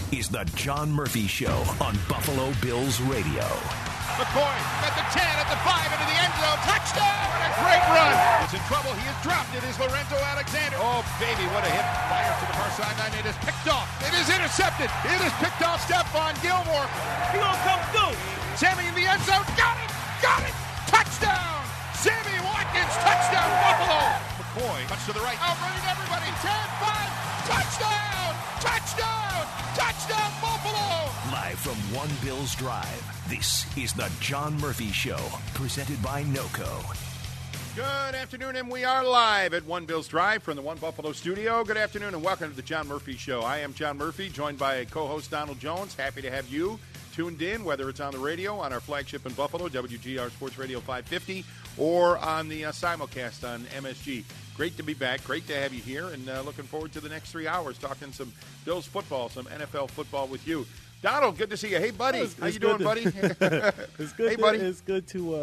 is the John Murphy Show on Buffalo Bills Radio. McCoy at the 10, at the 5, into the end zone. Touchdown! What a great run. He's in trouble. He is dropped. It is Lorenzo Alexander. Oh, baby, what a hit. Fires to the far sideline. It is picked off. It is intercepted. It is picked off. Stephon Gilmore. He gonna come through. Sammy in the end zone. Got it! Got it! Touchdown! Sammy Watkins. Touchdown, Buffalo. McCoy, much to the right. Outrunning everybody. 10, 5. Touchdown! Touchdown! Touchdown, Buffalo! Live from One Bills Drive, this is the John Murphy Show, presented by NOCO. Good afternoon, and we are live at One Bills Drive from the One Buffalo studio. Good afternoon, and welcome to the John Murphy Show. I am John Murphy, joined by co-host Donald Jones. Happy to have you tuned in, whether it's on the radio, on our flagship in Buffalo, WGR Sports Radio 550, or on the simulcast on MSG. Great to be back. Great to have you here, and looking forward to the next 3 hours talking some Bills football, some NFL football with you. Donald, good to see you. Hey, buddy. How you doing, buddy? It's good. Hey, buddy. It's good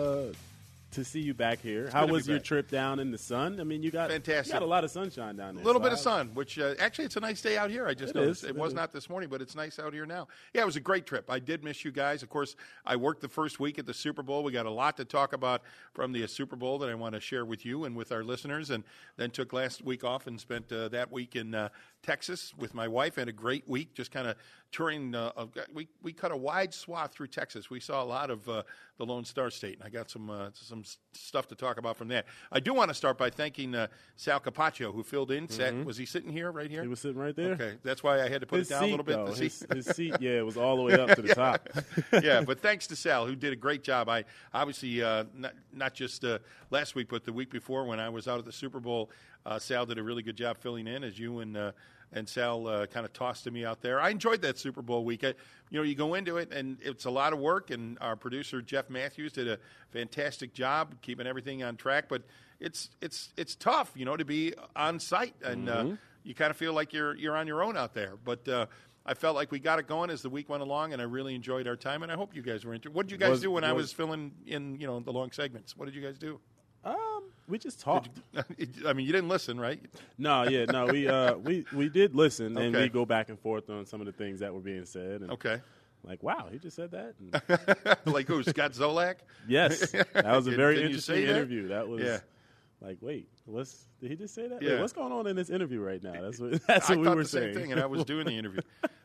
to see you back here. How was your trip down in the sun? I mean, you got fantastic. You got a lot of sunshine down there. A little bit of sun, which actually it's a nice day out here. I just noticed. It was not this morning, but it's nice out here now. Yeah, it was a great trip. I did miss you guys. Of course, I worked the first week at the Super Bowl. We got a lot to talk about from the Super Bowl that I want to share with you and with our listeners, and then took last week off and spent that week in Texas with my wife. Had a great week, just kind of touring. We cut a wide swath through Texas. We saw a lot of the Lone Star State, and I got some stuff to talk about from that. I do want to start by thanking Sal Capaccio, who filled in. Was he sitting here, right here? He was sitting right there. Okay, that's why I had to put it down a little bit. Though, his seat, yeah, it was all the way up to the top. Yeah, but thanks to Sal, who did a great job. I obviously not just last week, but the week before when I was out at the Super Bowl, Sal did a really good job filling in as you and Sal kind of tossed to me out there. I enjoyed that Super Bowl week. You go into it, and it's a lot of work, and our producer, Jeff Matthews, did a fantastic job keeping everything on track. But it's tough, to be on site, and you kind of feel like you're on your own out there. But I felt like we got it going as the week went along, and I really enjoyed our time, and I hope you guys were interested. What did you guys do when I was filling in, the long segments? What did you guys do? We just talked. You didn't listen, right? No. We did listen, and we go back and forth on some of the things that were being said. And okay. Like, wow, he just said that. Like who? Scott Zolak? Yes, that was a very interesting interview. That was like, wait, did he just say that? Yeah. Wait, what's going on in this interview right now? That's what we were saying. Same thing, and I was doing the interview.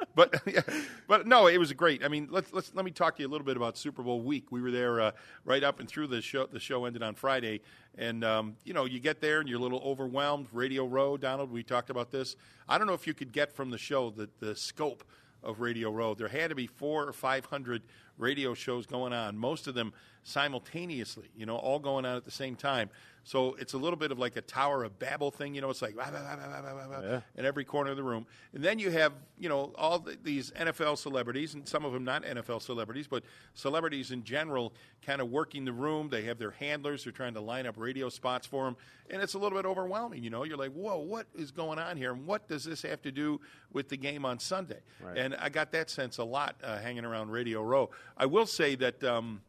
But no, it was great. Let me talk to you a little bit about Super Bowl week. We were there right up and through the show. The show ended on Friday, and you get there and you're a little overwhelmed. Radio Row, Donald, we talked about this. I don't know if you could get from the show the scope of Radio Row. There had to be 400 or 500 radio shows going on, most of them simultaneously, all going on at the same time. So it's a little bit of like a Tower of Babel thing, it's like in every corner of the room. And then you have, all these NFL celebrities, and some of them not NFL celebrities, but celebrities in general kind of working the room. They have their handlers. They're trying to line up radio spots for them. And it's a little bit overwhelming, You're like, whoa, what is going on here? And what does this have to do with the game on Sunday? Right. And I got that sense a lot hanging around Radio Row. I will say that,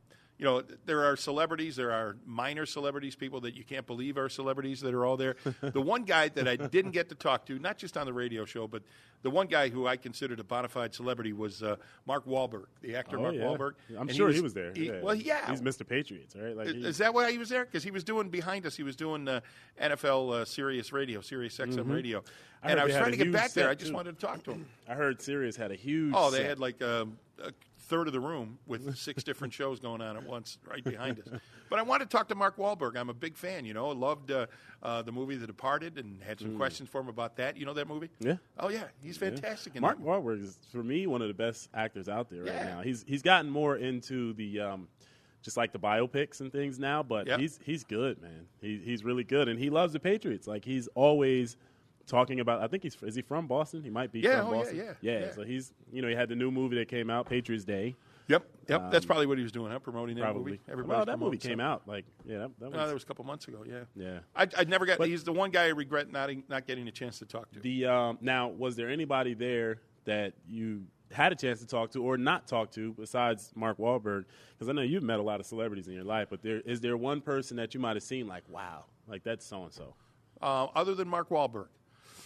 there are celebrities, there are minor celebrities, people that you can't believe are celebrities that are all there. The one guy that I didn't get to talk to, not just on the radio show, but the one guy who I considered a bona fide celebrity was Mark Wahlberg, the actor Mark Wahlberg. I'm sure he was there. He's Mr. Patriots, right? Like is that why he was there? Because he was doing behind us. He was doing NFL Sirius Radio, Sirius XM Radio. And I was trying to get back there. I just wanted to talk to him. I heard Sirius had a huge set. They had like a third of the room with 6 different shows going on at once right behind us. But I want to talk to Mark Wahlberg. I'm a big fan, I loved the movie The Departed and had some questions for him about that. You know that movie? Yeah. Oh, yeah. He's fantastic in Mark that Wahlberg is, for me, one of the best actors out there right now. He's gotten more into the just like the biopics and things now, but he's good, man. He's really good, and he loves the Patriots. Like, he's always talking about, I think is he from Boston? He might be from Boston. Yeah. So he's, he had the new movie that came out, Patriots Day. Yep. That's probably what he was doing, promoting that movie. That movie came out that was a couple months ago. Yeah. I'd never got. He's the one guy I regret not getting a chance to talk to. Now, was there anybody there that you had a chance to talk to or not talk to besides Mark Wahlberg? Because I know you've met a lot of celebrities in your life, but is there one person that you might have seen like, wow, like that's so and so? Other than Mark Wahlberg.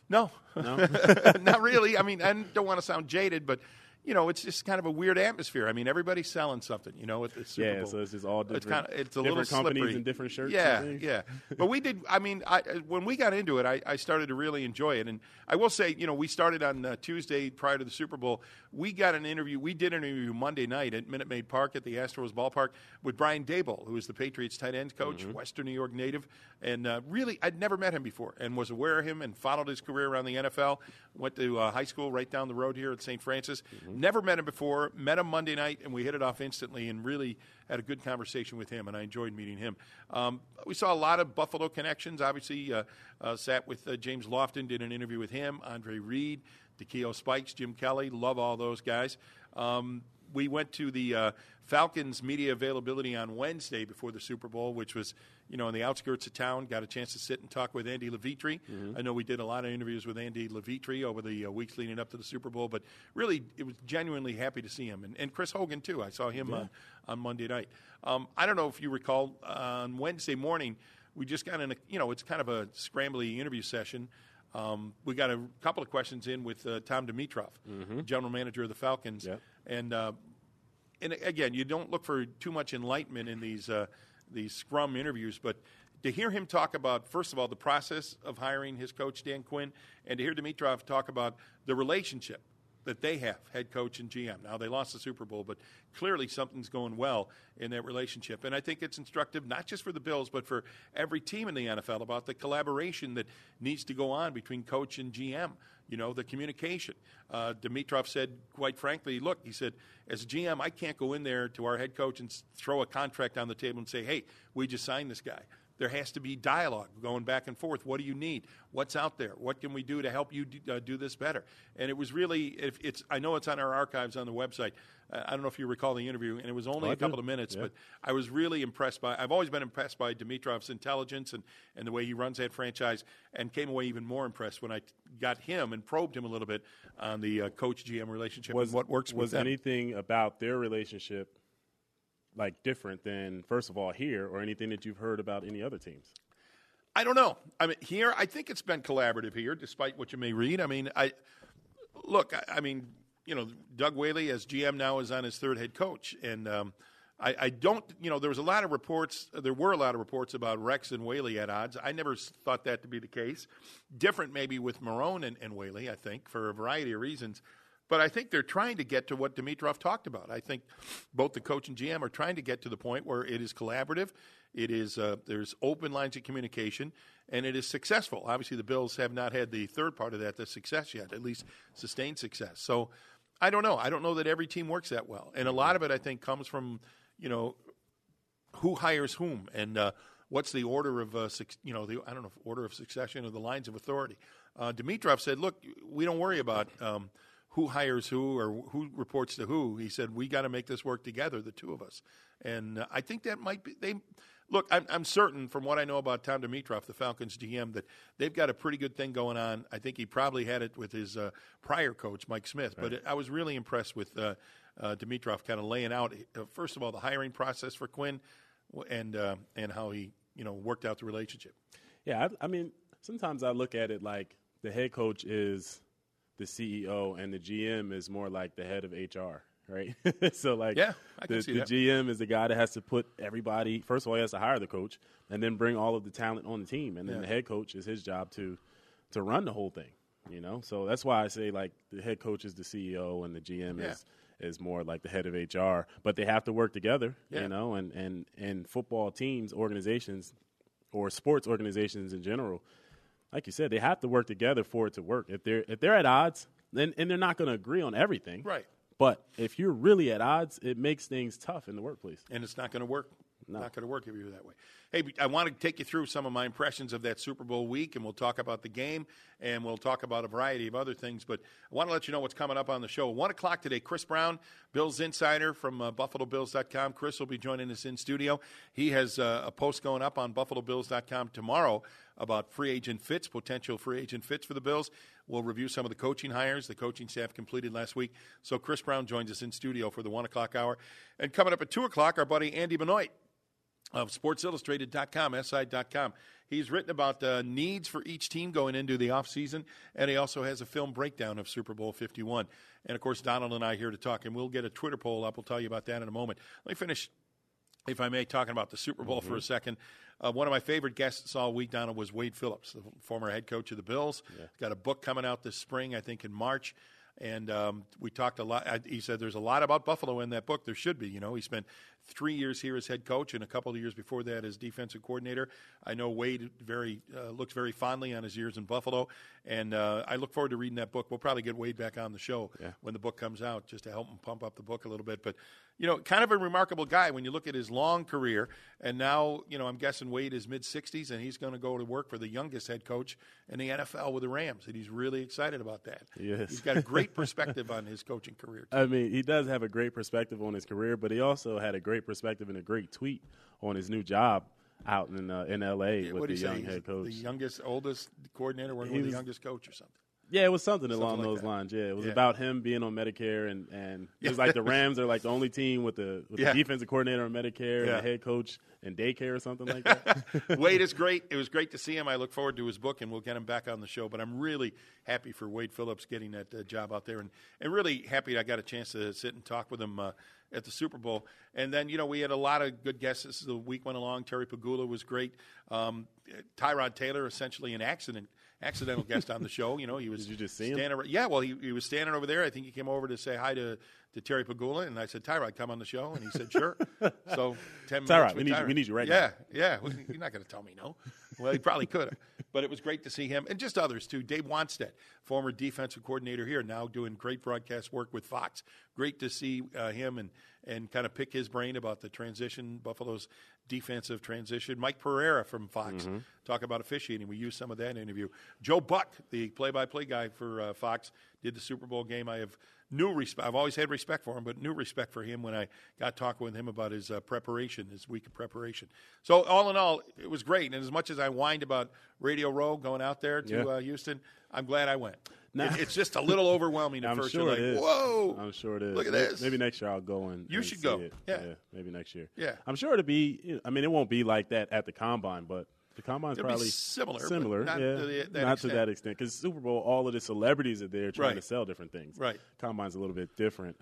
No, No? not really. I mean, I don't want to sound jaded, but it's just kind of a weird atmosphere. I mean, everybody's selling something, at the Super Bowl. So it's just all different. It's a different little companies slippery. and different shirts. Yeah, and yeah. But we did. I mean, when we got into it, I started to really enjoy it. And I will say, we started on Tuesday prior to the Super Bowl. We got an interview. We did an interview Monday night at Minute Maid Park at the Astros ballpark with Brian Daboll, who is the Patriots tight ends coach, Western New York native, and really, I'd never met him before, and was aware of him and followed his career around the NFL. Went to high school right down the road here at St. Francis. Never met him before. Met him Monday night, and we hit it off instantly and really had a good conversation with him, and I enjoyed meeting him. We saw a lot of Buffalo connections. Obviously, sat with James Lofton, did an interview with him, Andre Reed, Dikio Spikes, Jim Kelly. Love all those guys. We went to the Falcons media availability on Wednesday before the Super Bowl, which was, in the outskirts of town. Got a chance to sit and talk with Andy Levitre. I know we did a lot of interviews with Andy Levitre over the weeks leading up to the Super Bowl, but really, it was genuinely happy to see him. And Chris Hogan, too. I saw him on Monday night. I don't know if you recall, on Wednesday morning, we just got in it's kind of a scrambly interview session. We got a couple of questions in with Tom Dimitroff, general manager of the Falcons. Yep. And again, you don't look for too much enlightenment in these scrum interviews, but to hear him talk about, first of all, the process of hiring his coach, Dan Quinn, and to hear Dimitroff talk about the relationship that they have, head coach and GM. Now, they lost the Super Bowl, but clearly something's going well in that relationship. And I think it's instructive, not just for the Bills, but for every team in the NFL about the collaboration that needs to go on between coach and GM, the communication. Dimitroff said, quite frankly, look, he said, as a GM, I can't go in there to our head coach and throw a contract on the table and say, hey, we just signed this guy. There has to be dialogue going back and forth. What do you need? What's out there? What can we do to help you do this better? And it was really, I know it's on our archives on the website. I don't know if you recall the interview, and it was only a couple of minutes, but I was really impressed I've always been impressed by Dimitroff's intelligence and the way he runs that franchise, and came away even more impressed when I got him and probed him a little bit on the coach-GM relationship and what works with them. Was anything about their relationship different than, first of all, here, or anything that you've heard about any other teams? I don't know. I mean, here, I think it's been collaborative here, despite what you may read. I mean, Doug Whaley as GM now is on his third head coach, and I don't, there were a lot of reports about Rex and Whaley at odds. I never thought that to be the case. Different maybe with Marrone and Whaley, I think, for a variety of reasons. But I think they're trying to get to what Dimitroff talked about. I think both the coach and GM are trying to get to the point where it is collaborative, it is there's open lines of communication, and it is successful. Obviously, the Bills have not had the third part of that, the success yet, at least sustained success. So I don't know. I don't know that every team works that well. And a lot of it, I think, comes from, who hires whom and what's the order of, order of succession or the lines of authority. Dimitroff said, look, we don't worry about who hires who or who reports to who. He said, we got to make this work together, the two of us. And I think that might be look, I'm certain from what I know about Tom Dimitroff, the Falcons GM, that they've got a pretty good thing going on. I think he probably had it with his prior coach, Mike Smith. Right. But I was really impressed with Dimitroff kind of laying out, first of all, the hiring process for Quinn and how he, worked out the relationship. Yeah, I mean, sometimes I look at it like the head coach is the CEO and the GM is more like the head of HR, right? So, I can see that. The GM is the guy that has to put everybody – first of all, he has to hire the coach and then bring all of the talent on the team. And then the head coach is his job to run the whole thing, So that's why I say, the head coach is the CEO and the GM is more like the head of HR. But they have to work together, and football teams, organizations, or sports organizations in general – like you said, they have to work together for it to work. If they're at odds, and they're not going to agree on everything. Right. But if you're really at odds, it makes things tough in the workplace. And it's not going to work. No. Not going to work if you're that way. Hey, I want to take you through some of my impressions of that Super Bowl week, and we'll talk about the game, and we'll talk about a variety of other things. But I want to let you know what's coming up on the show. 1 o'clock today, Chris Brown, Bills Insider from BuffaloBills.com. Chris will be joining us in studio. He has a post going up on BuffaloBills.com tomorrow about free agent fits, potential free agent fits for the Bills. We'll review some of the coaching hires the coaching staff completed last week. So Chris Brown joins us in studio for the 1 o'clock hour. And coming up at 2 o'clock, our buddy Andy Benoit of SportsIllustrated.com, SI.com. He's written about needs for each team going into the offseason, and he also has a film breakdown of Super Bowl 51. And, of course, Donald and I are here to talk, and we'll get a Twitter poll up. We'll tell you about that in a moment. Let me finish, if I may, talking about the Super Bowl for a second. One of my favorite guests all week, Donald, was Wade Phillips, the former head coach of the Bills. Yeah. Got a book coming out this spring, I think in March. And we talked a lot. He said there's a lot about Buffalo in that book. There should be. You know, he spent 3 years here as head coach and a couple of years before that as defensive coordinator. I know Wade looks very fondly on his years in Buffalo, and I look forward to reading that book. We'll probably get Wade back on the show when the book comes out just to help him pump up the book a little bit. But, you know, kind of a remarkable guy when you look at his long career. And now, you know, I'm guessing Wade is mid-60s, and he's going to go to work for the youngest head coach in the NFL with the Rams, and he's really excited about that. Yes. He's got a great perspective on his coaching career, too. I mean, he does have a great perspective on his career, but he also had a great perspective and a great tweet on his new job out in L.A. with the young head coach. The oldest coordinator working with the youngest coach or something. Yeah, it was something along those lines. Yeah, it was about him being on Medicare, and it was like the Rams are like the only team with the defensive coordinator on Medicare and the head coach in daycare or something like that. Wade is great. It was great to see him. I look forward to his book, and we'll get him back on the show. But I'm really happy for Wade Phillips getting that job out there, and really happy I got a chance to sit and talk with him at the Super Bowl. And then, you know, we had a lot of good guests as the week went along. Terry Pagula was great. Tyrod Taylor, essentially an accidental guest on the show. You know, he was. Did you just see him? Yeah, well, he was standing over there. I think he came over to say hi to Terry Pagula, and I said, Tyrod, come on the show. And he said, sure. So 10 minutes Tyrod, with we need you right now. Yeah. Well, you're not going to tell me no. Well, he probably could have. But it was great to see him. And just others, too. Dave Wanstead, former defensive coordinator here, now doing great broadcast work with Fox. Great to see him and kind of pick his brain about the transition, Buffalo's defensive transition. Mike Pereira from Fox, talk about officiating. We used some of that interview. Joe Buck, the play-by-play guy for Fox, did the Super Bowl game. I have new respect. I've always had respect for him, but new respect for him when I got talking with him about his preparation, his week of preparation. So all in all, it was great. And as much as I whined about Radio Row going out there to Houston, I'm glad I went. It's just a little overwhelming at first. Sure You're like, whoa. I'm sure it is. Look at this. Maybe next year I'll go and You should see go. It. Yeah, maybe next year. Yeah. I'm sure it'll be, I mean, it won't be like that at the Combine, but the Combine's It'll probably be similar, but not to that extent. Because Super Bowl, all of the celebrities are there trying to sell different things. Right. Combine's a little bit different.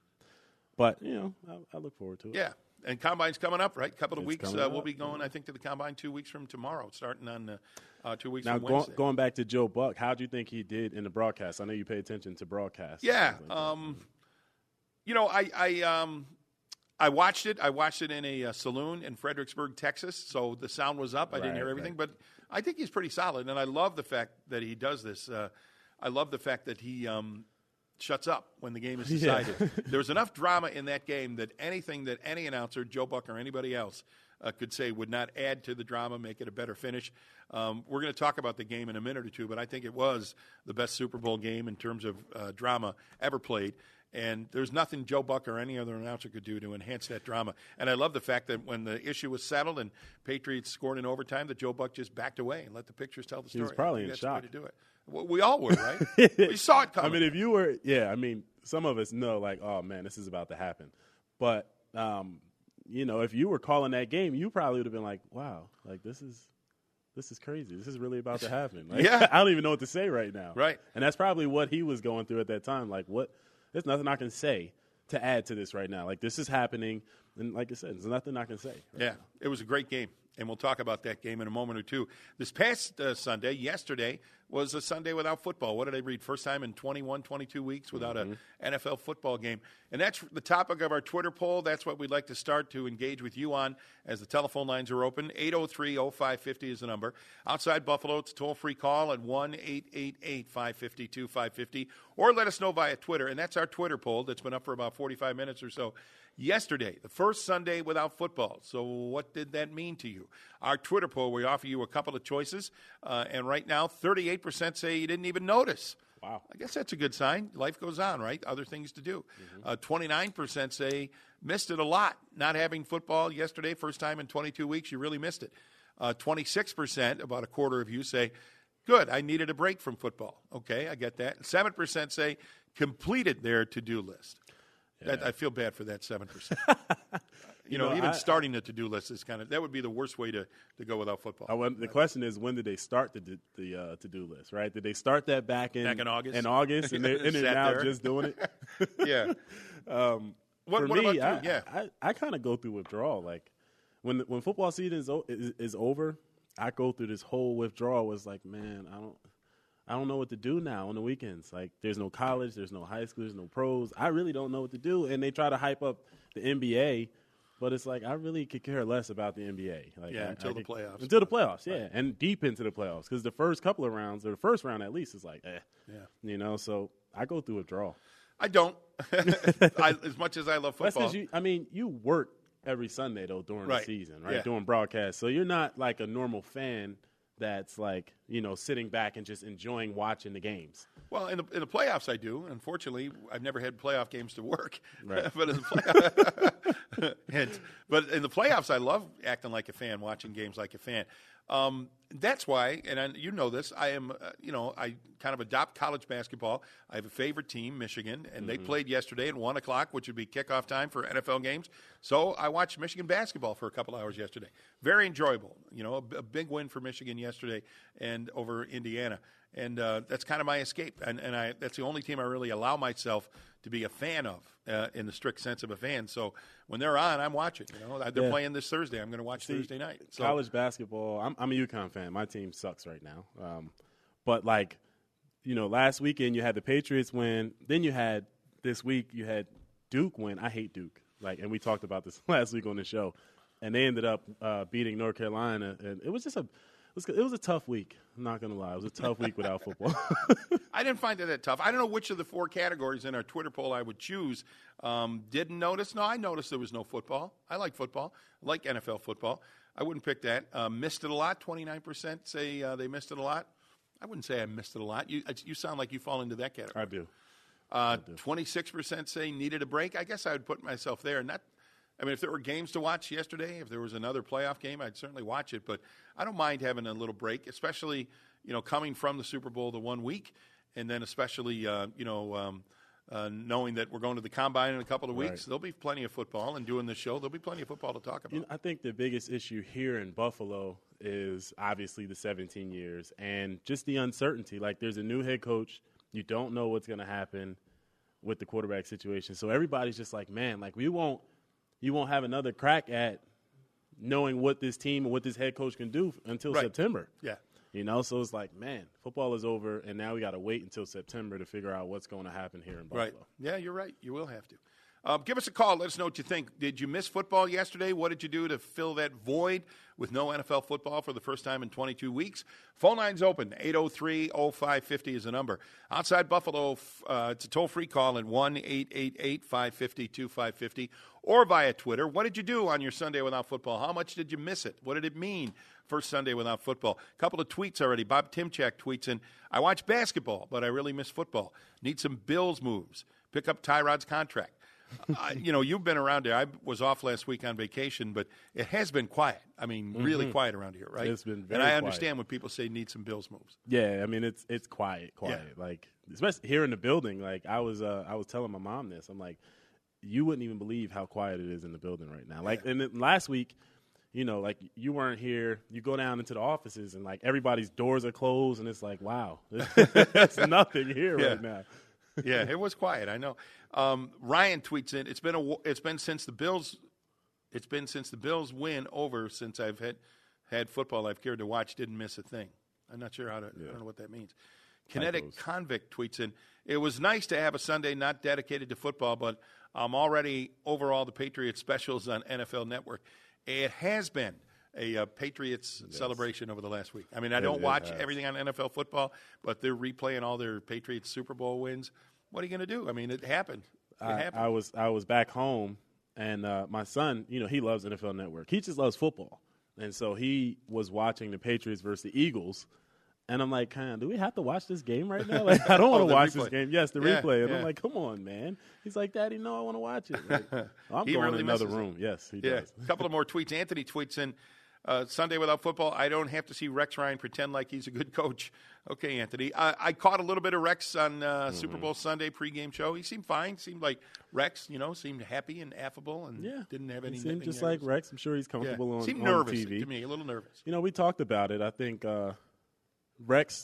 But, you know, I look forward to it. Yeah. And Combine's coming up, right? A couple of weeks. We'll be going, I think, to the Combine 2 weeks from tomorrow, starting on 2 weeks from Wednesday. Now, going back to Joe Buck, how do you think he did in the broadcast? I know you pay attention to broadcasts. Yeah. You know, I watched it. I watched it in a saloon in Fredericksburg, Texas, so the sound was up. I didn't hear everything, but I think he's pretty solid, and I love the fact that he does this. I love the fact that he shuts up when the game is decided. There was enough drama in that game that anything that any announcer, Joe Buck or anybody else, could say would not add to the drama, make it a better finish. We're going to talk about the game in a minute or two, but I think it was the best Super Bowl game in terms of drama ever played. And there's nothing Joe Buck or any other announcer could do to enhance that drama. And I love the fact that when the issue was settled and Patriots scored in overtime, that Joe Buck just backed away and let the pictures tell the story. He was probably in shock. To do it. Well, we all were, right? We saw it coming. I mean, if you were, I mean, some of us know, like, oh, man, this is about to happen. But, you know, if you were calling that game, you probably would have been like, wow, like, this is crazy. This is really about to happen. Like, I don't even know what to say right now. Right. And that's probably what he was going through at that time. Like, there's nothing I can say to add to this right now. Like, this is happening. And like I said, there's nothing I can say. It was a great game. And we'll talk about that game in a moment or two. This past Sunday, yesterday, was a Sunday without football. What did I read? First time in 21, 22 weeks without an NFL football game. And that's the topic of our Twitter poll. That's what we'd like to start to engage with you on as the telephone lines are open. 803-0550 is the number. Outside Buffalo, it's a toll-free call at 1-888-552-550. Or let us know via Twitter. And that's our Twitter poll that's been up for about 45 minutes or so. Yesterday, the first Sunday without football. So what did that mean to you? Our Twitter poll, we offer you a couple of choices. And right now, 38% say you didn't even notice. Wow. I guess that's a good sign. Life goes on, right? Other things to do. 29% say missed it a lot. Not having football yesterday, first time in 22 weeks, you really missed it. 26%, about a quarter of you, say, good, I needed a break from football. Okay, I get that. 7% say completed their to-do list. Yeah. I feel bad for that 7%. Even starting the to-do list is that would be the worst way to go without football. The question is, when did they start the to-do list, right? Did they start that back in August? In August, and they're now just doing it? Yeah. For me, I kind of go through withdrawal. Like, when football season is over, I go through this whole withdrawal. It's like, man, I don't know what to do now on the weekends. Like, there's no college, there's no high school, there's no pros. I really don't know what to do. And they try to hype up the NBA, but it's like I really could care less about the NBA. Like, until the playoffs. Until the playoffs, yeah, right. And deep into the playoffs, because the first couple of rounds, or the first round at least, is like, So I go through withdrawal. I don't. As much as I love football. That's because you work every Sunday, though, during the season, right? Yeah. During broadcast. So you're not like a normal fan that's like, sitting back and just enjoying watching the games. Well, in the playoffs I do. Unfortunately, I've never had playoff games to work. Right. But in the playoffs, I love acting like a fan, watching games like a fan. That's why, and you know this, I am, I kind of adopt college basketball. I have a favorite team, Michigan, and they played yesterday at 1 o'clock, which would be kickoff time for NFL games. So I watched Michigan basketball for a couple hours yesterday. Very enjoyable. A big win for Michigan yesterday and over Indiana. And that's kind of my escape. And that's the only team I really allow myself to be a fan of in the strict sense of a fan. So when they're on, I'm watching. They're playing this Thursday. I'm going to watch Thursday night. So. College basketball, I'm a UConn fan. My team sucks right now. But, last weekend you had the Patriots win. Then this week you had Duke win. I hate Duke. And we talked about this last week on the show. And they ended up beating North Carolina. And it was just it was a tough week. I'm not going to lie. It was a tough week without football. I didn't find it that tough. I don't know which of the 4 categories in our Twitter poll I would choose. Didn't notice? No, I noticed there was no football. I like football. I like NFL football. I wouldn't pick that. Missed it a lot. 29% say they missed it a lot. I wouldn't say I missed it a lot. You sound like you fall into that category. I do. 26% say needed a break. I guess I would put myself there. If there were games to watch yesterday, if there was another playoff game, I'd certainly watch it. But I don't mind having a little break, especially, coming from the Super Bowl the 1 week, and then especially, knowing that we're going to the Combine in a couple of weeks. Right. There'll be plenty of football, and doing this show, there'll be plenty of football to talk about. I think the biggest issue here in Buffalo is obviously the 17 years and just the uncertainty. Like, there's a new head coach. You don't know what's going to happen with the quarterback situation. So everybody's just like, man, you won't have another crack at knowing what this team and what this head coach can do until September. Yeah. So it's like, man, football is over, and now we got to wait until September to figure out what's going to happen here in Buffalo. Right. Yeah, you're right. You will have to. Give us a call. Let us know what you think. Did you miss football yesterday? What did you do to fill that void with no NFL football for the first time in 22 weeks? Phone line's open. 803-0550 is the number. Outside Buffalo, it's a toll-free call at 1-888-550-2550 or via Twitter. What did you do on your Sunday without football? How much did you miss it? What did it mean, first Sunday without football? A couple of tweets already. Bob Timchak tweets in, I watch basketball, but I really miss football. Need some Bills moves. Pick up Tyrod's contract. You've been around here. I was off last week on vacation, but it has been quiet. Really quiet around here, right? It's been very And I quiet. understand when people say need some Bills moves. Yeah, it's quiet. Yeah. Like, especially here in the building. Like, I was telling my mom this. I'm like, you wouldn't even believe how quiet it is in the building right now. Like, and then last week, you weren't here. You go down into the offices, and everybody's doors are closed, and it's like, wow, there's nothing here right now. Yeah, it was quiet. I know. Ryan tweets in. It's been since the Bills win over since I've had football I've cared to watch. Didn't miss a thing. I'm not sure I don't know what that means. Kinetic Convict tweets in. It was nice to have a Sunday not dedicated to football, but I'm already over all the Patriots specials on NFL Network. It has been a Patriots celebration over the last week. I don't watch everything on NFL football, but they're replaying all their Patriots Super Bowl wins. What are you going to do? It happened. I was back home, and my son, he loves NFL Network. He just loves football. And so he was watching the Patriots versus the Eagles. And I'm like, do we have to watch this game right now? I don't want to watch this game. Yes, the replay. And I'm like, come on, man. He's like, Daddy, no, I want to watch it. I'm going in another room. Yes, he does. A couple of more tweets. Anthony tweets in, Sunday Without Football, I don't have to see Rex Ryan pretend like he's a good coach. Okay, Anthony. I caught a little bit of Rex on Super Bowl Sunday pregame show. He seemed fine. Seemed like Rex, seemed happy and affable and didn't have any. He seemed just like Rex. I'm sure he's comfortable on seemed nervous TV. To me, a little nervous. We talked about it. I think Rex,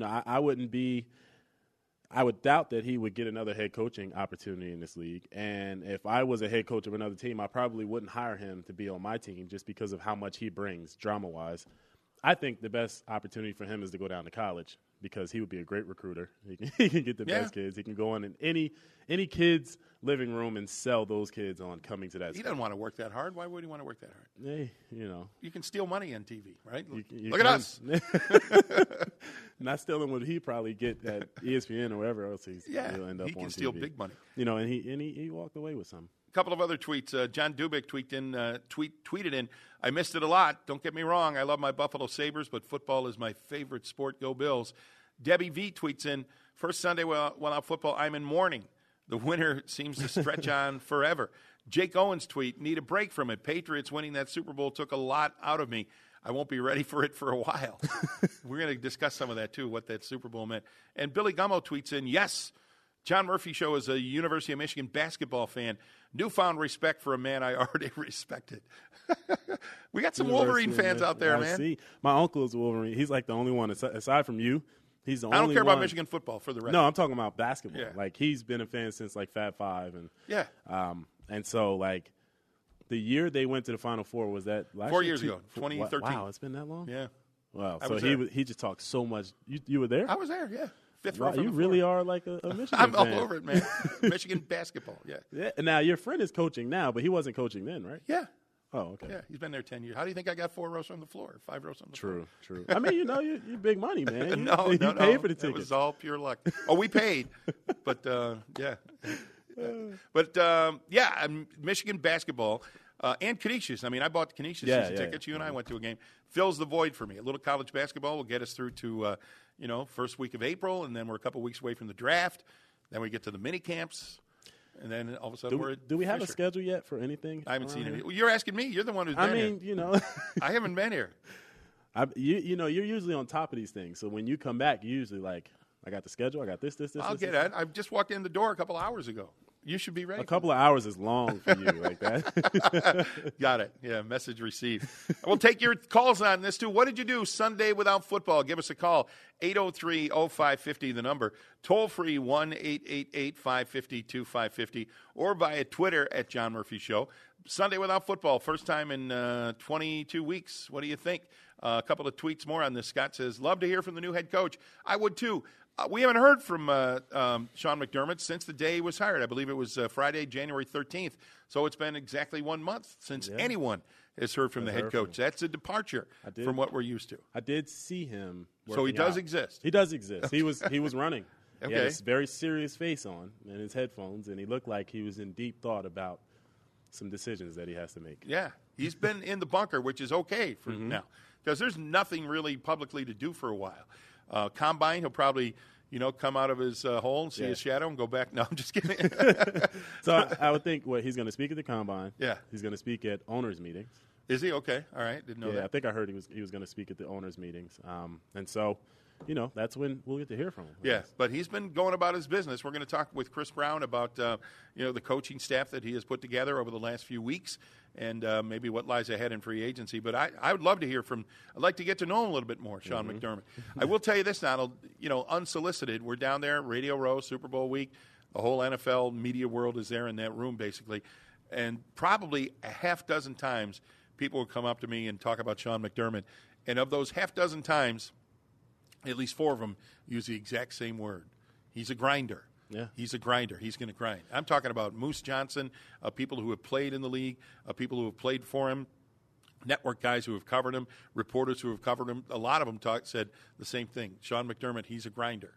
I would doubt that he would get another head coaching opportunity in this league. And if I was a head coach of another team, I probably wouldn't hire him to be on my team just because of how much he brings drama-wise. I think the best opportunity for him is to go down to college because he would be a great recruiter. He can get the best kids. He can go in any kid's living room and sell those kids on coming to that school. He doesn't want to work that hard. Why would he want to work that hard? Hey, You can steal money on TV, right? You Look at us. Not stealing what he probably get at ESPN or wherever else he'll end up on TV. He can steal big money. And he walked away with some. A couple of other tweets. John Dubik tweeted in, I missed it a lot. Don't get me wrong. I love my Buffalo Sabres, but football is my favorite sport. Go Bills. Debbie V tweets in, first Sunday without football, I'm in mourning. The winter seems to stretch on forever. Jake Owens tweet, need a break from it. Patriots winning that Super Bowl took a lot out of me. I won't be ready for it for a while. We're going to discuss some of that, too, what that Super Bowl meant. And Billy Gummo tweets in, yes, John Murphy Show is a University of Michigan basketball fan. Newfound respect for a man I already respected. We got some Wolverine fans out there, man. See. My uncle is a Wolverine. He's like the only one, aside from you. He's the only one. I don't care about Michigan football for the record. No, I'm talking about basketball. Yeah. Like, he's been a fan since, like, Fab Five. And so, like, the year they went to the Final Four, was that last 4 years ago, 2013. Wow, it's been that long? Yeah. Wow. So he just talked so much. You were there? I was there, yeah. Fifth row wow, from you the really floor. are like a Michigan I'm fan. all over it, man. Michigan basketball, yeah. Now, your friend is coaching now, but he wasn't coaching then, right? Yeah. Oh, okay. Yeah, he's been there 10 years. How do you think I got 4 rows from the floor, 5 rows from the floor? True. I mean, you're big money, man. No, you paid for the tickets. It was all pure luck. Oh, we paid, but yeah. Michigan basketball and Canisius. I mean, I bought the Canisius season tickets. You and I went to a game. Fills the void for me. A little college basketball will get us through to, first week of April, and then we're a couple weeks away from the draft. Then we get to the mini camps. And then all of a sudden do we have a schedule yet for anything? I haven't seen it. Well, you're asking me. You're the one who's been here. I haven't been here. You're usually on top of these things. So when you come back, you're usually like, I got the schedule. I got this. I'll get it. I just walked in the door a couple hours ago. You should be ready. A couple of hours is long for you like that. Got it. Yeah, message received. We'll take your calls on this, too. What did you do Sunday without football? Give us a call, 803-0550, the number. Toll-free, 1-888-550-2550, or via Twitter at John Murphy Show. Sunday without football, first time in 22 weeks. What do you think? A couple of tweets more on this. Scott says, love to hear from the new head coach. I would, too. We haven't heard from Sean McDermott since the day he was hired. I believe it was Friday, January 13th. So it's been exactly 1 month since anyone has heard from the head coach. That's a departure from what we're used to. I did see him. So he does exist. He does exist. He was running. Okay. He had this very serious face on and his headphones, and he looked like he was in deep thought about some decisions that he has to make. Yeah. He's been in the bunker, which is okay for now, because there's nothing really publicly to do for a while. Combine, he'll probably, come out of his hole and see his shadow and go back. No, I'm just kidding. So I would think he's going to speak at the Combine. Yeah. He's going to speak at owners' meetings. Is he? Okay. All right. Didn't know that. Yeah, I think I heard he was going to speak at the owners' meetings. And so, that's when we'll get to hear from him. Yeah, but he's been going about his business. We're going to talk with Chris Brown about, the coaching staff that he has put together over the last few weeks and maybe what lies ahead in free agency. But I would love to hear I'd like to get to know him a little bit more, Sean McDermott. I will tell you this, Donald, unsolicited. We're down there, Radio Row, Super Bowl week. The whole NFL media world is there in that room, basically. And probably a half dozen times people will come up to me and talk about Sean McDermott. And of those half dozen times, at least 4 of them use the exact same word. He's a grinder. Yeah. He's a grinder. He's going to grind. I'm talking about Moose Johnson, people who have played in the league, people who have played for him, network guys who have covered him, reporters who have covered him. A lot of them said the same thing. Sean McDermott, he's a grinder.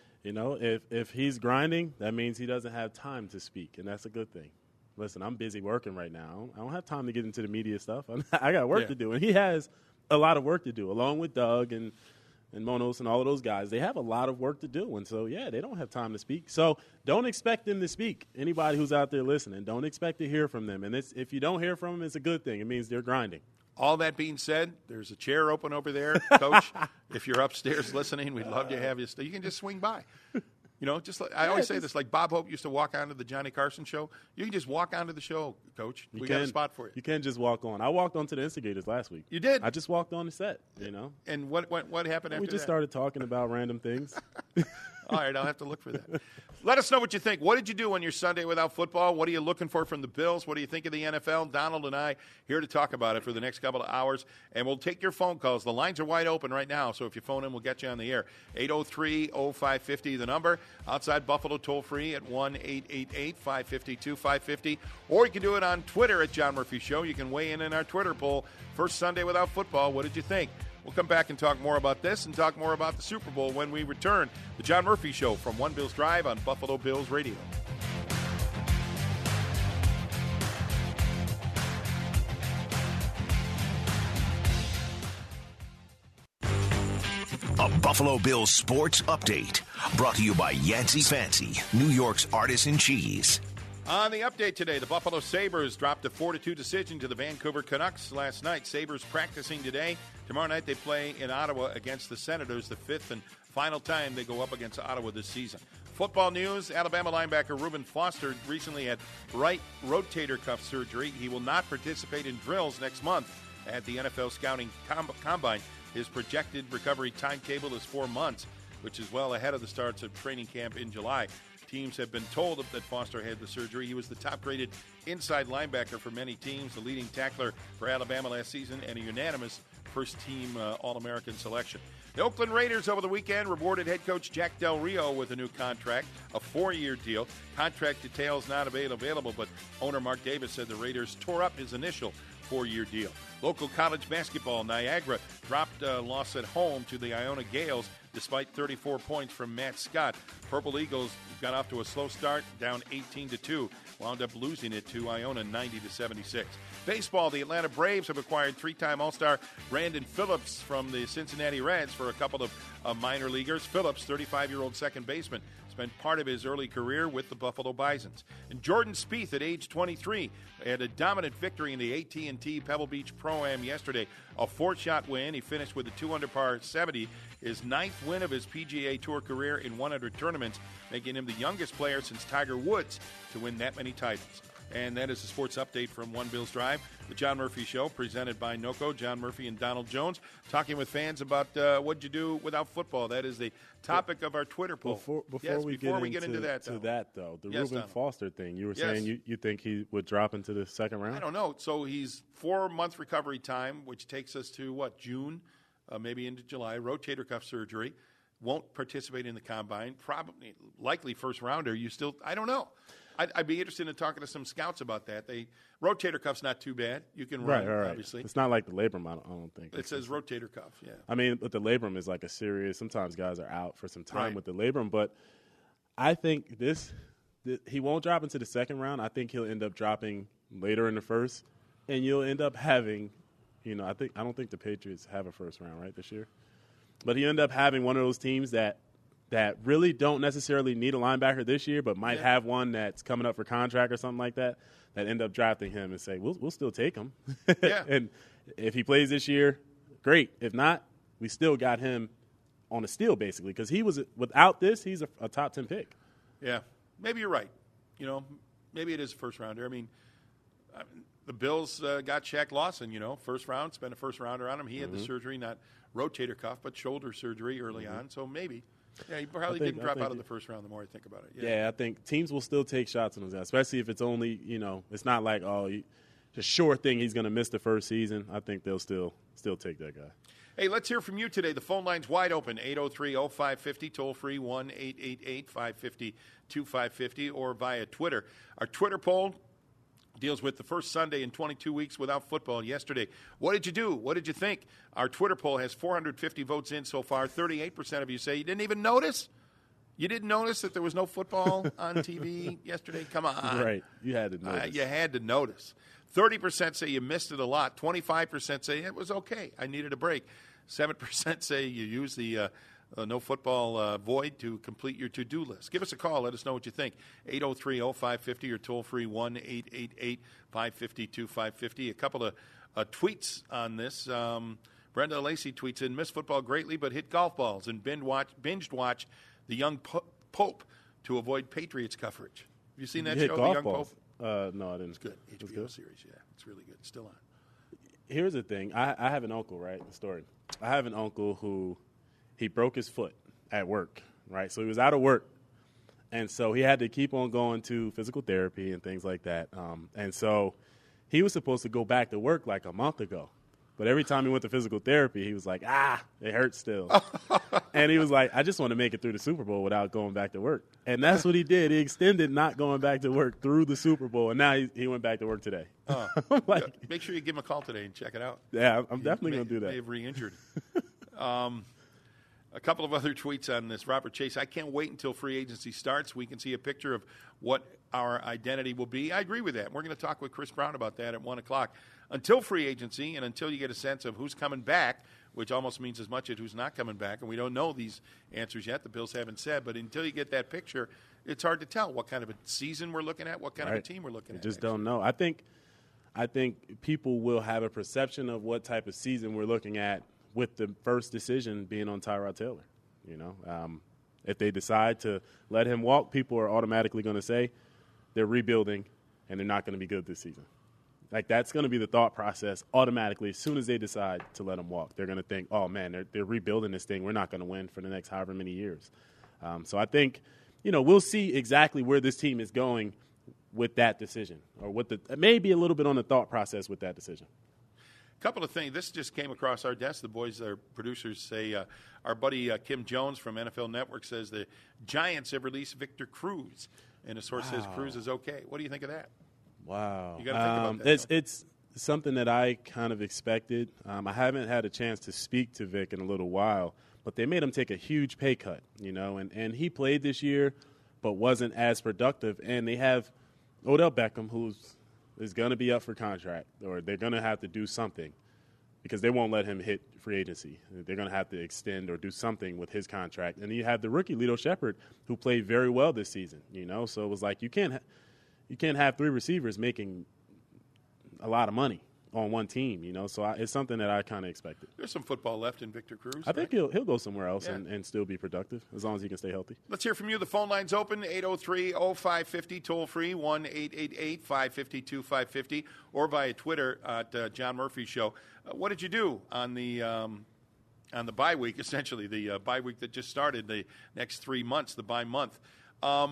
If he's grinding, that means he doesn't have time to speak, and that's a good thing. Listen, I'm busy working right now. I don't have time to get into the media stuff. I got work to do, and he has a lot of work to do, along with Doug and Monos and all of those guys. They have a lot of work to do, and so, they don't have time to speak. So don't expect them to speak. Anybody who's out there listening, don't expect to hear from them. And if you don't hear from them, it's a good thing. It means they're grinding. All that being said, there's a chair open over there, Coach. If you're upstairs listening, we'd love to have you. You can just swing by. Just like, I always say this, like Bob Hope used to walk onto the Johnny Carson show. You can just walk onto the show, Coach. We got a spot for you. You can't just walk on. I walked onto the Instigators last week. You did? I just walked on the set, And what happened after that? We just started talking about random things. All right, I'll have to look for that. Let us know what you think. What did you do on your Sunday without football? What are you looking for from the Bills? What do you think of the NFL? Donald and I here to talk about it for the next couple of hours, and we'll take your phone calls. The lines are wide open right now, so if you phone in, we'll get you on the air. 803-0550, the number. Outside Buffalo, toll-free at 1-888-550-2550. Or you can do it on Twitter at John Murphy Show. You can weigh in our Twitter poll. First Sunday without football, what did you think? We'll come back and talk more about this and talk more about the Super Bowl when we return. The John Murphy Show from One Bills Drive on Buffalo Bills Radio. A Buffalo Bills sports update brought to you by Yancey Fancy, New York's artisan cheese. On the update today, the Buffalo Sabres dropped a 4-2 decision to the Vancouver Canucks last night. Sabres practicing today. Tomorrow night they play in Ottawa against the Senators, the fifth and final time they go up against Ottawa this season. Football news, Alabama linebacker Reuben Foster recently had right rotator cuff surgery. He will not participate in drills next month at the NFL Scouting Combine. His projected recovery timetable is 4 months, which is well ahead of the starts of training camp in July. Teams have been told that Foster had the surgery. He was the top-rated inside linebacker for many teams, the leading tackler for Alabama last season, and a unanimous first-team All-American selection. The Oakland Raiders over the weekend rewarded head coach Jack Del Rio with a new contract, a 4-year deal. Contract details not available, but owner Mark Davis said the Raiders tore up his initial 4-year deal. Local college basketball, Niagara dropped a loss at home to the Iona Gales despite 34 points from Matt Scott. Purple Eagles got off to a slow start, down 18-2, wound up losing it to Iona 90-76. Baseball, the Atlanta Braves have acquired 3-time All-Star Brandon Phillips from the Cincinnati Reds for a couple of minor leaguers. Phillips, 35-year-old second baseman, spent part of his early career with the Buffalo Bisons. And Jordan Spieth, at age 23, had a dominant victory in the AT&T Pebble Beach Pro-Am yesterday. A 4-shot win. He finished with a 2-under par 70, his 9th win of his PGA Tour career in 100 tournaments, making him the youngest player since Tiger Woods to win that many titles. And that is the sports update from One Bills Drive, the John Murphy Show, presented by NOCO, John Murphy and Donald Jones, talking with fans about what'd you do without football. That is the topic of our Twitter poll. Before we get into that, the Reuben Foster thing, you were saying you think he would drop into the second round? I don't know. So he's 4-month recovery time, which takes us to, June, maybe into July, rotator cuff surgery. Won't participate in the combine. Likely first rounder. I don't know. I'd be interested in talking to some scouts about that. Rotator cuff's not too bad. You can run, obviously. It's not like the labrum, I don't think. It says rotator cuff, yeah. I mean, but the labrum is like a serious – sometimes guys are out for some time with the labrum. But I think he won't drop into the second round. I think he'll end up dropping later in the first. And you'll end up having – I don't think the Patriots have a first round, right, this year. But he'll end up having one of those teams that really don't necessarily need a linebacker this year, but might have one that's coming up for contract or something like that end up drafting him and say, we'll still take him. Yeah. And if he plays this year, great. If not, we still got him on a steal, basically, because without this, he's a top 10 pick. Yeah. Maybe you're right. Maybe it is a first rounder. I mean, the Bills got Shaq Lawson, first round, spent a first rounder on him. He had the surgery, not rotator cuff, but shoulder surgery early on, so maybe. Yeah, he probably didn't drop out of the first round the more I think about it. Yeah, I think teams will still take shots on those guys, especially if it's only, it's not like, it's a sure thing he's going to miss the first season. I think they'll still take that guy. Hey, let's hear from you today. The phone line's wide open, 803-0550, toll-free 1-888-550-2550, or via Twitter. Our Twitter poll deals with the first Sunday in 22 weeks without football yesterday. What did you do? What did you think? Our Twitter poll has 450 votes in so far. 38% of you say you didn't even notice. You didn't notice that there was no football on TV yesterday? Come on. Right. You had to notice. You had to notice. 30% say you missed it a lot. 25% say it was okay. I needed a break. 7% say you used the no football void to complete your to-do list. Give us a call. Let us know what you think. 803-0550 or toll-free 1-888-550-2550. A couple of tweets on this. Brenda Lacey tweets in, miss football greatly, but hit golf balls and binged watch The Young Pope to avoid Patriots coverage. Have you seen that show, The Young Pope? No, I didn't. It's good. HBO series, yeah. It's really good. It's still on. Here's the thing. I have an uncle, right? The story. I have an uncle who he broke his foot at work, right? So he was out of work. And so he had to keep on going to physical therapy and things like that. And so he was supposed to go back to work like a month ago. But every time he went to physical therapy, he was like, it hurts still. And he was like, I just want to make it through the Super Bowl without going back to work. And that's what he did. He extended not going back to work through the Super Bowl, and now he went back to work today. Make sure you give him a call today and check it out. Yeah, I'm definitely going to do that. May have re-injured. A couple of other tweets on this. Robert Chase, I can't wait until free agency starts. We can see a picture of what our identity will be. I agree with that. We're going to talk with Chris Brown about that at 1 o'clock. Until free agency and until you get a sense of who's coming back, which almost means as much as who's not coming back, and we don't know these answers yet. The Bills haven't said. But until you get that picture, it's hard to tell what kind of a season we're looking at, what kind of a team we're looking at. You just don't know. I think people will have a perception of what type of season we're looking at with the first decision being on Tyrod Taylor. You know, if they decide to let him walk, people are automatically going to say they're rebuilding and they're not going to be good this season. Like, that's going to be the thought process automatically as soon as they decide to let him walk. They're going to think, oh, man, they're rebuilding this thing. We're not going to win for the next however many years. So I think, we'll see exactly where this team is going with that decision, or maybe a little bit on the thought process with that decision. Couple of things. This just came across our desk. The boys, our producers, say our buddy Kim Jones from NFL Network says the Giants have released Victor Cruz, and a source says Cruz is okay. What do you think of that? Wow. You got to think about that. It's something that I kind of expected. I haven't had a chance to speak to Vic in a little while, but they made him take a huge pay cut, and he played this year but wasn't as productive. And they have Odell Beckham, is going to be up for contract, or they're going to have to do something because they won't let him hit free agency. They're going to have to extend or do something with his contract. And you have the rookie, Lito Shepherd, who played very well this season, So it was like you can't have three receivers making a lot of money on one team, So it's something that I kind of expected. There's some football left in Victor Cruz. I think he'll go somewhere else and still be productive as long as he can stay healthy. Let's hear from you. The phone line's open, 803-0550, toll-free, 1-888-552-550, or via Twitter at John Murphy Show. What did you do on the bye week, essentially, the bye week that just started, the next 3 months, the bye month? I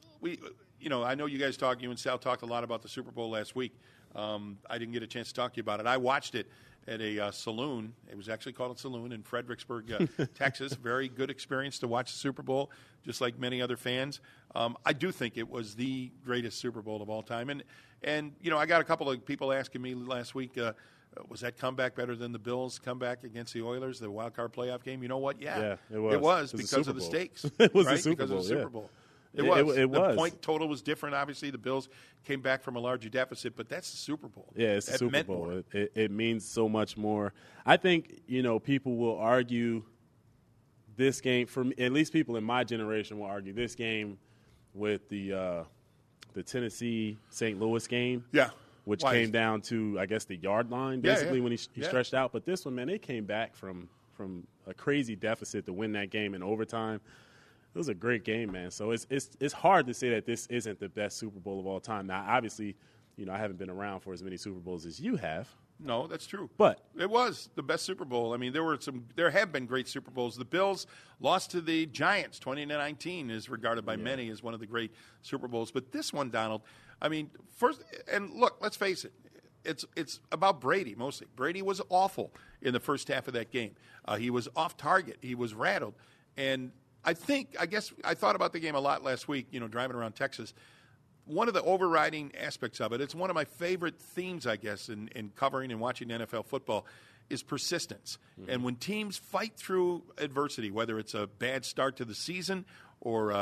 know you guys you and Sal talked a lot about the Super Bowl last week. I didn't get a chance to talk to you about it. I watched it at a saloon. It was actually called a saloon in Fredericksburg, Texas. Very good experience to watch the Super Bowl, just like many other fans. I do think it was the greatest Super Bowl of all time. And I got a couple of people asking me last week, was that comeback better than the Bills' comeback against the Oilers, the wild card playoff game? You know what? Yeah, it was. It was because of the stakes. It was right? the Super because Bowl, of the Super Bowl. It was. The point total was different. Obviously, the Bills came back from a larger deficit, but that's the Super Bowl. Yeah, it's the Super Bowl. It means so much more. I think, people will argue this game, at least people in my generation will argue this game with the Tennessee-St. Louis game. Yeah. Which came down to, I guess, the yard line, basically, when he stretched out. But this one, man, they came back from a crazy deficit to win that game in overtime. It was a great game, man. So it's hard to say that this isn't the best Super Bowl of all time. Now, obviously, I haven't been around for as many Super Bowls as you have. No, that's true. But it was the best Super Bowl. I mean, there have been great Super Bowls. The Bills lost to the Giants 2019 is regarded by many as one of the great Super Bowls. But this one, Donald, I mean, first, and look, let's face it. It's about Brady mostly. Brady was awful in the first half of that game. He was off target. He was rattled. And I guess I thought about the game a lot last week, driving around Texas. One of the overriding aspects of it, it's one of my favorite themes, I guess, in covering and watching NFL football, is persistence. Mm-hmm. And when teams fight through adversity, whether it's a bad start to the season or,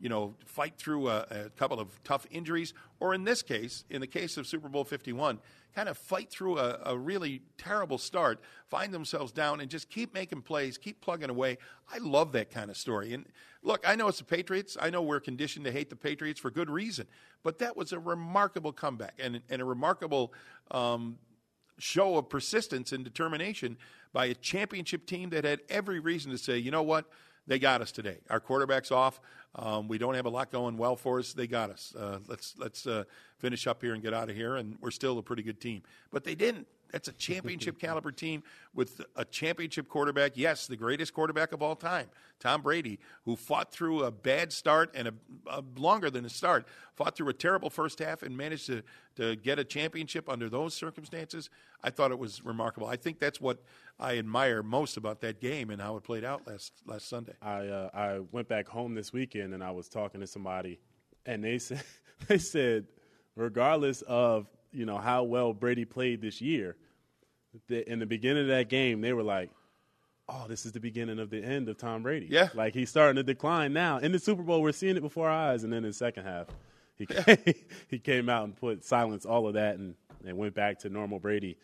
fight through a couple of tough injuries, or in this case, in the case of Super Bowl 51, kind of fight through a really terrible start, find themselves down, and just keep making plays, keep plugging away. I love that kind of story. And look, I know it's the Patriots. I know we're conditioned to hate the Patriots for good reason. But that was a remarkable comeback and a remarkable show of persistence and determination by a championship team that had every reason to say, you know what? They got us today. Our quarterback's off. We don't have a lot going well for us. They got us. Let's finish up here and get out of here, and we're still a pretty good team. But they didn't. That's a championship caliber team with a championship quarterback. Yes, the greatest quarterback of all time, Tom Brady, who fought through a bad start and a longer than a start, fought through a terrible first half and managed to get a championship under those circumstances. I thought it was remarkable. I think that's what I admire most about that game and how it played out last Sunday. I went back home this weekend and I was talking to somebody, and they said regardless of how well Brady played this year, in the beginning of that game, they were like, oh, this is the beginning of the end of Tom Brady. Yeah. Like, he's starting to decline now. In the Super Bowl, we're seeing it before our eyes, and then in the second half, he came out and silenced all of that and went back to normal Brady.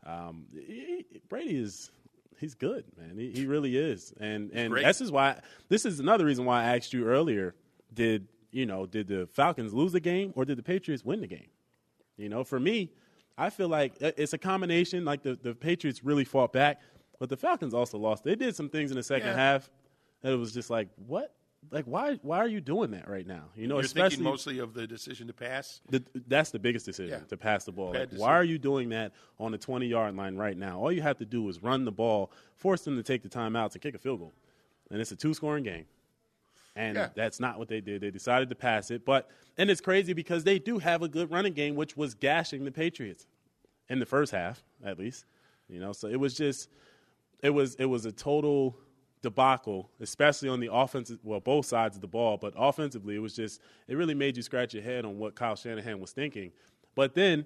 Brady he's good, man. He really is. And this is another reason why I asked you earlier, did the Falcons lose the game or did the Patriots win the game? For me, I feel like it's a combination. Like the Patriots really fought back, but the Falcons also lost. They did some things in the second half that it was just like, what? Like, why are you doing that right now? You're especially thinking mostly of the decision to pass? That's the biggest decision, to pass the ball. Like, why are you doing that on the 20-yard line right now? All you have to do is run the ball, force them to take the timeouts, and kick a field goal. And it's a 2-scoring game. And that's not what they did. They decided to pass it. And it's crazy because they do have a good running game, which was gashing the Patriots in the first half, at least. So it was just it was a total debacle, especially on the offensive, both sides of the ball. But offensively, it really made you scratch your head on what Kyle Shanahan was thinking. But then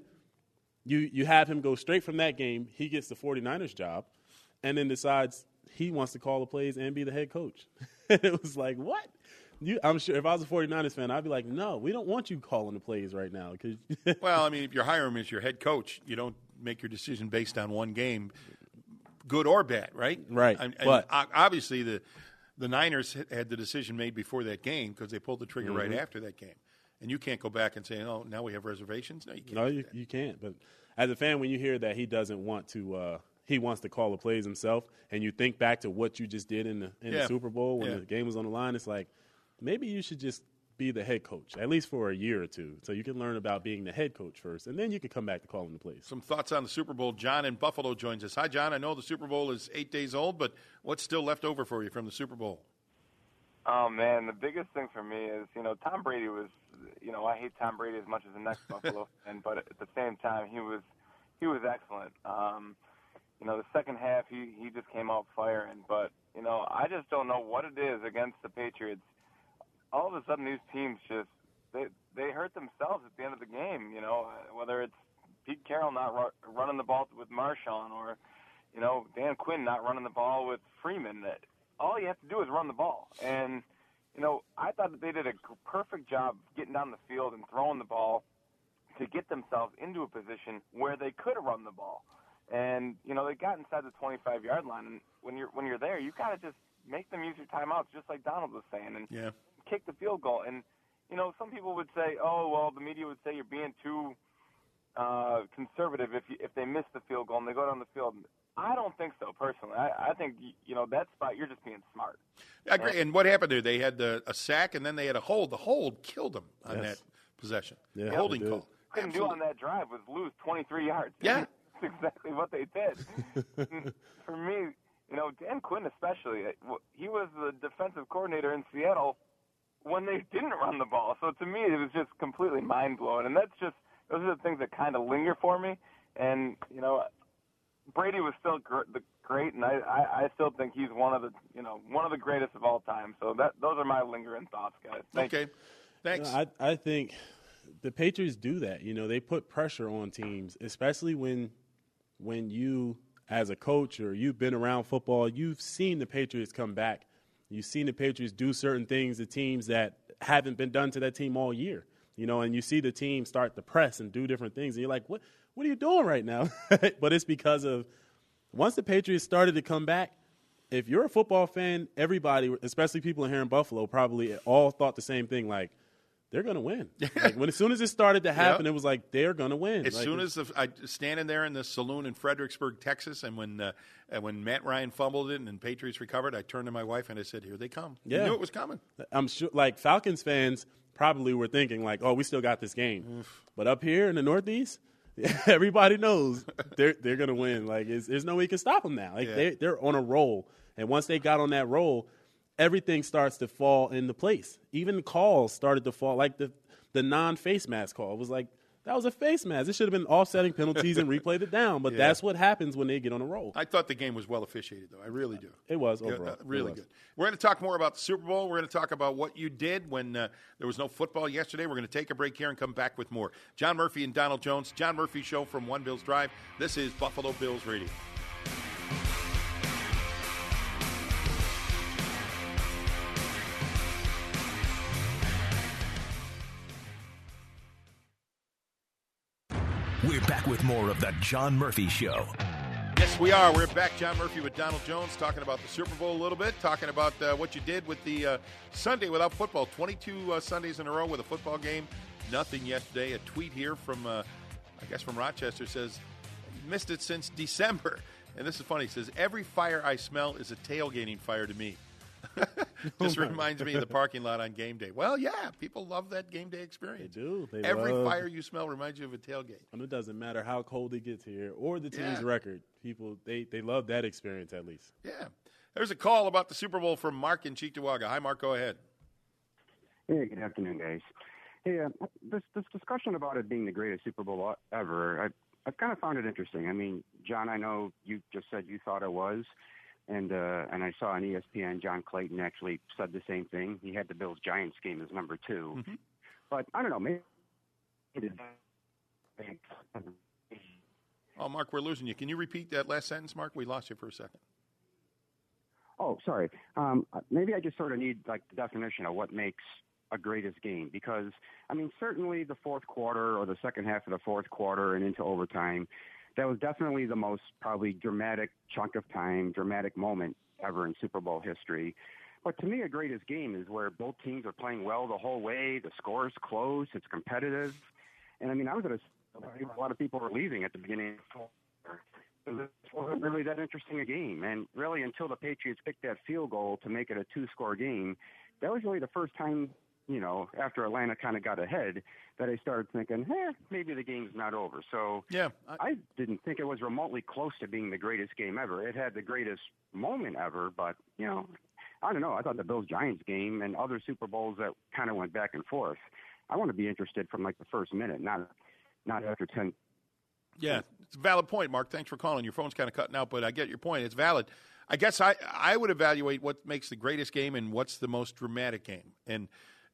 you have him go straight from that game. He gets the 49ers job and then decides he wants to call the plays and be the head coach. It was like, what? I'm sure if I was a 49ers fan, I'd be like, no, we don't want you calling the plays right now. Well, I mean, if you're hiring him as your head coach, you don't make your decision based on one game, good or bad, right? Right. But obviously the Niners had the decision made before that game because they pulled the trigger right after that game. And you can't go back and say, oh, now we have reservations? No, you can't. No, you can't. But as a fan, when you hear that he doesn't want to he wants to call the plays himself, and you think back to what you just did in the Super Bowl when the game was on the line, it's like maybe you should just be the head coach, at least for a year or two, so you can learn about being the head coach first, and then you can come back to calling the plays. Some thoughts on the Super Bowl. John in Buffalo joins us. Hi, John. I know the Super Bowl is 8 days old, but what's still left over for you from the Super Bowl? Oh, man, the biggest thing for me is, Tom Brady was, I hate Tom Brady as much as the next Buffalo fan, but at the same time, he was excellent. The second half, he just came out firing. But, I just don't know what it is against the Patriots. All of a sudden, these teams just, they hurt themselves at the end of the game, whether it's Pete Carroll not running the ball with Marshawn or, Dan Quinn not running the ball with Freeman. All you have to do is run the ball. And, I thought that they did a perfect job getting down the field and throwing the ball to get themselves into a position where they could run the ball. And, they got inside the 25-yard line. And when you're there, you got to just make them use your timeouts, just like Donald was saying, and kick the field goal. And, some people would say, oh, well, the media would say you're being too conservative if they miss the field goal and they go down the field. I don't think so, personally. I think, that spot, you're just being smart. I agree. And what happened there? They had a sack, and then they had a hold. The hold killed them on that possession. Yeah, the holding call. Couldn't do on that drive was lose 23 yards. Yeah. That's exactly what they did. For me, Dan Quinn especially, he was the defensive coordinator in Seattle when they didn't run the ball. So to me, it was just completely mind-blowing. And those are the things that kind of linger for me. And, Brady was still great, and I still think he's one of the greatest of all time. So those are my lingering thoughts, guys. Okay, thanks. I think the Patriots do that. They put pressure on teams, especially when you, as a coach or you've been around football, you've seen the Patriots come back. You've seen the Patriots do certain things to teams that haven't been done to that team all year. And you see the team start to press and do different things, and you're like, what are you doing right now? But it's because of once the Patriots started to come back, if you're a football fan, everybody, especially people here in Buffalo, probably all thought the same thing, like, they're going to win. As soon as it started to happen, It was like, they're going to win. As soon as I standing there in the saloon in Fredericksburg, Texas, and when Matt Ryan fumbled it and Patriots recovered, I turned to my wife and I said, here they come. Yeah. I knew it was coming. I'm sure, Falcons fans probably were thinking, like, oh, we still got this game. But up here in the Northeast, everybody knows they're going to win. There's no way you can stop them now. They're on a roll. And once they got on that roll, everything starts to fall into place. Even calls started to fall, like the non-face mask call. It was like, that was a face mask. It should have been offsetting penalties and replayed it down. But that's what happens when they get on a roll. I thought the game was well officiated, though. I really do. It was overall. Really good. We're going to talk more about the Super Bowl. We're going to talk about what you did when there was no football yesterday. We're going to take a break here and come back with more. John Murphy and Donald Jones. John Murphy Show from One Bills Drive. This is Buffalo Bills Radio. We're back with more of the John Murphy Show. Yes, we are. We're back. John Murphy with Donald Jones, talking about the Super Bowl a little bit, talking about what you did with the Sunday without football. 22 Sundays in a row with a football game. Nothing yesterday. A tweet here from, I guess from Rochester says, missed it since December. And this is funny. It says, every fire I smell is a tailgating fire to me. Just reminds me of the parking lot on game day. Well, yeah, people love that game day experience. They do. Every fire you smell reminds you of a tailgate. And it doesn't matter how cold it gets here or the team's record. People, they love that experience at least. Yeah. There's a call about the Super Bowl from Mark in Cheektowaga. Hi, Mark. Go ahead. Hey, good afternoon, guys. Hey, this discussion about it being the greatest Super Bowl ever, I've kind of found it interesting. I mean, John, I know you just said you thought it was. And I saw on ESPN, John Clayton actually said the same thing. He had the Bills-Giants game as number 2. Mm-hmm. But I don't know, maybe. Oh, Mark, we're losing you. Can you repeat that last sentence, Mark? We lost you for a second. Oh, sorry. Maybe I just sort of need the definition of what makes a greatest game, because I mean, certainly the fourth quarter or the second half of the fourth quarter and into overtime, that was definitely the most probably dramatic chunk of time, dramatic moment ever in Super Bowl history. But to me, a greatest game is where both teams are playing well the whole way. The score is close. It's competitive. And I mean, I was at a lot of people were leaving at the beginning of the quarter. It wasn't really that interesting a game. And really, until the Patriots picked that field goal to make it a 2-score game, that was really the first time, after Atlanta kind of got ahead, that I started thinking, maybe the game's not over. So yeah, I didn't think it was remotely close to being the greatest game ever. It had the greatest moment ever, but, I don't know. I thought the Bills-Giants game and other Super Bowls that kind of went back and forth, I want to be interested from the first minute, not after 10. Yeah, it's a valid point, Mark. Thanks for calling. Your phone's kind of cutting out, but I get your point. It's valid. I guess I would evaluate what makes the greatest game and what's the most dramatic game. And,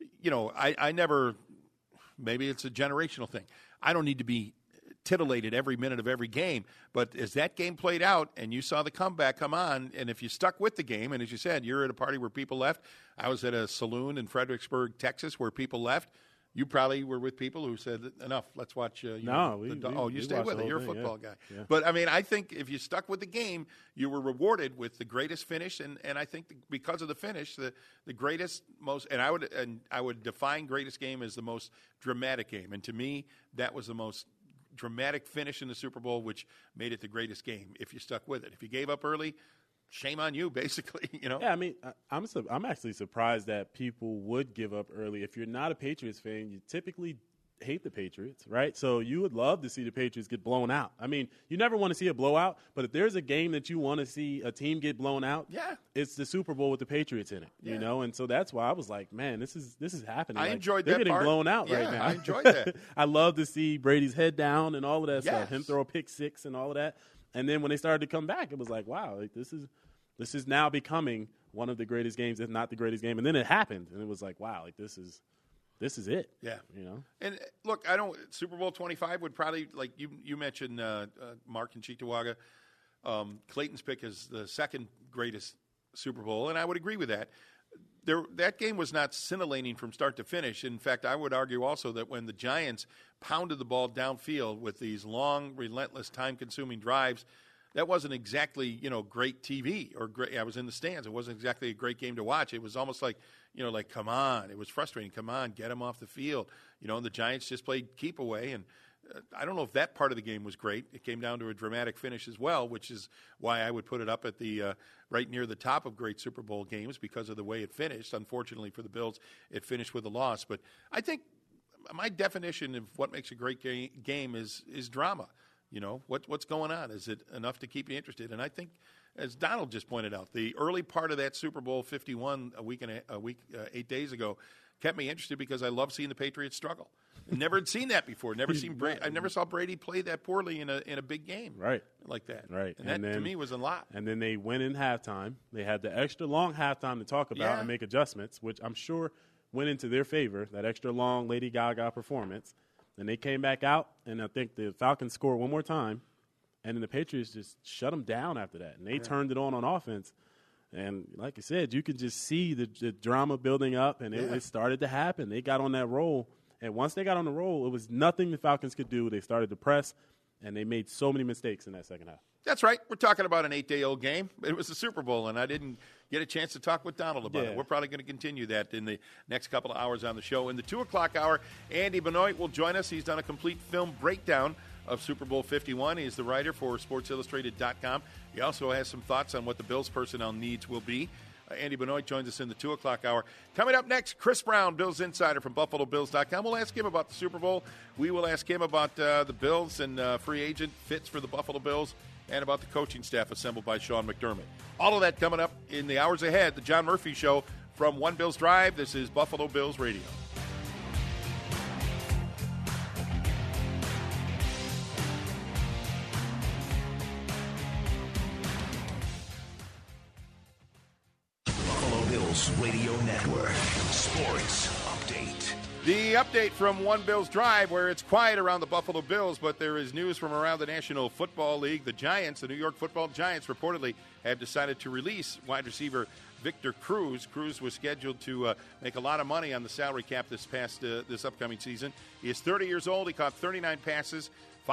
I never – maybe it's a generational thing. I don't need to be titillated every minute of every game. But as that game played out and you saw the comeback come on, and if you stuck with the game, and as you said, you're at a party where people left. I was at a saloon in Fredericksburg, Texas, where people left. You probably were with people who said, enough, let's watch. You stayed with it. You're a football guy. Yeah. But, I mean, I think if you stuck with the game, you were rewarded with the greatest finish. And I think because of the finish, the greatest, most – and I would define greatest game as the most dramatic game. And to me, that was the most dramatic finish in the Super Bowl, which made it the greatest game if you stuck with it. If you gave up early – shame on you, basically, Yeah, I mean, I'm actually surprised that people would give up early. If you're not a Patriots fan, you typically hate the Patriots, right? So you would love to see the Patriots get blown out. I mean, you never want to see a blowout, but if there's a game that you want to see a team get blown out, it's the Super Bowl with the Patriots in it, And so that's why I was like, man, this is happening. I enjoyed that They're getting part. blown out right now. I enjoyed that. I love to see Brady's head down and all of that stuff, him throw a pick six and all of that. And then when they started to come back, it was like, wow, this is now becoming one of the greatest games, if not the greatest game. And then it happened, and it was like, wow, this is it. Yeah. And look, Super Bowl 25 would probably, like you mentioned, Mark in Cheektowaga, Clayton's pick is the second greatest Super Bowl, and I would agree with that. that game was not scintillating from start to finish. In fact, I would argue also that when the Giants pounded the ball downfield with these long, relentless, time-consuming drives, that wasn't exactly, great TV or great. I was in the stands. It wasn't exactly a great game to watch. It was almost like, come on. It was frustrating. Come on, get them off the field. And the Giants just played keep away. And I don't know if that part of the game was great. It came down to a dramatic finish as well, which is why I would put it up at the right near the top of great Super Bowl games because of the way it finished. Unfortunately for the Bills, it finished with a loss. But I think my definition of what makes a great game is drama. What's going on? Is it enough to keep you interested? And I think, as Donald just pointed out, the early part of that Super Bowl 51 a week 8 days ago kept me interested because I love seeing the Patriots struggle. Never had seen that before. I never saw Brady play that poorly in a big game, right, like that. Right, and that to me was a lot. And then they went in halftime. They had the extra long halftime to talk about and make adjustments, which I'm sure went into their favor. That extra long Lady Gaga performance. And they came back out, and I think the Falcons scored one more time, and then the Patriots just shut them down after that. And they turned it on offense. And like I said, you could just see the drama building up, and it started to happen. They got on that roll. And once they got on the roll, it was nothing the Falcons could do. They started to press, and they made so many mistakes in that second half. That's right. We're talking about an 8-day-old game. It was the Super Bowl, and I didn't get a chance to talk with Donald about it. We're probably going to continue that in the next couple of hours on the show. In the 2 o'clock hour, Andy Benoit will join us. He's done a complete film breakdown of Super Bowl 51. He's the writer for SportsIllustrated.com. He also has some thoughts on what the Bills' personnel needs will be. Andy Benoit joins us in the 2 o'clock hour. Coming up next, Chris Brown, Bills insider from BuffaloBills.com. We'll ask him about the Super Bowl. We will ask him about the Bills and free agent fits for the Buffalo Bills and about the coaching staff assembled by Sean McDermott. All of that coming up in the hours ahead. The John Murphy Show from One Bills Drive. This is Buffalo Bills Radio. Buffalo Bills Radio Network. Sports Update. The update from One Bills Drive, where it's quiet around the Buffalo Bills, but there is news from around the National Football League. The Giants, the New York Football Giants, reportedly have decided to release wide receiver Victor Cruz. Cruz was scheduled to make a lot of money on the salary cap this upcoming season. He is 30 years old. He caught 39 passes,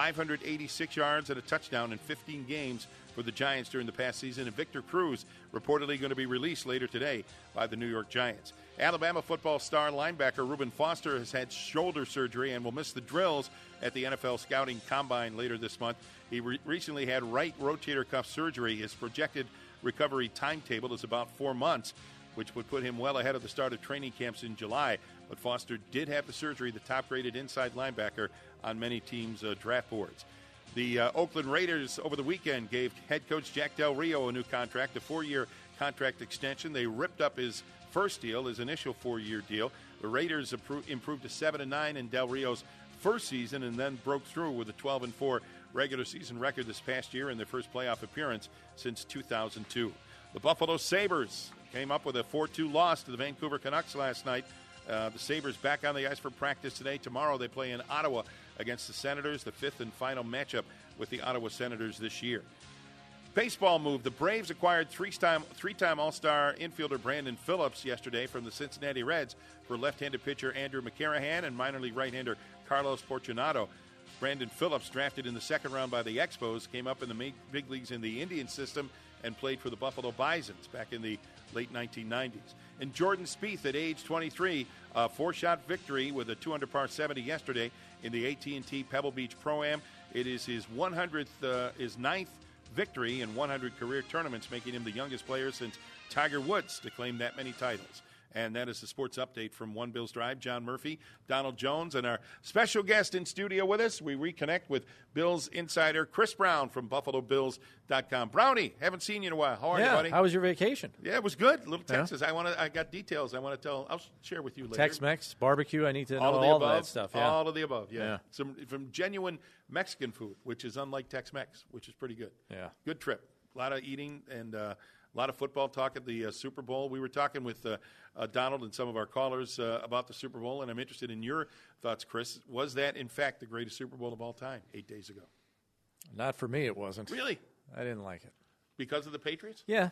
586 yards, and a touchdown in 15 games for the Giants during the past season. And Victor Cruz reportedly going to be released later today by the New York Giants. Alabama football star linebacker Reuben Foster has had shoulder surgery and will miss the drills at the NFL Scouting Combine later this month. He recently had right rotator cuff surgery. His projected recovery timetable is about 4 months, which would put him well ahead of the start of training camps in July. But Foster did have the surgery, the top-rated inside linebacker on many teams' draft boards. The Oakland Raiders over the weekend gave head coach Jack Del Rio a new contract, a 4-year contract extension. They ripped up his first deal, his initial 4-year deal. The Raiders improved to 7-9 in Del Rio's first season and then broke through with a 12-4 regular season record this past year in their first playoff appearance since 2002. The Buffalo Sabres came up with a 4-2 loss to the Vancouver Canucks last night. The Sabres back on the ice for practice today. Tomorrow they play in Ottawa against the Senators, the fifth and final matchup with the Ottawa Senators this year. Baseball move. The Braves acquired three-time All-Star infielder Brandon Phillips yesterday from the Cincinnati Reds for left-handed pitcher Andrew McCarrahan and minor league right-hander Carlos Fortunato. Brandon Phillips, drafted in the second round by the Expos, came up in the big leagues in the Indian system and played for the Buffalo Bisons back in the late 1990s. And Jordan Spieth, at age 23, a 4-shot victory with a 200-par 70 yesterday in the AT&T Pebble Beach Pro-Am. It is his 100th, his 9th victory in 100 career tournaments, making him the youngest player since Tiger Woods to claim that many titles. And that is the sports update from One Bills Drive. John Murphy, Donald Jones, and our special guest in studio with us. We reconnect with Bills insider Chris Brown from BuffaloBills.com. Brownie, haven't seen you in a while. How are you, buddy? How was your vacation? Yeah, it was good. Little Texas. Yeah. I got details I want to tell. I'll share with you later. Tex-Mex, barbecue. I need to know all of that stuff. Yeah. All of the above. Yeah. From genuine Mexican food, which is unlike Tex-Mex, which is pretty good. Yeah. Good trip. A lot of eating and a lot of football talk at the Super Bowl. We were talking with Donald and some of our callers about the Super Bowl, and I'm interested in your thoughts, Chris. Was that, in fact, the greatest Super Bowl of all time 8 days ago? Not for me, it wasn't. Really? I didn't like it. Because of the Patriots? Yeah.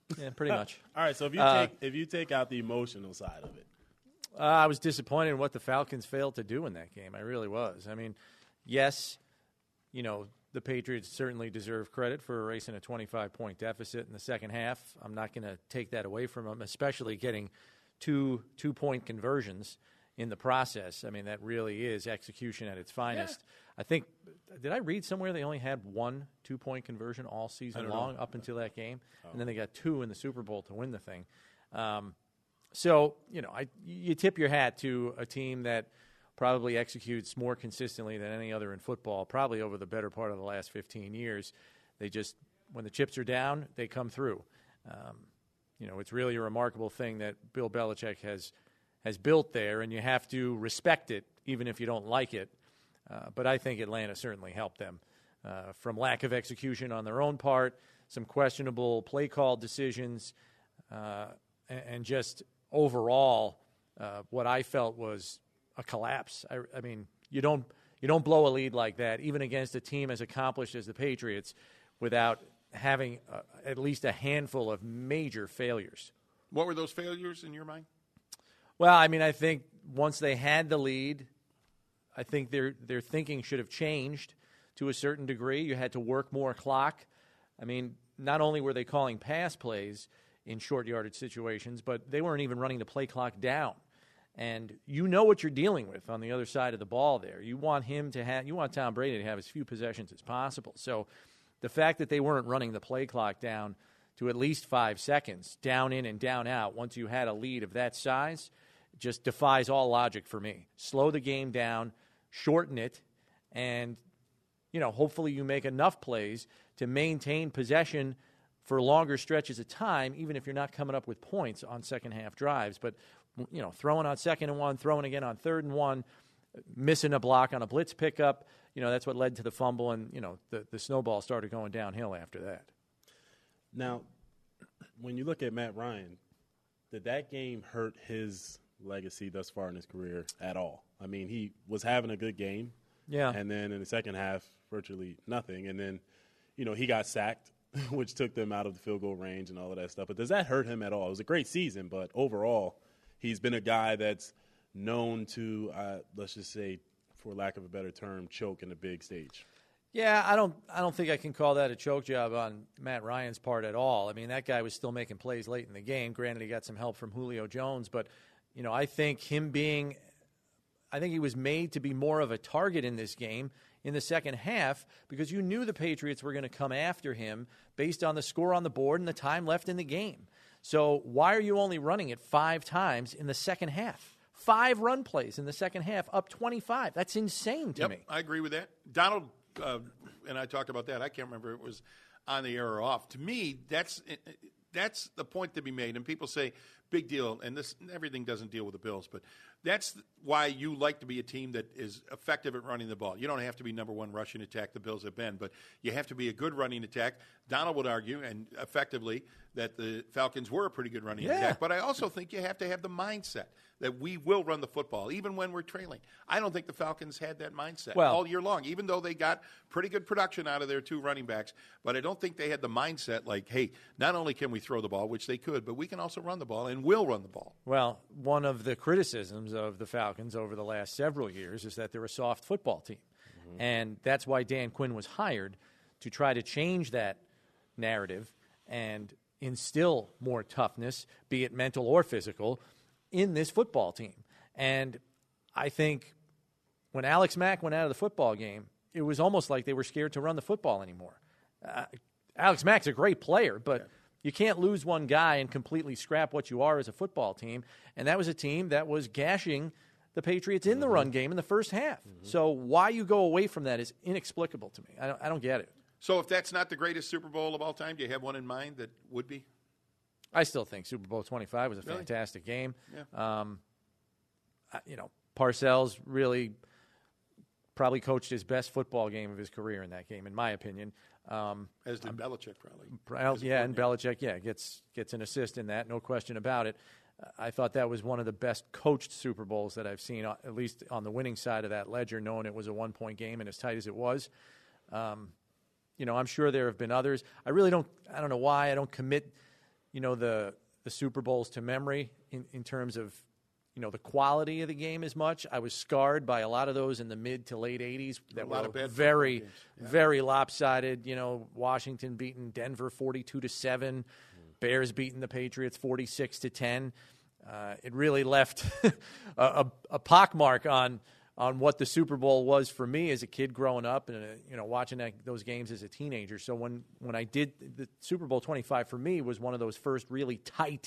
Yeah, pretty much. All right, so if you take out the emotional side of it. I was disappointed in what the Falcons failed to do in that game. I really was. I mean, yes, the Patriots certainly deserve credit for erasing a 25-point deficit in the second half. I'm not going to take that away from them, especially getting two-point conversions in the process. I mean, that really is execution at its finest. Yeah. I think, did I read somewhere they only had one 2-point conversion all season long up until that game? Oh. And then they got 2 in the Super Bowl to win the thing. So, you tip your hat to a team that probably executes more consistently than any other in football, probably over the better part of the last 15 years. They just, when the chips are down, they come through. It's really a remarkable thing that Bill Belichick has built there, and you have to respect it, even if you don't like it. But I think Atlanta certainly helped them from lack of execution on their own part, some questionable play call decisions, and just overall what I felt was a collapse. I mean, you don't blow a lead like that, even against a team as accomplished as the Patriots, without having at least a handful of major failures. What were those failures in your mind? Well, I mean, I think once they had the lead, I think their thinking should have changed to a certain degree. You had to work more clock. I mean, not only were they calling pass plays in short yardage situations, but they weren't even running the play clock down. And you know what you're dealing with on the other side of the ball there. You want Tom Brady to have as few possessions as possible. So the fact that they weren't running the play clock down to at least 5 seconds, down in and down out, once you had a lead of that size, just defies all logic for me. Slow the game down, shorten it, and hopefully you make enough plays to maintain possession for longer stretches of time, even if you're not coming up with points on second half drives. But throwing on 2nd and 1, throwing again on 3rd and 1, missing a block on a blitz pickup, that's what led to the fumble, and the snowball started going downhill after that. Now, when you look at Matt Ryan, did that game hurt his legacy thus far in his career at all? I mean, he was having a good game. Yeah. And then in the second half, virtually nothing. And then, he got sacked, which took them out of the field goal range and all of that stuff. But does that hurt him at all? It was a great season, but overall, he's been a guy that's known to, let's just say, for lack of a better term, choke in the big stage. Yeah, I don't think I can call that a choke job on Matt Ryan's part at all. I mean, that guy was still making plays late in the game. Granted, he got some help from Julio Jones, but I think he was made to be more of a target in this game in the second half because you knew the Patriots were going to come after him based on the score on the board and the time left in the game. So why are you only running it 5 times in the second half? 5 run plays in the second half, up 25. That's insane to me. I agree with that. Donald and I talked about that. I can't remember if it was on the air or off. To me, that's the point to be made. And people say, big deal, and everything doesn't deal with the Bills, but that's why you like to be a team that is effective at running the ball. You don't have to be number one rushing attack, the Bills have been, but you have to be a good running attack. Donald would argue, and effectively, that the Falcons were a pretty good running attack, but I also think you have to have the mindset that we will run the football, even when we're trailing. I don't think the Falcons had that mindset all year long, even though they got pretty good production out of their 2 running backs, but I don't think they had the mindset like, hey, not only can we throw the ball, which they could, but we can also run the ball and will run the ball. Well, one of the criticisms of the Falcons over the last several years is that they're a soft football team. Mm-hmm. And that's why Dan Quinn was hired, to try to change that narrative and instill more toughness, be it mental or physical, in this football team. And I think when Alex Mack went out of the football game, it was almost like they were scared to run the football anymore. Alex Mack's a great player, but you can't lose one guy and completely scrap what you are as a football team. And that was a team that was gashing the Patriots in the run game in the first half. Mm-hmm. So why you go away from that is inexplicable to me. I don't get it. So if that's not the greatest Super Bowl of all time, do you have one in mind that would be? I still think Super Bowl 25 was a fantastic game. Yeah. Parcells really probably coached his best football game of his career in that game, in my opinion. As did Belichick, probably. And Belichick, gets an assist in that, no question about it. I thought that was one of the best coached Super Bowls that I've seen, at least on the winning side of that ledger, knowing it was a 1-point game and as tight as it was. I'm sure there have been others. I don't know why I don't commit the Super Bowls to memory in terms of, the quality of the game as much. I was scarred by a lot of those in the mid to late 80s that were very, very lopsided. Washington beating Denver 42-7, Bears beating the Patriots 46-10. It really left a pockmark on what the Super Bowl was for me as a kid growing up and, watching those games as a teenager. So when I did the Super Bowl 25 for me was one of those first really tight,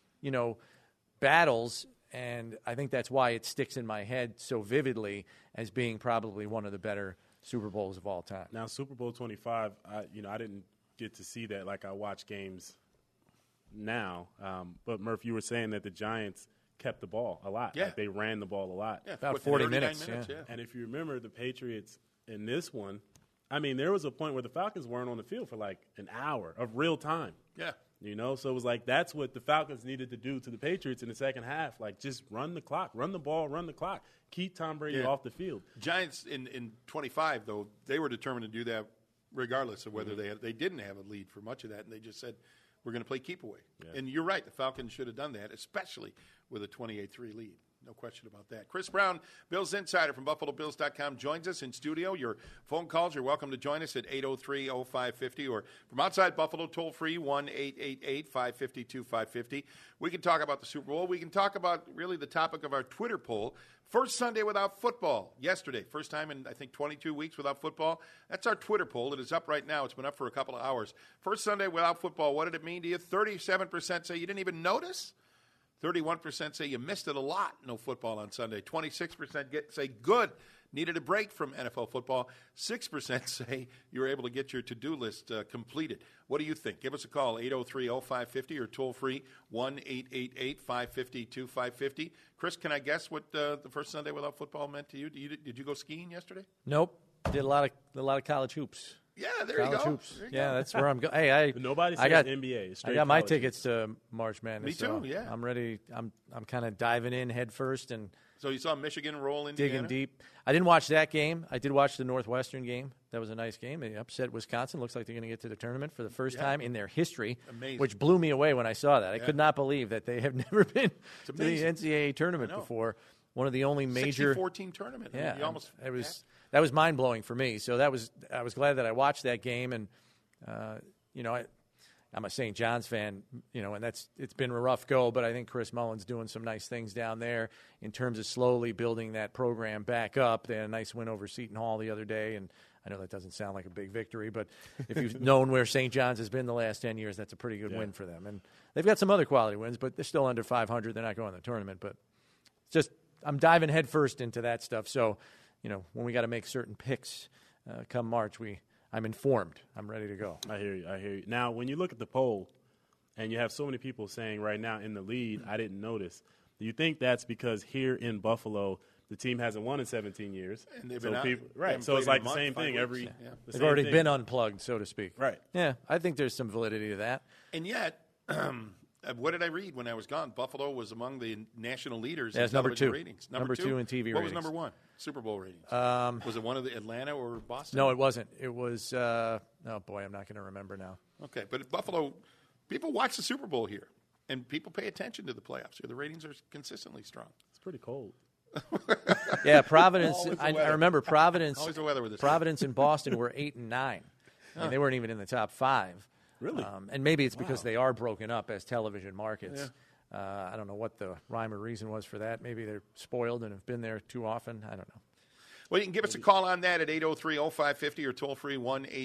battles. And I think that's why it sticks in my head so vividly as being probably one of the better Super Bowls of all time. Now, Super Bowl 25, I didn't get to see that like I watch games now. But, Murph, you were saying that the Giants kept the ball a lot. Yeah. Like they ran the ball a lot. Yeah, about 40 minutes. Yeah. And if you remember the Patriots in this one, there was a point where the Falcons weren't on the field for like an hour of real time. Yeah. So it was like that's what the Falcons needed to do to the Patriots in the second half. Like just run the clock, run the ball, run the clock. Keep Tom Brady off the field. Giants in 25, though, they were determined to do that regardless of whether they didn't have a lead for much of that, and they just said, we're going to play keep away. Yeah. And you're right, the Falcons should have done that, especially with a 28-3 lead. No question about that. Chris Brown, Bills Insider from BuffaloBills.com, joins us in studio. Your phone calls, you're welcome to join us at 803-0550 or from outside Buffalo, toll-free, 1-888-552-550. We can talk about the Super Bowl. We can talk about really the topic of our Twitter poll. First Sunday without football yesterday. First time in, I think, 22 weeks without football. That's our Twitter poll. It is up right now. It's been up for a couple of hours. First Sunday without football, what did it mean to you? 37% say you didn't even notice. 31% say you missed it a lot, no football on Sunday. 26% say good, needed a break from NFL football. 6% say you were able to get your to-do list completed. What do you think? Give us a call, 803-0550 or toll-free, 1-888-552-550. Chris, can I guess what the first Sunday without football meant to you? Did you go skiing yesterday? Nope. Did a lot of college hoops. Yeah, there you go. Hoops. Yeah, that's where I'm going. Hey, nobody says NBA. I got my tickets to March Madness. Me too. So yeah, I'm ready. I'm kind of diving in head first and. So you saw Michigan roll Indiana? Digging deep. I didn't watch that game. I did watch the Northwestern game. That was a nice game. They upset Wisconsin. Looks like they're going to get to the tournament for the first time in their history. Amazing. Which blew me away when I saw that. I could not believe that they have never been to the NCAA tournament before. One of the only major 14 tournament. Yeah, I mean, that was mind blowing for me. So I was glad that I watched that game, and I'm a St. John's fan, and it's been a rough go, but I think Chris Mullen's doing some nice things down there in terms of slowly building that program back up. They had a nice win over Seton Hall the other day, and I know that doesn't sound like a big victory, but if you've known where St. John's has been the last 10 years, that's a pretty good win for them. And they've got some other quality wins, but they're still under 500. They're not going to the tournament, but it's just I'm diving headfirst into that stuff. So, when we got to make certain picks come March, I'm informed. I'm ready to go. I hear you. Now, when you look at the poll, and you have so many people saying right now in the lead, I didn't notice. Do you think that's because here in Buffalo, the team hasn't won in 17 years? And they've been out. Right. So it's like the same thing every. They've already been unplugged, so to speak. Right. Yeah, I think there's some validity to that. And yet, what did I read when I was gone? Buffalo was among the national leaders in television number 2. ratings. Number 2 in TV ratings. What was number 1? Super Bowl ratings. Was it one of the Atlanta or Boston? No, it wasn't. It was, oh boy, I'm not going to remember now. Okay, but Buffalo, people watch the Super Bowl here, and people pay attention to the playoffs here. The ratings are consistently strong. It's pretty cold. Yeah, Providence. I remember Providence. Always the weather with this. Providence and Boston were 8 and 9. And they weren't even in the top 5. Really? And maybe it's because they are broken up as television markets. Yeah. I don't know what the rhyme or reason was for that. Maybe they're spoiled and have been there too often. I don't know. Well, you can give us a call on that at 803-0550 or toll-free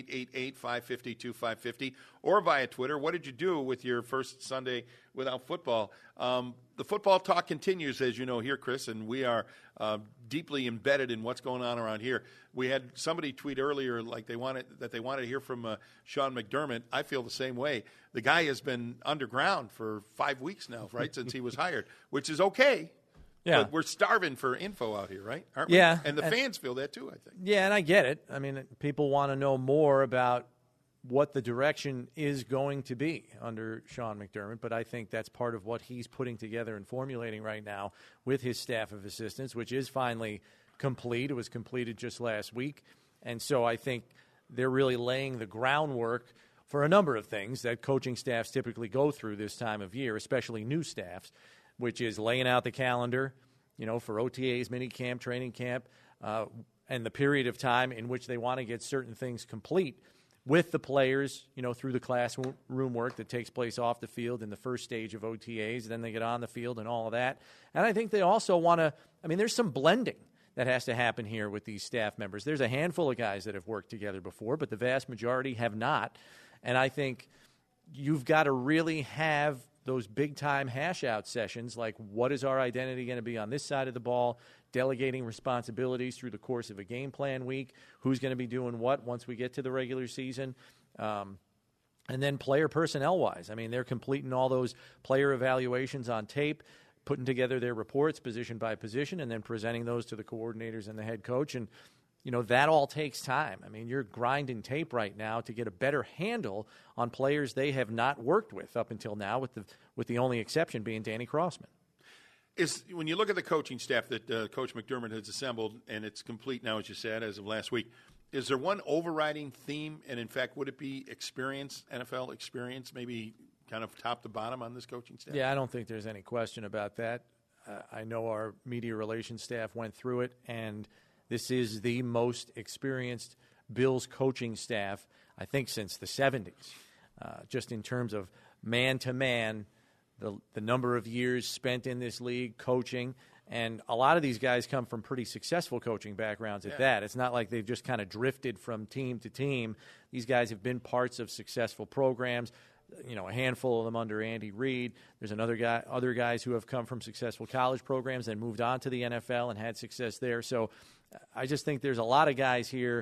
1-888-552-550 or via Twitter. What did you do with your first Sunday without football? The football talk continues, as you know, here, Chris, and we are deeply embedded in what's going on around here. We had somebody tweet earlier like they wanted to hear from Sean McDermott. I feel the same way. The guy has been underground for 5 weeks now, right, since he was hired, which is okay. Yeah. But we're starving for info out here, right? Aren't we? Yeah. And the fans feel that too, I think. Yeah, and I get it. I mean, people want to know more about what the direction is going to be under Sean McDermott, but I think that's part of what he's putting together and formulating right now with his staff of assistants, which is finally complete. It was completed just last week. And so I think they're really laying the groundwork for a number of things that coaching staffs typically go through this time of year, especially new staffs, which is laying out the calendar, for OTAs, mini camp, training camp, and the period of time in which they want to get certain things complete with the players, through the classroom work that takes place off the field in the first stage of OTAs. Then they get on the field and all of that. And I think they also want to, there's some blending that has to happen here with these staff members. There's a handful of guys that have worked together before, but the vast majority have not. And I think you've got to really have those big-time hash-out sessions, like what is our identity going to be on this side of the ball, delegating responsibilities through the course of a game plan week, who's going to be doing what once we get to the regular season, and then player personnel-wise. They're completing all those player evaluations on tape, putting together their reports position by position, and then presenting those to the coordinators and the head coach. And, that all takes time. You're grinding tape right now to get a better handle on players they have not worked with up until now, with the only exception being Danny Crossman. When you look at the coaching staff that Coach McDermott has assembled, and it's complete now, as you said, as of last week, is there one overriding theme? And, in fact, would it be experience, NFL experience, maybe kind of top to bottom on this coaching staff? Yeah, I don't think there's any question about that. I know our media relations staff went through it, and this is the most experienced Bills coaching staff, I think, since the 70s, just in terms of man-to-man, the number of years spent in this league coaching. And a lot of these guys come from pretty successful coaching backgrounds at that. It's not like they've just kind of drifted from team to team. These guys have been parts of successful programs, a handful of them under Andy Reid. There's other guys who have come from successful college programs and moved on to the NFL and had success there. So I just think there's a lot of guys here,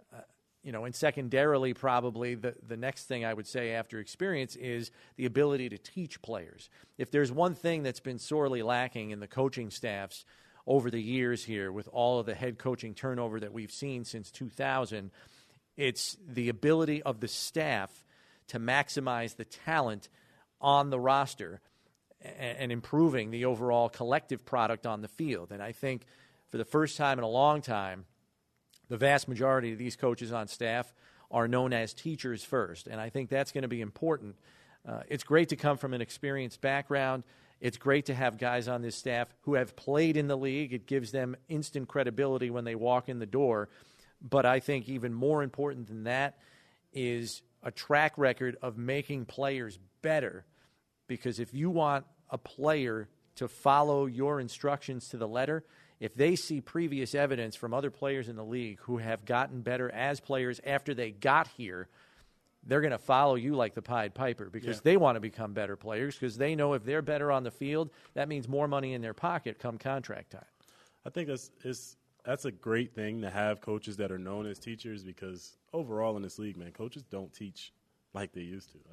and secondarily probably the next thing I would say after experience is the ability to teach players. If there's one thing that's been sorely lacking in the coaching staffs over the years here with all of the head coaching turnover that we've seen since 2000, it's the ability of the staff to maximize the talent on the roster and improving the overall collective product on the field. And I think for the first time in a long time, the vast majority of these coaches on staff are known as teachers first, and I think that's going to be important. It's great to come from an experienced background. It's great to have guys on this staff who have played in the league. It gives them instant credibility when they walk in the door. But I think even more important than that is a track record of making players better, because if you want a player to follow your instructions to the letter, if they see previous evidence from other players in the league who have gotten better as players after they got here, they're going to follow you like the Pied Piper, because they want to become better players, because they know if they're better on the field, that means more money in their pocket come contract time. I think that's a great thing to have coaches that are known as teachers, because overall in this league, man, coaches don't teach like they used to.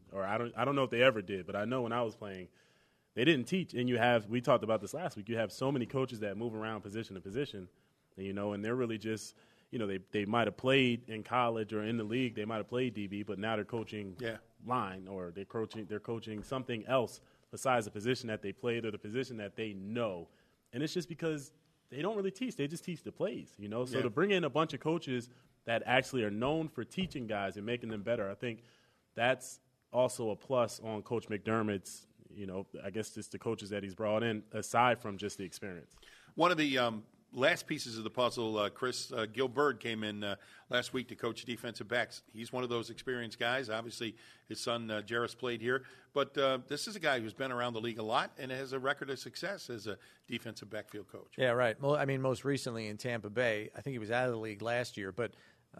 I don't know if they ever did, but I know when I was playing, they didn't teach. And we talked about this last week, you have so many coaches that move around position to position, and they're really just, they might have played in college or in the league, they might have played DB, but now they're coaching line, or they're coaching something else besides the position that they played or the position that they know. And it's just because they don't really teach. They just teach the plays, So to bring in a bunch of coaches that actually are known for teaching guys and making them better, I think that's also a plus on Coach McDermott's, I guess just the coaches that he's brought in, aside from just the experience. One of the last pieces of the puzzle, Chris, Gil Bird came in last week to coach defensive backs. He's one of those experienced guys. Obviously, his son Jarris played here. But this is a guy who's been around the league a lot and has a record of success as a defensive backfield coach. Yeah, right. Well, most recently in Tampa Bay. I think he was out of the league last year. But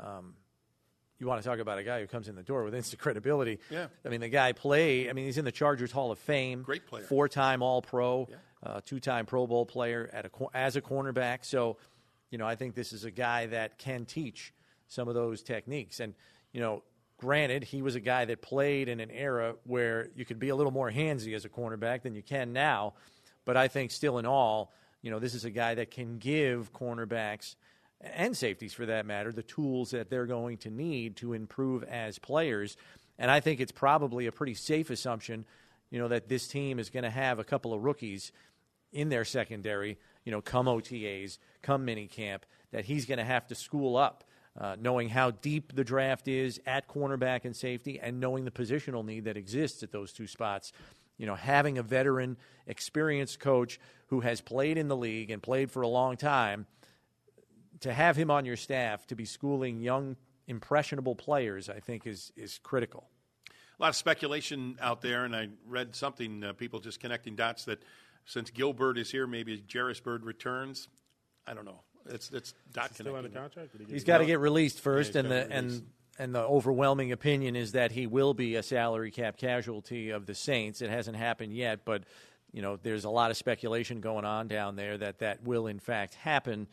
you want to talk about a guy who comes in the door with instant credibility. Yeah. The guy he's in the Chargers Hall of Fame. Great player. 4-time All-Pro. Yeah. 2-time Pro Bowl player as a cornerback. So, I think this is a guy that can teach some of those techniques. And, granted, he was a guy that played in an era where you could be a little more handsy as a cornerback than you can now. But I think still in all, this is a guy that can give cornerbacks and safeties for that matter the tools that they're going to need to improve as players. And I think it's probably a pretty safe assumption, that this team is going to have a couple of rookies in their secondary, come OTAs, come minicamp, that he's going to have to school up knowing how deep the draft is at cornerback and safety, and knowing the positional need that exists at those two spots. Having a veteran, experienced coach who has played in the league and played for a long time, to have him on your staff to be schooling young, impressionable players, I think is critical. A lot of speculation out there, and I read something, people just connecting dots, that since Gilbert is here, maybe Jairus Byrd returns. I don't know. It's dot connecting. Still under contract? He's got to get released first, and the overwhelming opinion is that he will be a salary cap casualty of the Saints. It hasn't happened yet, but there's a lot of speculation going on down there that will in fact happen.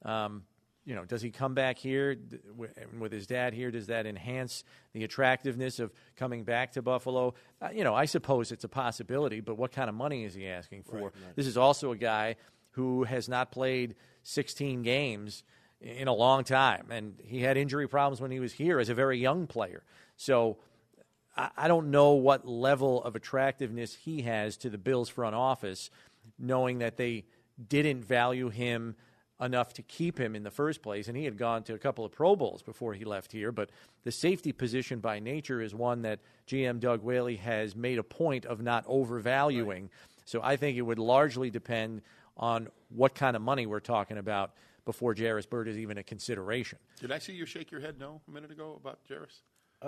Does he come back here with his dad here? Does that enhance the attractiveness of coming back to Buffalo? I suppose it's a possibility, but what kind of money is he asking for? Right. This is also a guy who has not played 16 games in a long time, and he had injury problems when he was here as a very young player. So I don't know what level of attractiveness he has to the Bills front office, knowing that they didn't value him enough to keep him in the first place, and he had gone to a couple of Pro Bowls before he left here. But the safety position by nature is one that GM Doug Whaley has made a point of not overvaluing. Right. So I think it would largely depend on what kind of money we're talking about before Jairus Byrd is even a consideration. Did I see you shake your head no a minute ago about Jairus?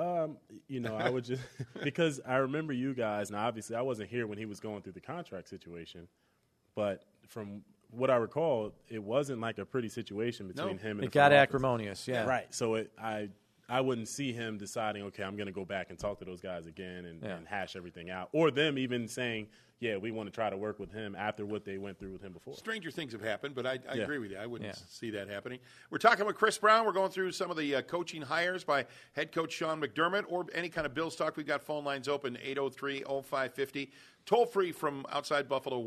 I would just – because I remember you guys, and obviously I wasn't here when he was going through the contract situation, but from – what I recall, it wasn't like a pretty situation between him and it got acrimonious, yeah. Right. So I wouldn't see him deciding, okay, I'm going to go back and talk to those guys again and hash everything out. Or them even saying, yeah, we want to try to work with him after what they went through with him before. Stranger things have happened, but I agree with you. I wouldn't see that happening. We're talking with Chris Brown. We're going through some of the coaching hires by head coach Sean McDermott, or any kind of Bills talk. We've got phone lines open, 803-0550. Toll free from outside Buffalo,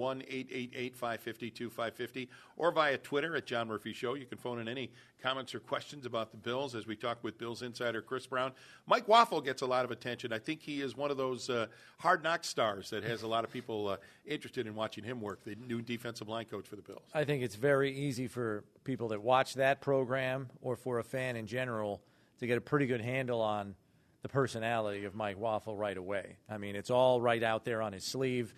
1-888-550-2550, or via Twitter at John Murphy Show. You can phone in any comments or questions about the Bills as we talk with Bills insider Chris Brown. Mike Waffle gets a lot of attention. I think he is one of those hard knock stars that has a lot of people interested in watching him work, the new defensive line coach for the Bills. I think it's very easy for people that watch that program, or for a fan in general, to get a pretty good handle on the personality of Mike Waffle right away. I mean, it's all right out there on his sleeve,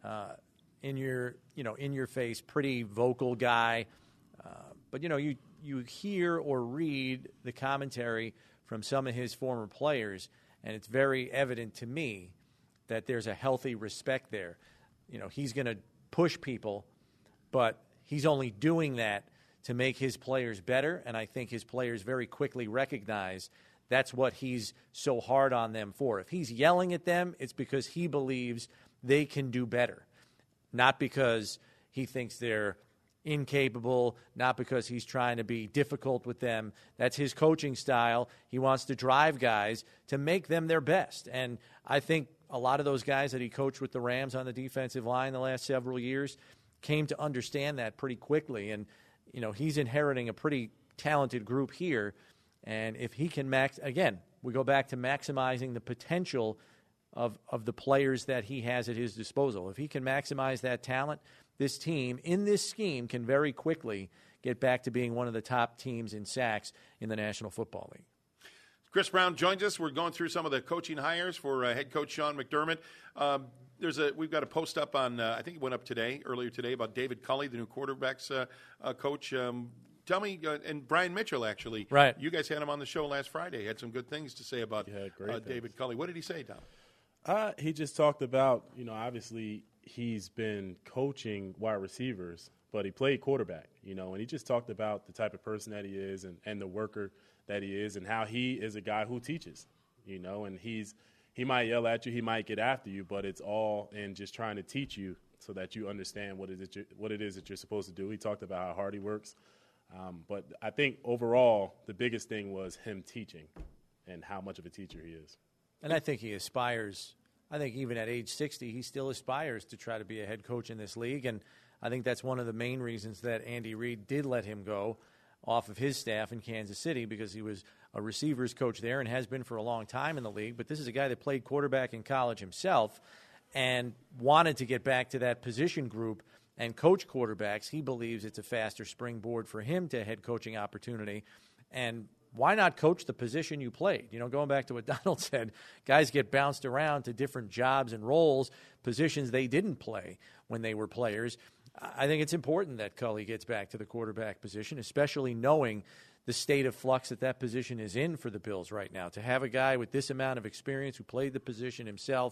in your face, pretty vocal guy. But you hear or read the commentary from some of his former players, and it's very evident to me that there's a healthy respect there. He's going to push people, but he's only doing that to make his players better, and I think his players very quickly recognize that's what he's so hard on them for. If he's yelling at them, it's because he believes they can do better, not because he thinks they're incapable, not because he's trying to be difficult with them. That's his coaching style. He wants to drive guys to make them their best. And I think a lot of those guys that he coached with the Rams on the defensive line the last several years came to understand that pretty quickly. And, he's inheriting a pretty talented group here. And if he can again, we go back to maximizing the potential of the players that he has at his disposal. If he can maximize that talent, this team in this scheme can very quickly get back to being one of the top teams in sacks in the National Football League. Chris Brown joins us. We're going through some of the coaching hires for head coach Sean McDermott. We've got a post up on, I think it went up earlier today, about David Culley, the new quarterbacks coach. Tell me, and Brian Mitchell, actually. Right. You guys had him on the show last Friday. He had some good things to say about David Culley. What did he say, Tom? He just talked about, obviously he's been coaching wide receivers, but he played quarterback, and he just talked about the type of person that he is and the worker that he is, and how he is a guy who teaches, and he might yell at you, he might get after you, but it's all in just trying to teach you so that you understand what it is that you're supposed to do. He talked about how hard he works. But I think overall the biggest thing was him teaching and how much of a teacher he is. And I think he aspires. I think even at age 60, he still aspires to try to be a head coach in this league. And I think that's one of the main reasons that Andy Reid did let him go off of his staff in Kansas City, because he was a receivers coach there and has been for a long time in the league. But this is a guy that played quarterback in college himself and wanted to get back to that position group and coach quarterbacks. He believes it's a faster springboard for him to head coaching opportunity. And why not coach the position you played? Going back to what Donald said, guys get bounced around to different jobs and roles, positions they didn't play when they were players. I think it's important that Culley gets back to the quarterback position, especially knowing the state of flux that position is in for the Bills right now. To have a guy with this amount of experience who played the position himself,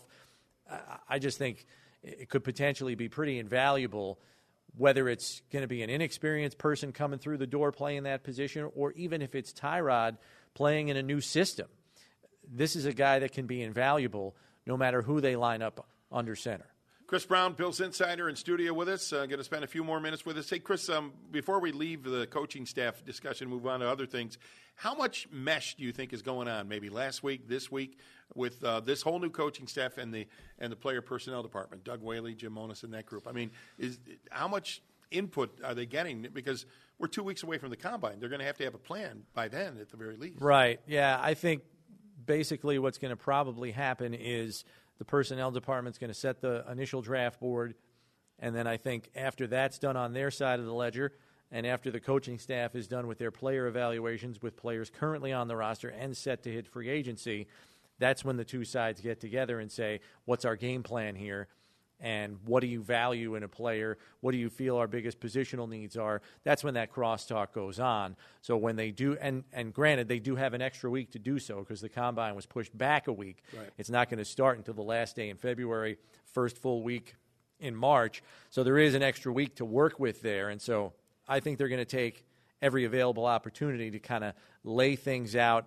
I just think it could potentially be pretty invaluable, whether it's going to be an inexperienced person coming through the door playing that position, or even if it's Tyrod playing in a new system. This is a guy that can be invaluable no matter who they line up under center. Chris Brown, Bills Insider, in studio with us. Going to spend a few more minutes with us. Hey, Chris, before we leave the coaching staff discussion, move on to other things, how much mesh do you think is going on, maybe last week, this week, with this whole new coaching staff and the player personnel department, Doug Whaley, Jim Monos, and that group? I mean, how much input are they getting? Because we're 2 weeks away from the Combine. They're going to have a plan by then at the very least. Right, yeah. I think basically what's going to probably happen is the personnel department's going to set the initial draft board, and then I think after that's done on their side of the ledger, and after the coaching staff is done with their player evaluations with players currently on the roster and set to hit free agency, that's when the two sides get together and say, what's our game plan here? And what do you value in a player? What do you feel our biggest positional needs are? That's when that crosstalk goes on. So when they do, and granted, they do have an extra week to do so because the Combine was pushed back a week. Right. It's not going to start until the last day in February, first full week in March. So there is an extra week to work with there. And so I think they're going to take every available opportunity to kind of lay things out,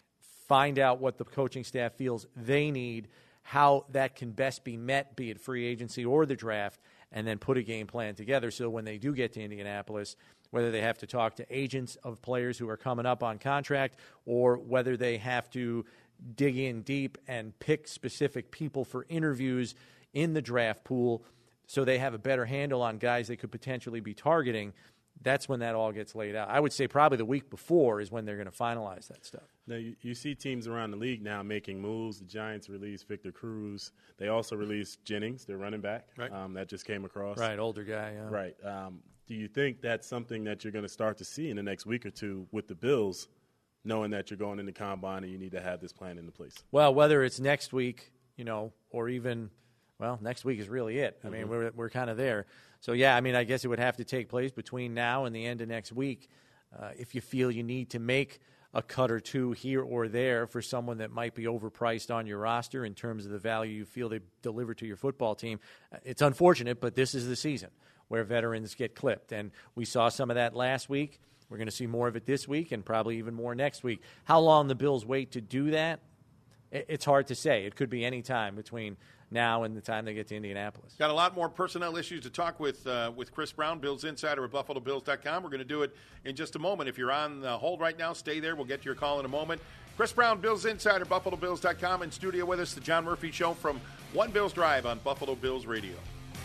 find out what the coaching staff feels they need, how that can best be met, be it free agency or the draft, and then put a game plan together so when they do get to Indianapolis, whether they have to talk to agents of players who are coming up on contract or whether they have to dig in deep and pick specific people for interviews in the draft pool so they have a better handle on guys they could potentially be targeting, that's when that all gets laid out. I would say probably the week before is when they're going to finalize that stuff. Now, you see teams around the league now making moves. The Giants released Victor Cruz. They also released Jennings, their running back. Right. That just came across. Right, older guy. Yeah. Right. Do you think that's something that you're going to start to see in the next week or two with the Bills, knowing that you're going into Combine and you need to have this plan into place? Well, whether it's next week, or even, next week is really it. I mean, we're kind of there. So, yeah, I mean, I guess it would have to take place between now and the end of next week if you feel you need to make a cut or two here or there for someone that might be overpriced on your roster in terms of the value you feel they deliver to your football team. It's unfortunate, but this is the season where veterans get clipped. And we saw some of that last week. We're going to see more of it this week and probably even more next week. How long the Bills wait to do that, it's hard to say. It could be any time between now and the time they get to Indianapolis. Got a lot more personnel issues to talk with Chris Brown, Bills Insider at BuffaloBills.com. We're going to do it in just a moment. If you're on hold right now, stay there. We'll get to your call in a moment. Chris Brown, Bills Insider, BuffaloBills.com, in studio with us, the John Murphy Show from One Bills Drive on Buffalo Bills Radio.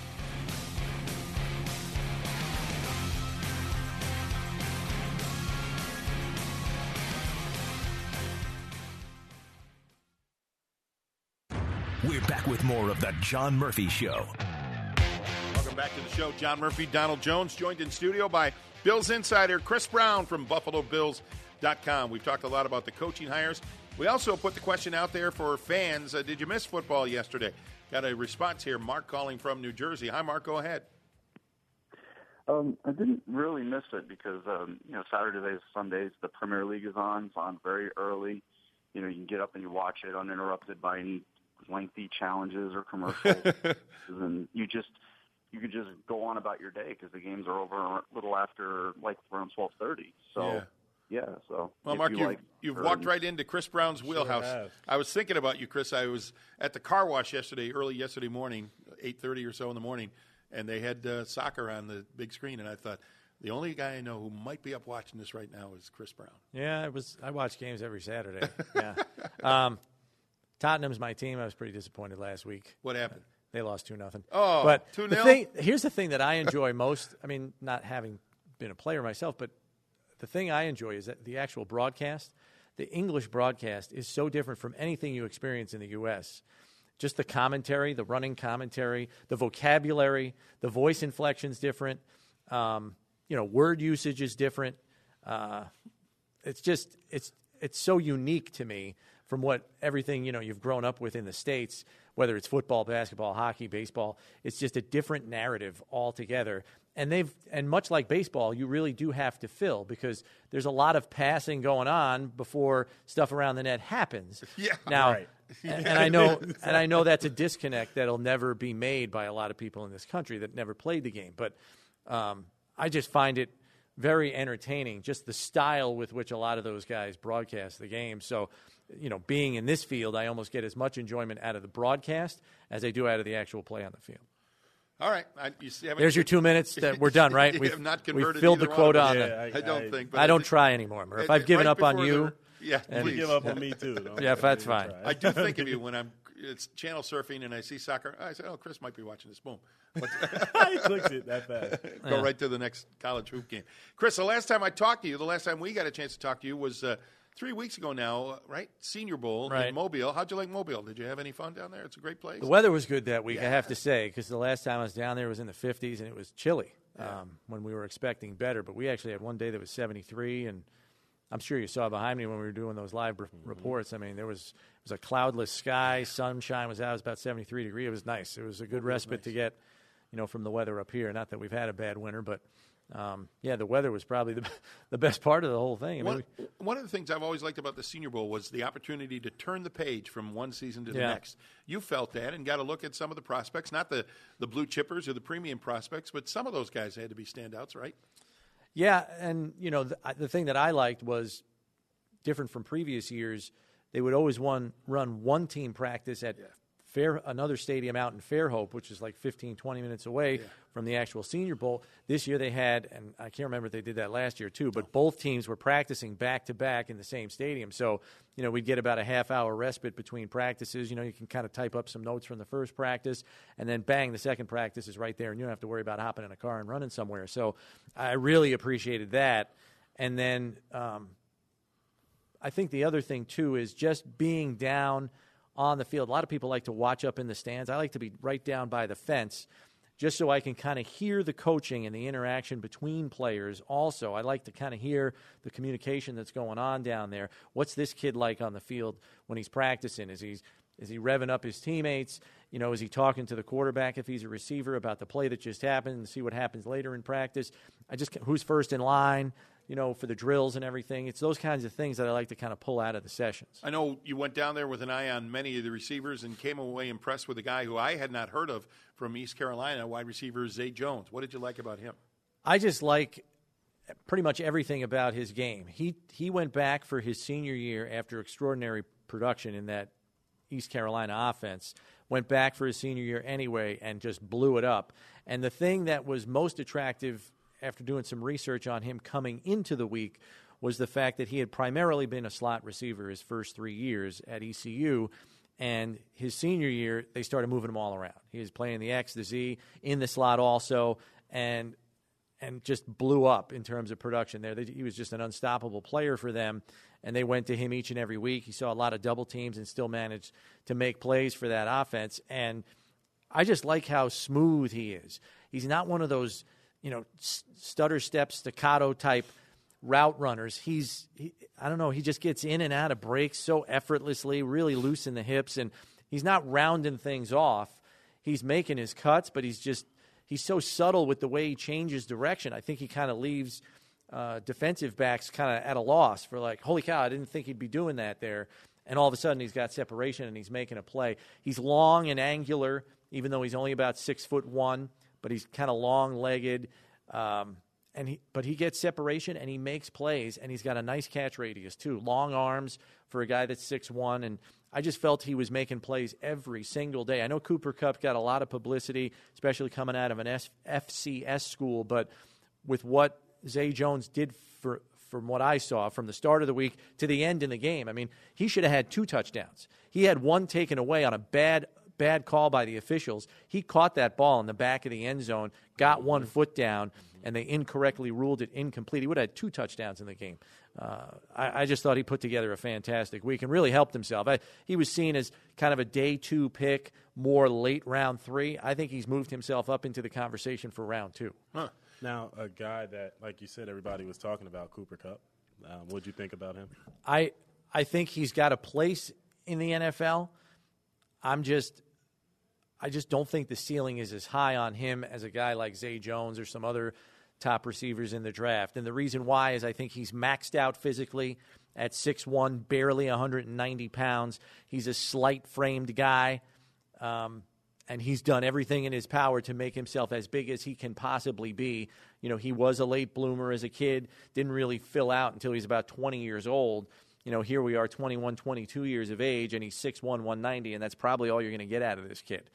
We're back with more of the John Murphy Show. Welcome back to the show. John Murphy, Donald Jones, joined in studio by Bills Insider Chris Brown from BuffaloBills.com. We've talked a lot about the coaching hires. We also put the question out there for fans. Did you miss football yesterday? Got a response here. Mark calling from New Jersey. Hi, Mark. Go ahead. I didn't really miss it because, Saturdays, Sundays, the Premier League is on. It's on very early. You can get up and you watch it uninterrupted by any lengthy challenges or commercials, and you could just go on about your day because the games are over a little after around 12:30. So so well, Mark, you've walked right into Chris Brown's wheelhouse. Sure I was thinking about you, Chris. I was at the car wash early yesterday morning, 8:30 or so in the morning, and they had soccer on the big screen, and I thought, the only guy I know who might be up watching this right now is Chris Brown. Yeah, I watch games every Saturday. Yeah. Tottenham's my team. I was pretty disappointed last week. What happened? They lost 2-0. Oh, but 2-0? Here's the thing that I enjoy most. I mean, not having been a player myself, but the thing I enjoy is that the actual broadcast, the English broadcast, is so different from anything you experience in the U.S. Just the commentary, the running commentary, the vocabulary, the voice inflection's different. Word usage is different. It's it's so unique to me from what everything you've grown up with in the States, whether it's football, basketball, hockey, baseball. It's just a different narrative altogether. And much like baseball, you really do have to fill because there's a lot of passing going on before stuff around the net happens. Yeah. Now, right. and I know that's a disconnect that'll never be made by a lot of people in this country that never played the game. But I just find it very entertaining, just the style with which a lot of those guys broadcast the game. So, being in this field, I almost get as much enjoyment out of the broadcast as I do out of the actual play on the field. All right. There's your 2 minutes. We're done, right? We've filled the quota on them. I don't think. But I don't try anymore. If I've given up on you, please give up on me too. Yeah, that's fine. I do think of you when it's channel surfing and I see soccer. I say, Chris might be watching this. Boom. He clicks it that fast. Go right to the next college hoop game. Chris, the last time I talked to you, the last time we got a chance to talk to you was 3 weeks ago now, right? Senior Bowl in Mobile. How'd you like Mobile? Did you have any fun down there? It's a great place. The weather was good that week, I have to say, because the last time I was down there was in the 50s, and it was chilly when we were expecting better. But we actually had one day that was 73, and I'm sure you saw behind me when we were doing those live reports. I mean, it was a cloudless sky. Sunshine was out. It was about 73 degrees. It was nice. It was a good respite to get, from the weather up here. Not that we've had a bad winter, but the weather was probably the best part of the whole thing. One of the things I've always liked about the Senior Bowl was the opportunity to turn the page from one season to the next. You felt that and got to look at some of the prospects, not the blue chippers or the premium prospects, but some of those guys had to be standouts, right? Yeah, and, the thing that I liked was different from previous years. They would always run one team practice at another stadium out in Fairhope, which is like 15, 20 minutes away from the actual Senior Bowl. This year they had, and I can't remember if they did that last year too, but both teams were practicing back-to-back in the same stadium. So, we'd get about a half-hour respite between practices. You can kind of type up some notes from the first practice, and then bang, the second practice is right there, and you don't have to worry about hopping in a car and running somewhere. So I really appreciated that. And then I think the other thing, too, is just being down on the field. A lot of people like to watch up in the stands. I like to be right down by the fence just so I can kind of hear the coaching and the interaction between players. Also, I like to kind of hear the communication that's going on down there. What's this kid like on the field when he's practicing? Is he revving up his teammates? Is he talking to the quarterback if he's a receiver about the play that just happened and see what happens later in practice? Who's first in line? For the drills and everything. It's those kinds of things that I like to kind of pull out of the sessions. I know you went down there with an eye on many of the receivers and came away impressed with a guy who I had not heard of from East Carolina, wide receiver Zay Jones. What did you like about him? I just like pretty much everything about his game. He went back for his senior year after extraordinary production in that East Carolina offense, went back for his senior year anyway and just blew it up. And the thing that was most attractive after doing some research on him coming into the week was the fact that he had primarily been a slot receiver his first 3 years at ECU, and his senior year, they started moving him all around. He was playing the X, the Z, in the slot also, and just blew up in terms of production there. He was just an unstoppable player for them, and they went to him each and every week. He saw a lot of double teams and still managed to make plays for that offense, and I just like how smooth he is. He's not one of those stutter step, staccato type route runners. He just gets in and out of breaks so effortlessly, really loose in the hips, and he's not rounding things off. He's making his cuts, but he's so subtle with the way he changes direction. I think he kind of leaves defensive backs kind of at a loss for like, holy cow, I didn't think he'd be doing that there. And all of a sudden he's got separation and he's making a play. He's long and angular, even though he's only about 6'1", but he's kind of long-legged, but he gets separation and he makes plays, and he's got a nice catch radius too. Long arms for a guy that's 6'1", and I just felt he was making plays every single day. I know Cooper Kupp got a lot of publicity, especially coming out of an FCS school, but with what Zay Jones did from what I saw from the start of the week to the end in the game, I mean, he should have had 2 touchdowns. He had one taken away on a bad call by the officials. He caught that ball in the back of the end zone, got 1 foot down, and they incorrectly ruled it incomplete. He would have had 2 touchdowns in the game. I just thought he put together a fantastic week and really helped himself. He was seen as kind of a day 2 pick, more late round 3. I think he's moved himself up into the conversation for round 2. Huh. Now, a guy that, like you said, everybody was talking about, Cooper Kupp. What did you think about him? I think he's got a place in the NFL. I just don't think the ceiling is as high on him as a guy like Zay Jones or some other top receivers in the draft. And the reason why is I think he's maxed out physically at 6'1", barely 190 pounds. He's a slight-framed guy, and he's done everything in his power to make himself as big as he can possibly be. You know, he was a late bloomer as a kid, didn't really fill out until he was about 20 years old. You know, here we are 21, 22 years of age, and he's 6'1", 190, and that's probably all you're going to get out of this kid.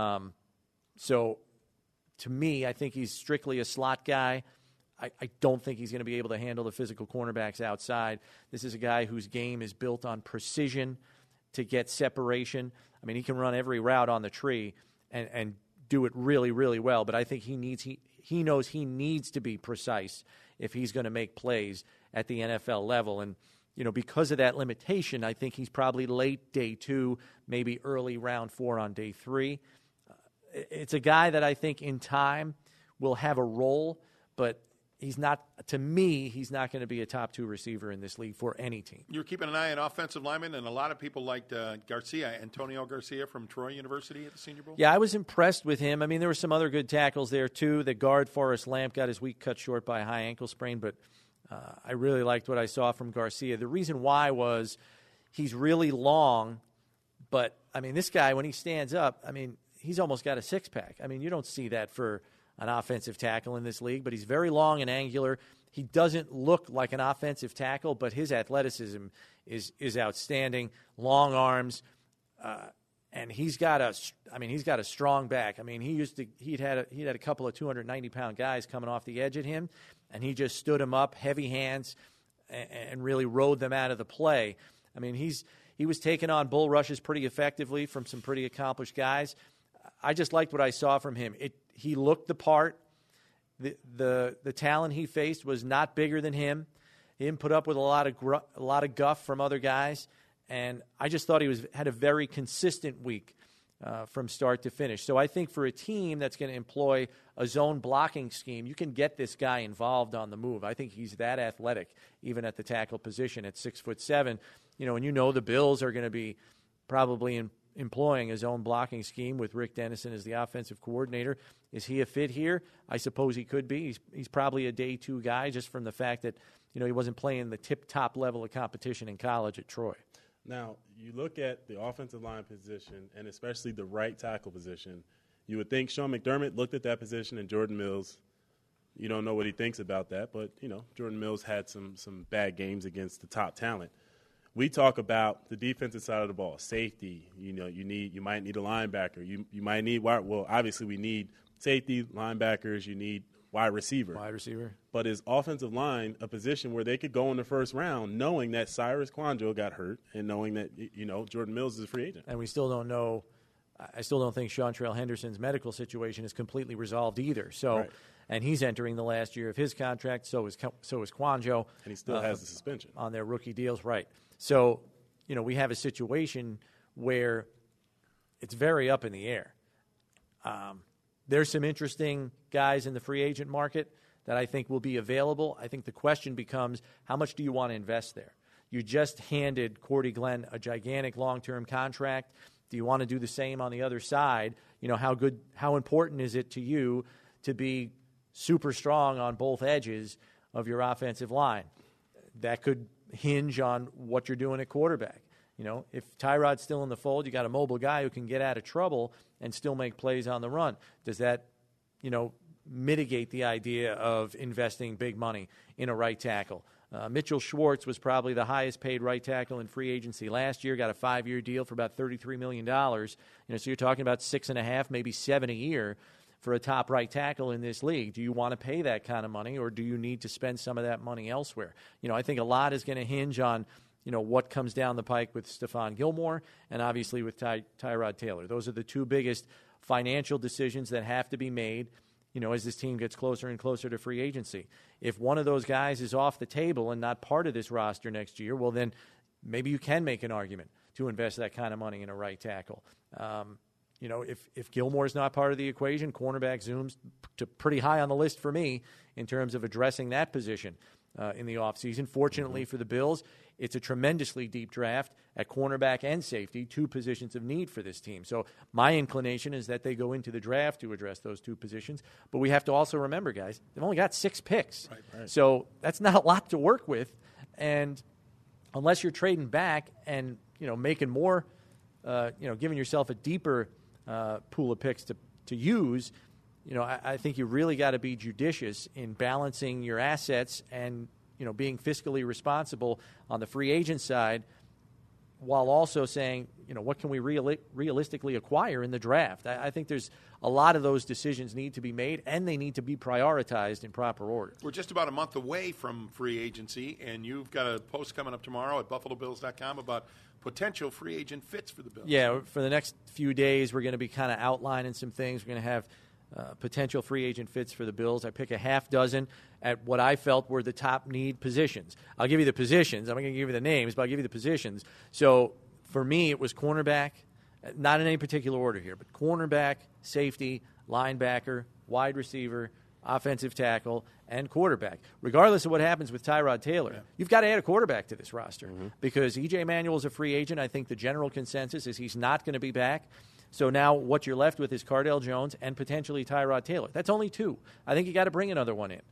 So, to me, I think he's strictly a slot guy. I don't think he's going to be able to handle the physical cornerbacks outside. This is a guy whose game is built on precision to get separation. I mean, he can run every route on the tree and do it really, really well, but I think he knows he needs to be precise if he's going to make plays at the NFL level. And, you know, because of that limitation, I think he's probably late day 2, maybe early round 4 on day 3. It's a guy that I think in time will have a role, but he's not, to me, he's not going to be a top 2 receiver in this league for any team. You were keeping an eye on offensive linemen, and a lot of people liked Antonio Garcia from Troy University at the Senior Bowl. Yeah, I was impressed with him. I mean, there were some other good tackles there, too. The guard, Forrest Lamp, got his week cut short by a high ankle sprain, but I really liked what I saw from Garcia. The reason why was he's really long, but, I mean, this guy, when he stands up, I mean, he's almost got a six-pack. I mean, you don't see that for an offensive tackle in this league, but he's very long and angular. He doesn't look like an offensive tackle, but his athleticism is outstanding. Long arms, and he's got a strong back. I mean, he'd had a couple of 290-pound guys coming off the edge at him, and he just stood them up, heavy hands, and really rode them out of the play. I mean, he was taking on bull rushes pretty effectively from some pretty accomplished guys. I just liked what I saw from him. He looked the part. The talent he faced was not bigger than him. He didn't put up with a lot of guff from other guys, and I just thought he had a very consistent week from start to finish. So I think for a team that's going to employ a zone blocking scheme, you can get this guy involved on the move. I think he's that athletic, even at the tackle position at 6'7". You know, and you know the Bills are going to be probably employing a zone blocking scheme with Rick Dennison as the offensive coordinator. Is he a fit here? I suppose he could be. He's probably a day 2 guy just from the fact that, you know, he wasn't playing the tip-top level of competition in college at Troy. Now, you look at the offensive line position, and especially the right tackle position, you would think Sean McDermott looked at that position, and Jordan Mills, you don't know what he thinks about that, but, you know, Jordan Mills had some bad games against the top talent. We talk about the defensive side of the ball, safety. You know, you might need a linebacker. You might need obviously we need safety, linebackers. You need wide receiver. But is offensive line a position where they could go in the first round, knowing that Cyrus Kouandjio got hurt and knowing that Jordan Mills is a free agent? And we still don't know. I still don't think Seantrell Henderson's medical situation is completely resolved either. So. Right. And he's entering the last year of his contract. So is Kouandjio. And he still has the suspension on their rookie deals, right? So, you know, we have a situation where it's very up in the air. There's some interesting guys in the free agent market that I think will be available. I think the question becomes, how much do you want to invest there? You just handed Cordy Glenn a gigantic long-term contract. Do you want to do the same on the other side? You know, how important is it to you to be super strong on both edges of your offensive line? That could hinge on what you're doing at quarterback. You know, if Tyrod's still in the fold, you got a mobile guy who can get out of trouble and still make plays on the run. Does that, you know, mitigate the idea of investing big money in a right tackle? Mitchell Schwartz was probably the highest paid right tackle in free agency last year, got a 5-year deal for about $33 million. You know, so you're talking about 6.5, maybe 7 a year for a top right tackle in this league. Do you want to pay that kind of money, or do you need to spend some of that money elsewhere? You know, I think a lot is going to hinge on, you know, what comes down the pike with Stephon Gilmore and obviously with Tyrod Taylor. Those are the two biggest financial decisions that have to be made, you know, as this team gets closer and closer to free agency. If one of those guys is off the table and not part of this roster next year, well, then maybe you can make an argument to invest that kind of money in a right tackle. You know, if Gilmore's not part of the equation, cornerback zooms to pretty high on the list for me in terms of addressing that position. in the offseason. Fortunately for the Bills, it's a tremendously deep draft at cornerback and safety, 2 positions of need for this team. So my inclination is that they go into the draft to address those 2 positions. But we have to also remember, guys, they've only got 6 picks. Right. So that's not a lot to work with. And unless you're trading back and, making more, giving yourself a deeper pool of picks to use, I think you really got to be judicious in balancing your assets and, being fiscally responsible on the free agent side, while also saying, what can we realistically acquire in the draft? I think there's a lot of those decisions need to be made, and they need to be prioritized in proper order. We're just about a month away from free agency, and you've got a post coming up tomorrow at BuffaloBills.com about potential free agent fits for the Bills. Yeah, for the next few days, we're going to be kind of outlining some things. We're going to have potential free agent fits for the Bills. I pick a half dozen at what I felt were the top need positions. I'll give you the positions. I'm not going to give you the names, but I'll give you the positions. So for me, it was cornerback, not in any particular order here, but cornerback, safety, linebacker, wide receiver, offensive tackle, and quarterback. Regardless of what happens with Tyrod Taylor, you've got to add a quarterback to this roster because E.J. Manuel is a free agent. I think the general consensus is he's not going to be back. So now what you're left with is Cardale Jones and potentially Tyrod Taylor. That's only 2. I think you got to bring another one in.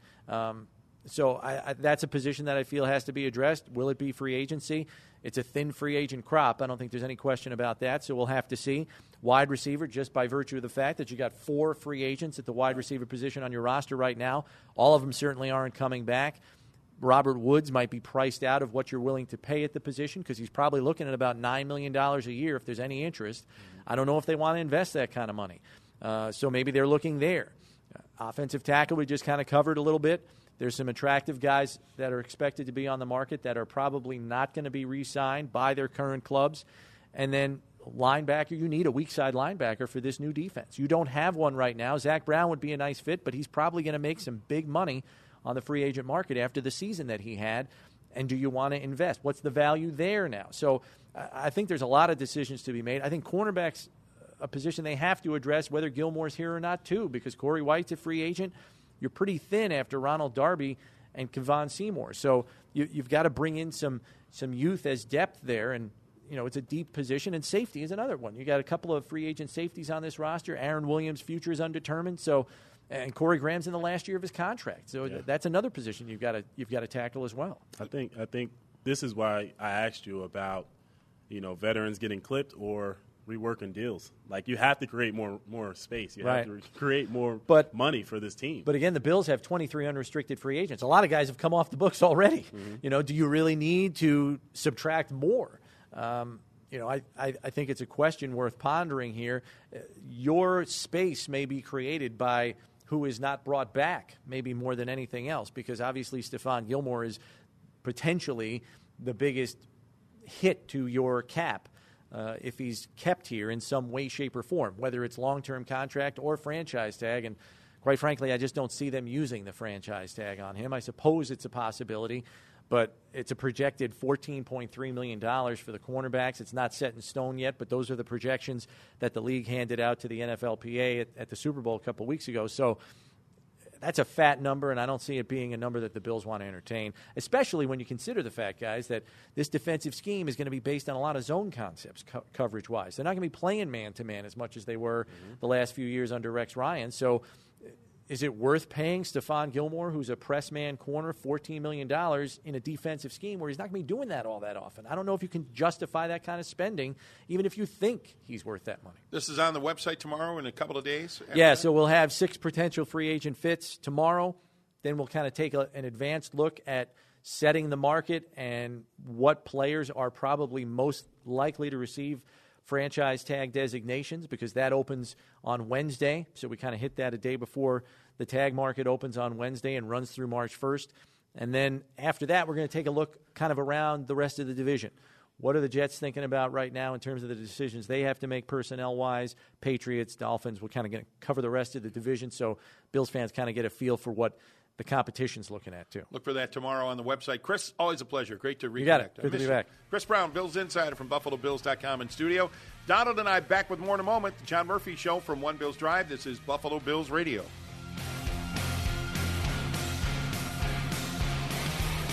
So that's a position that I feel has to be addressed. Will it be free agency? It's a thin free agent crop. I don't think there's any question about that, so we'll have to see. Wide receiver, just by virtue of the fact that you got 4 free agents at the wide receiver position on your roster right now. All of them certainly aren't coming back. Robert Woods might be priced out of what you're willing to pay at the position because he's probably looking at about $9 million a year if there's any interest. I don't know if they want to invest that kind of money. So maybe they're looking there. Offensive tackle, we just kind of covered a little bit. There's some attractive guys that are expected to be on the market that are probably not going to be re-signed by their current clubs. And then linebacker, you need a weak side linebacker for this new defense. You don't have one right now. Zach Brown would be a nice fit, but he's probably going to make some big money on the free agent market after the season that he had. And do you want to invest? What's the value there now? So I think there's a lot of decisions to be made. I think cornerback's a position they have to address, whether Gilmore's here or not, too, because Corey White's a free agent. You're pretty thin after Ronald Darby and Kevon Seymour. So you've got to bring in some youth as depth there, and it's a deep position. And safety is another one. You got a couple of free agent safeties on this roster. Aaron Williams' future is undetermined. And Corey Graham's in the last year of his contract. So that's another position you've got to tackle as well. I think this is why I asked you about veterans getting clipped or reworking deals. Like, you have to create more space. You have to create more money for this team. But again, the Bills have 23 unrestricted free agents. A lot of guys have come off the books already. Do you really need to subtract more? I think it's a question worth pondering here. Your space may be created by who is not brought back, maybe more than anything else, because obviously Stephon Gilmore is potentially the biggest hit to your cap if he's kept here in some way, shape, or form, whether it's long-term contract or franchise tag. And quite frankly, I just don't see them using the franchise tag on him. I suppose it's a possibility, but it's a projected $14.3 million for the cornerbacks. It's not set in stone yet, but those are the projections that the league handed out to the NFLPA at the Super Bowl a couple weeks ago. So that's a fat number, and I don't see it being a number that the Bills want to entertain, especially when you consider the fact, guys, that this defensive scheme is going to be based on a lot of zone concepts coverage-wise. They're not going to be playing man-to-man as much as they were the last few years under Rex Ryan. So is it worth paying Stephon Gilmore, who's a press man corner, $14 million in a defensive scheme where he's not going to be doing that all that often? I don't know if you can justify that kind of spending, even if you think he's worth that money. This is on the website tomorrow in a couple of days? Yeah, so we'll have 6 potential free agent fits tomorrow. Then we'll kind of take an advanced look at setting the market and what players are probably most likely to receive franchise tag designations, because that opens on Wednesday. So we kind of hit that a day before the tag market opens on Wednesday and runs through March 1st. And then after that, we're going to take a look kind of around the rest of the division. What are the Jets thinking about right now in terms of the decisions they have to make personnel-wise? Patriots, Dolphins, we're kind of going to cover the rest of the division, so Bills fans kind of get a feel for what the competition's looking at, too. Look for that tomorrow on the website. Chris, always a pleasure. Great to reconnect. You got it. Good to be back. Chris Brown, Bills Insider from BuffaloBills.com in studio. Donald and I back with more in a moment. The John Murphy Show from One Bills Drive. This is Buffalo Bills Radio.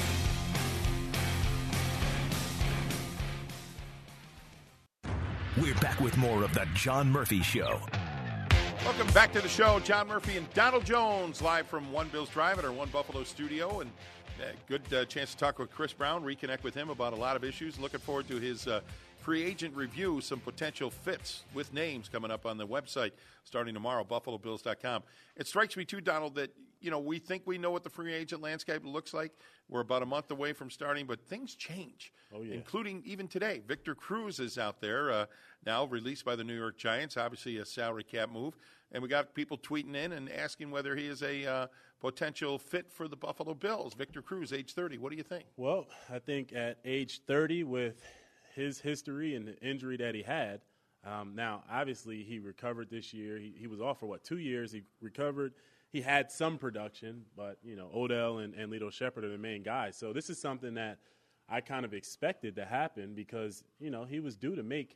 We're back with more of the John Murphy Show. Welcome back to the show. John Murphy and Donald Jones live from One Bills Drive at our One Buffalo studio. And good chance to talk with Chris Brown, reconnect with him about a lot of issues. Looking forward to his free agent review, some potential fits with names coming up on the website starting tomorrow, buffalobills.com. It strikes me, too, Donald, that, we think we know what the free agent landscape looks like. We're about a month away from starting, but things change, including even today. Victor Cruz is out there now, released by the New York Giants, obviously a salary cap move. And we got people tweeting in and asking whether he is a potential fit for the Buffalo Bills. Victor Cruz, age 30. What do you think? Well, I think at age 30 with his history and the injury that he had, now, obviously, he recovered this year. He was off for, 2 years? He recovered. He had some production, but, Odell and Lito Shepherd are the main guys. So this is something that I kind of expected to happen because, he was due to make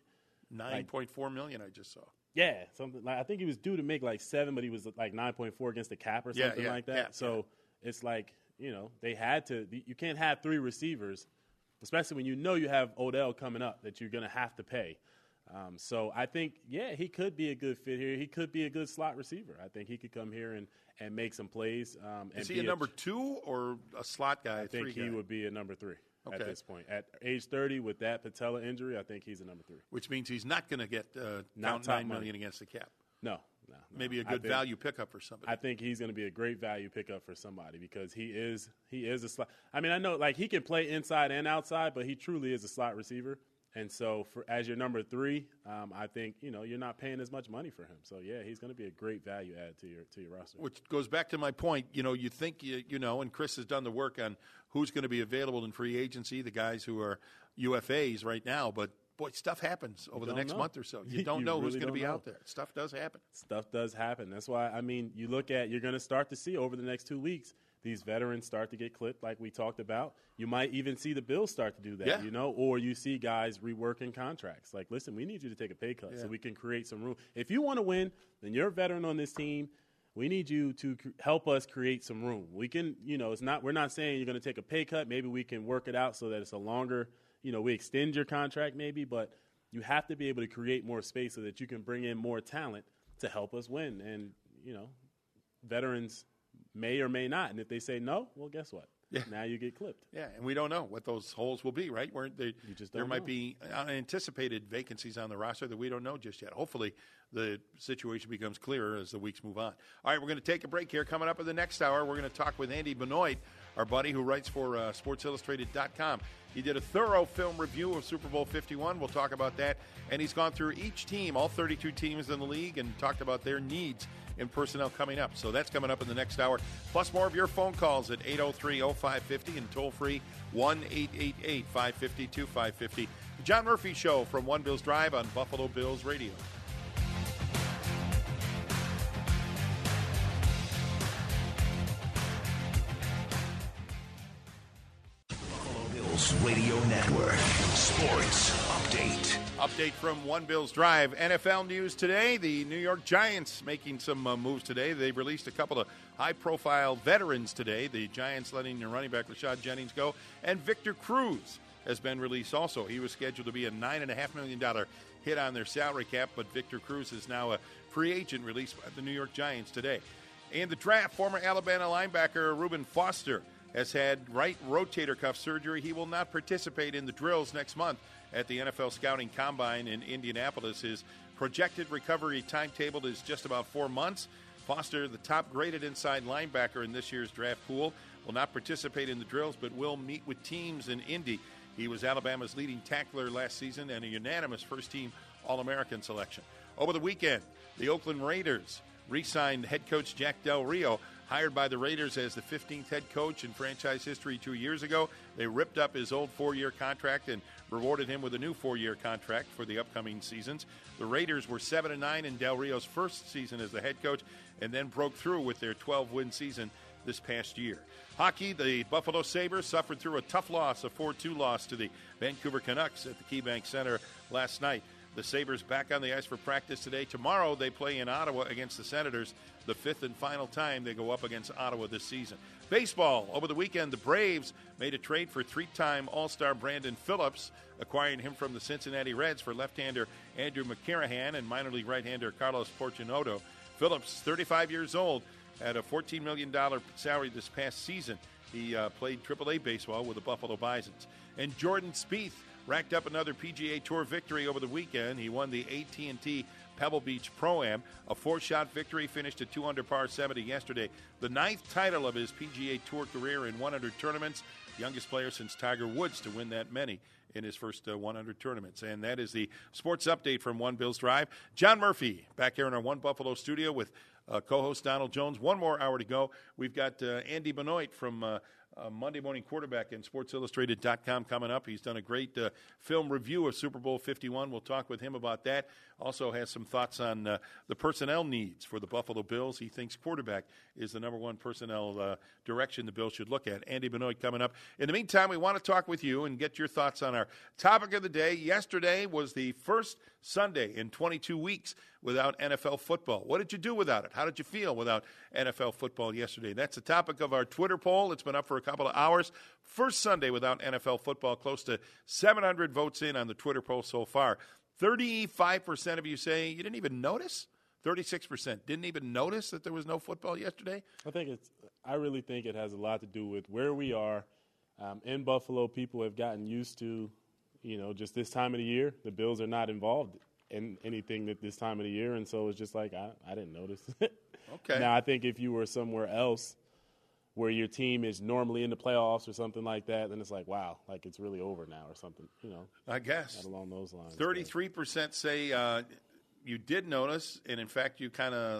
$9.4 million, I just saw. Yeah, something like I think he was due to make like 7, but he was like 9.4 against the cap or something like that. So it's like, they had to – you can't have 3 receivers, especially when you have Odell coming up that you're going to have to pay. So I think, he could be a good fit here. He could be a good slot receiver. I think he could come here and make some plays. Is he a number 2 or a slot guy? I think he would be a number 3 at this point. At age 30 with that patella injury, I think he's a number 3. Which means he's not going to get $9 million against the cap. No. Maybe a good value pickup for somebody. I think he's going to be a great value pickup for somebody because he is a slot. I mean, I know he can play inside and outside, but he truly is a slot receiver. And so, as your number 3, I think you're not paying as much money for him. So he's going to be a great value add to your roster. Which goes back to my point. You think and Chris has done the work on who's going to be available in free agency, the guys who are UFAs right now. But boy, stuff happens over the next month or so. You don't know who's going to be out there. Stuff does happen. Stuff does happen. That's why you're going to start to see over the next 2 weeks. These veterans start to get clipped like we talked about. You might even see the Bills start to do that, or you see guys reworking contracts. Like, listen, we need you to take a pay cut so we can create some room. If you want to win, then you're a veteran on this team. We need you to help us create some room. We can, we're not saying you're going to take a pay cut. Maybe we can work it out so that it's a longer, we extend your contract maybe, but you have to be able to create more space so that you can bring in more talent to help us win. And, veterans may or may not. And if they say no, well, guess what? Yeah. Now you get clipped. Yeah, and we don't know what those holes will be, right? There might be unanticipated vacancies on the roster that we don't know just yet. Hopefully the situation becomes clearer as the weeks move on. All right, we're going to take a break here. Coming up in the next hour, we're going to talk with Andy Benoit, our buddy who writes for SportsIllustrated.com. He did a thorough film review of Super Bowl 51. We'll talk about that. And he's gone through each team, all 32 teams in the league, and talked about their needs in personnel coming up. So that's coming up in the next hour. Plus more of your phone calls at 803-0550 and toll-free 1-888-550-2550. The John Murphy Show from One Bills Drive on Buffalo Bills Radio. Buffalo Bills Radio Network. Sports Update. Update from One Bills Drive. NFL news today. The New York Giants making some moves today. They released a couple of high-profile veterans today. The Giants letting their running back Rashad Jennings go. And Victor Cruz has been released also. He was scheduled to be a $9.5 million hit on their salary cap, but Victor Cruz is now a free agent released by the New York Giants today. In the draft, former Alabama linebacker Reuben Foster has had right rotator cuff surgery. He will not participate in the drills next month at the NFL Scouting Combine in Indianapolis. His projected recovery timetable is just about 4 months. Foster, the top-graded inside linebacker in this year's draft pool, will not participate in the drills but will meet with teams in Indy. He was Alabama's leading tackler last season and a unanimous first-team All-American selection. Over the weekend, the Oakland Raiders re-signed head coach Jack Del Rio, hired by the Raiders as the 15th head coach in franchise history 2 years ago. They ripped up his old 4-year contract and rewarded him with a new 4-year contract for the upcoming seasons. The Raiders were 7-9 in Del Rio's first season as the head coach and then broke through with their 12-win season this past year. Hockey, the Buffalo Sabres suffered through a tough loss, a 4-2 loss to the Vancouver Canucks at the KeyBank Center last night. The Sabres back on the ice for practice today. Tomorrow they play in Ottawa against the Senators, the fifth and final time they go up against Ottawa this season. Baseball, over the weekend, the Braves made a trade for three-time All-Star Brandon Phillips, acquiring him from the Cincinnati Reds for left-hander Andrew McCarrahan and minor league right-hander Carlos Fortunato. Phillips, 35 years old, had a $14 million salary this past season. He played AAA baseball with the Buffalo Bisons. And Jordan Spieth racked up another PGA Tour victory over the weekend. He won the AT&T Pebble Beach Pro-Am. A 4-shot victory, finished at 2 under par 70 yesterday. The 9th title of his PGA Tour career in 100 tournaments. Youngest player since Tiger Woods to win that many in his first 100 tournaments. And that is the sports update from One Bills Drive. John Murphy back here in our One Buffalo studio with co-host Donald Jones. One more hour to go. We've got Andy Benoit from Monday Morning Quarterback and SportsIllustrated.com coming up. He's done a great film review of Super Bowl 51. We'll talk with him about that. Also has some thoughts on the personnel needs for the Buffalo Bills. He thinks quarterback is the number one personnel direction the Bills should look at. Andy Benoit coming up. In the meantime, we want to talk with you and get your thoughts on our topic of the day. Yesterday was the first Sunday in 22 weeks without NFL football. What did you do without it? How did you feel without NFL football yesterday? That's the topic of our Twitter poll. It's been up for a couple of hours. First Sunday without NFL football. Close to 700 votes in on the Twitter poll so far. 35% of you say you didn't even notice. 36% didn't even notice that there was no football yesterday. I really think it has a lot to do with where we are. In Buffalo, people have gotten used to, just this time of the year. The Bills are not involved in anything at this time of the year, and so it's just like I didn't notice. Okay. Now, I think if you were somewhere else where your team is normally in the playoffs or something like that, then it's like, wow, like it's really over now or something, I guess. Not along those lines. 33% say you did notice, and in fact, you or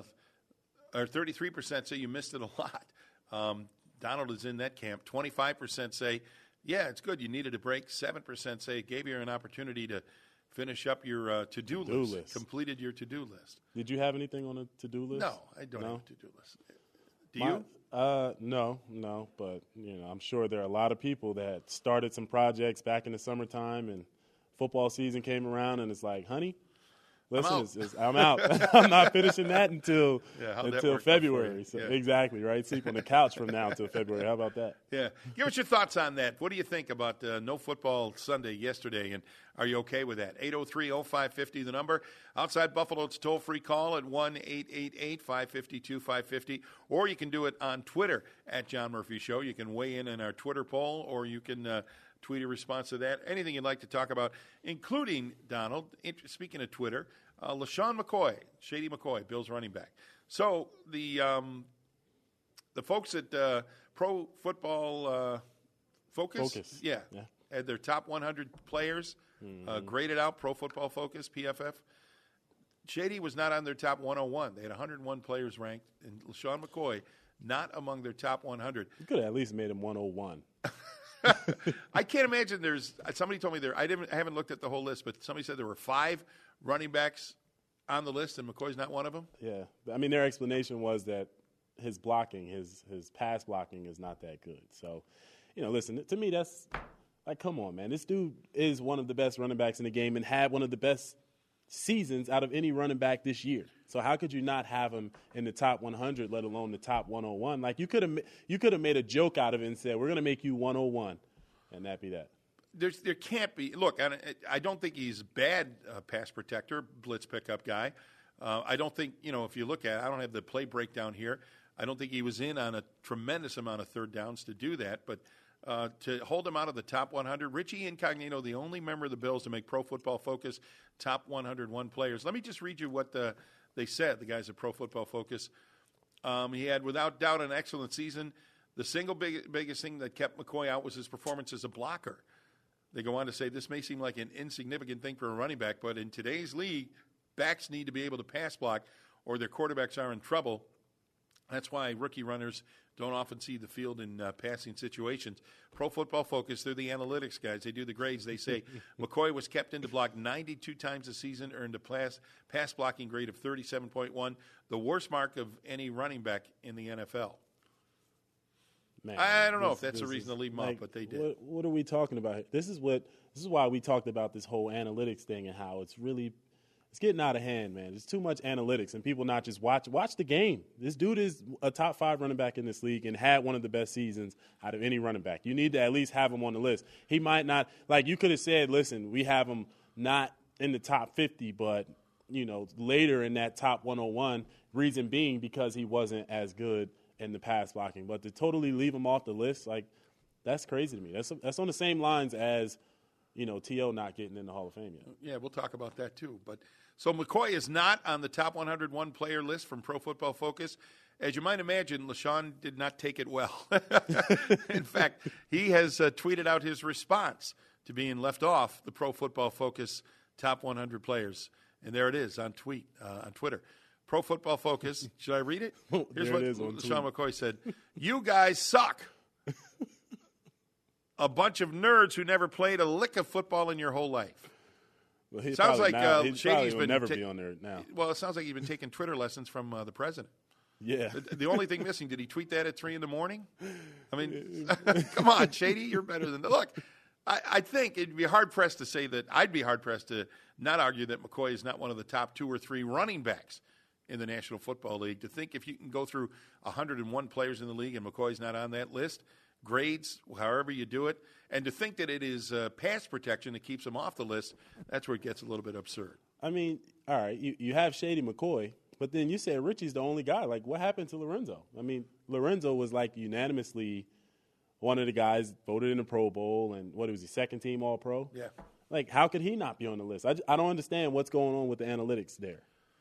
33% say you missed it a lot. Donald is in that camp. 25% say, yeah, it's good. You needed a break. 7% say it gave you an opportunity to finish up your to-do list. Completed your to-do list. Did you have anything on a to-do list? No, I don't have a to-do list. Do you? No, but I'm sure there are a lot of people that started some projects back in the summertime, and football season came around, and it's like, honey, listen, I'm out. I'm not finishing that until February. So, exactly, right? Sleep on the couch from now until February. How about that? Yeah. Give us your thoughts on that. What do you think about no football Sunday yesterday, and are you okay with that? 803-0550, the number. Outside Buffalo, it's a toll-free call at 1-888-552-550, or you can do it on Twitter at John Murphy Show. You can weigh in our Twitter poll, or you can tweet a response to that. Anything you'd like to talk about, including, Donald, speaking of Twitter, LaShawn McCoy, Shady McCoy, Bills running back. So the folks at Pro Football Focus, had their top 100 players graded out, Pro Football Focus, PFF. Shady was not on their top 101. They had 101 players ranked, and LaShawn McCoy not among their top 100. You could have at least made him 101. I can't imagine somebody told me I haven't looked at the whole list, but somebody said there were 5 running backs on the list, and McCoy's not one of them. Yeah. I mean, their explanation was that his blocking, his pass blocking is not that good. So, listen, to me, that's like, come on, man. This dude is one of the best running backs in the game and had one of the best seasons out of any running back this year. So how could you not have him in the top 100, let alone the top 101? Like, you could have made a joke out of it and said, we're going to make you 101, and that'd be that. There can't be. Look, I don't think he's a bad pass protector, blitz pickup guy. I don't think, if you look at it, I don't have the play breakdown here. I don't think he was in on a tremendous amount of third downs to do that. But to hold him out of the top 100, Richie Incognito, the only member of the Bills to make Pro Football Focus top 101 players. Let me just read you what they said, the guys at Pro Football Focus. He had, without doubt, an excellent season. The single biggest thing that kept McCoy out was his performance as a blocker. They go on to say this may seem like an insignificant thing for a running back, but in today's league, backs need to be able to pass block or their quarterbacks are in trouble. That's why rookie runners don't often see the field in passing situations. Pro Football Focus, they're the analytics guys. They do the grades. They say McCoy was kept into block 92 times a season, earned a pass blocking grade of 37.1, the worst mark of any running back in the NFL. Man, I don't know if that's a reason to leave them out, but they did. What are we talking about here? This is why we talked about this whole analytics thing and how it's really – It's getting out of hand, man. There's too much analytics and people not just watch the game. This dude is a top 5 running back in this league and had one of the best seasons out of any running back. You need to at least have him on the list. He might not – like you could have said, listen, we have him not in the top 50, but, later in that top 101, reason being because he wasn't as good in the pass blocking. But to totally leave him off the list, like, that's crazy to me. That's on the same lines as, T.O. not getting in the Hall of Fame yet. Yeah, we'll talk about that too. But so McCoy is not on the top 101 player list from Pro Football Focus. As you might imagine, LeSean did not take it well. In fact, he has tweeted out his response to being left off the Pro Football Focus top 100 players. And there it is on Twitter. Pro Football Focus. Should I read it? Here's what LeSean McCoy said. You guys suck. A bunch of nerds who never played a lick of football in your whole life. Well, sounds like Shady's been never be on there now. Well, it sounds like he's been taking Twitter lessons from the president. Yeah. The only thing missing, did he tweet that at 3 a.m? I mean, come on, Shady, you're better than that. Look, I think it'd be hard-pressed to say that – I'd be hard-pressed to not argue that McCoy is not one of the top 2 or 3 running backs in the National Football League. To think if you can go through 101 players in the league and McCoy's not on that list – grades, however you do it, and to think that it is pass protection that keeps him off the list, that's where it gets a little bit absurd. I mean, all right, you have Shady McCoy, but then you said Richie's the only guy. Like, what happened to Lorenzo? I mean, Lorenzo was, like, unanimously one of the guys voted in the Pro Bowl, and what was he, second-team All-Pro? Yeah. Like, how could he not be on the list? I don't understand what's going on with the analytics there.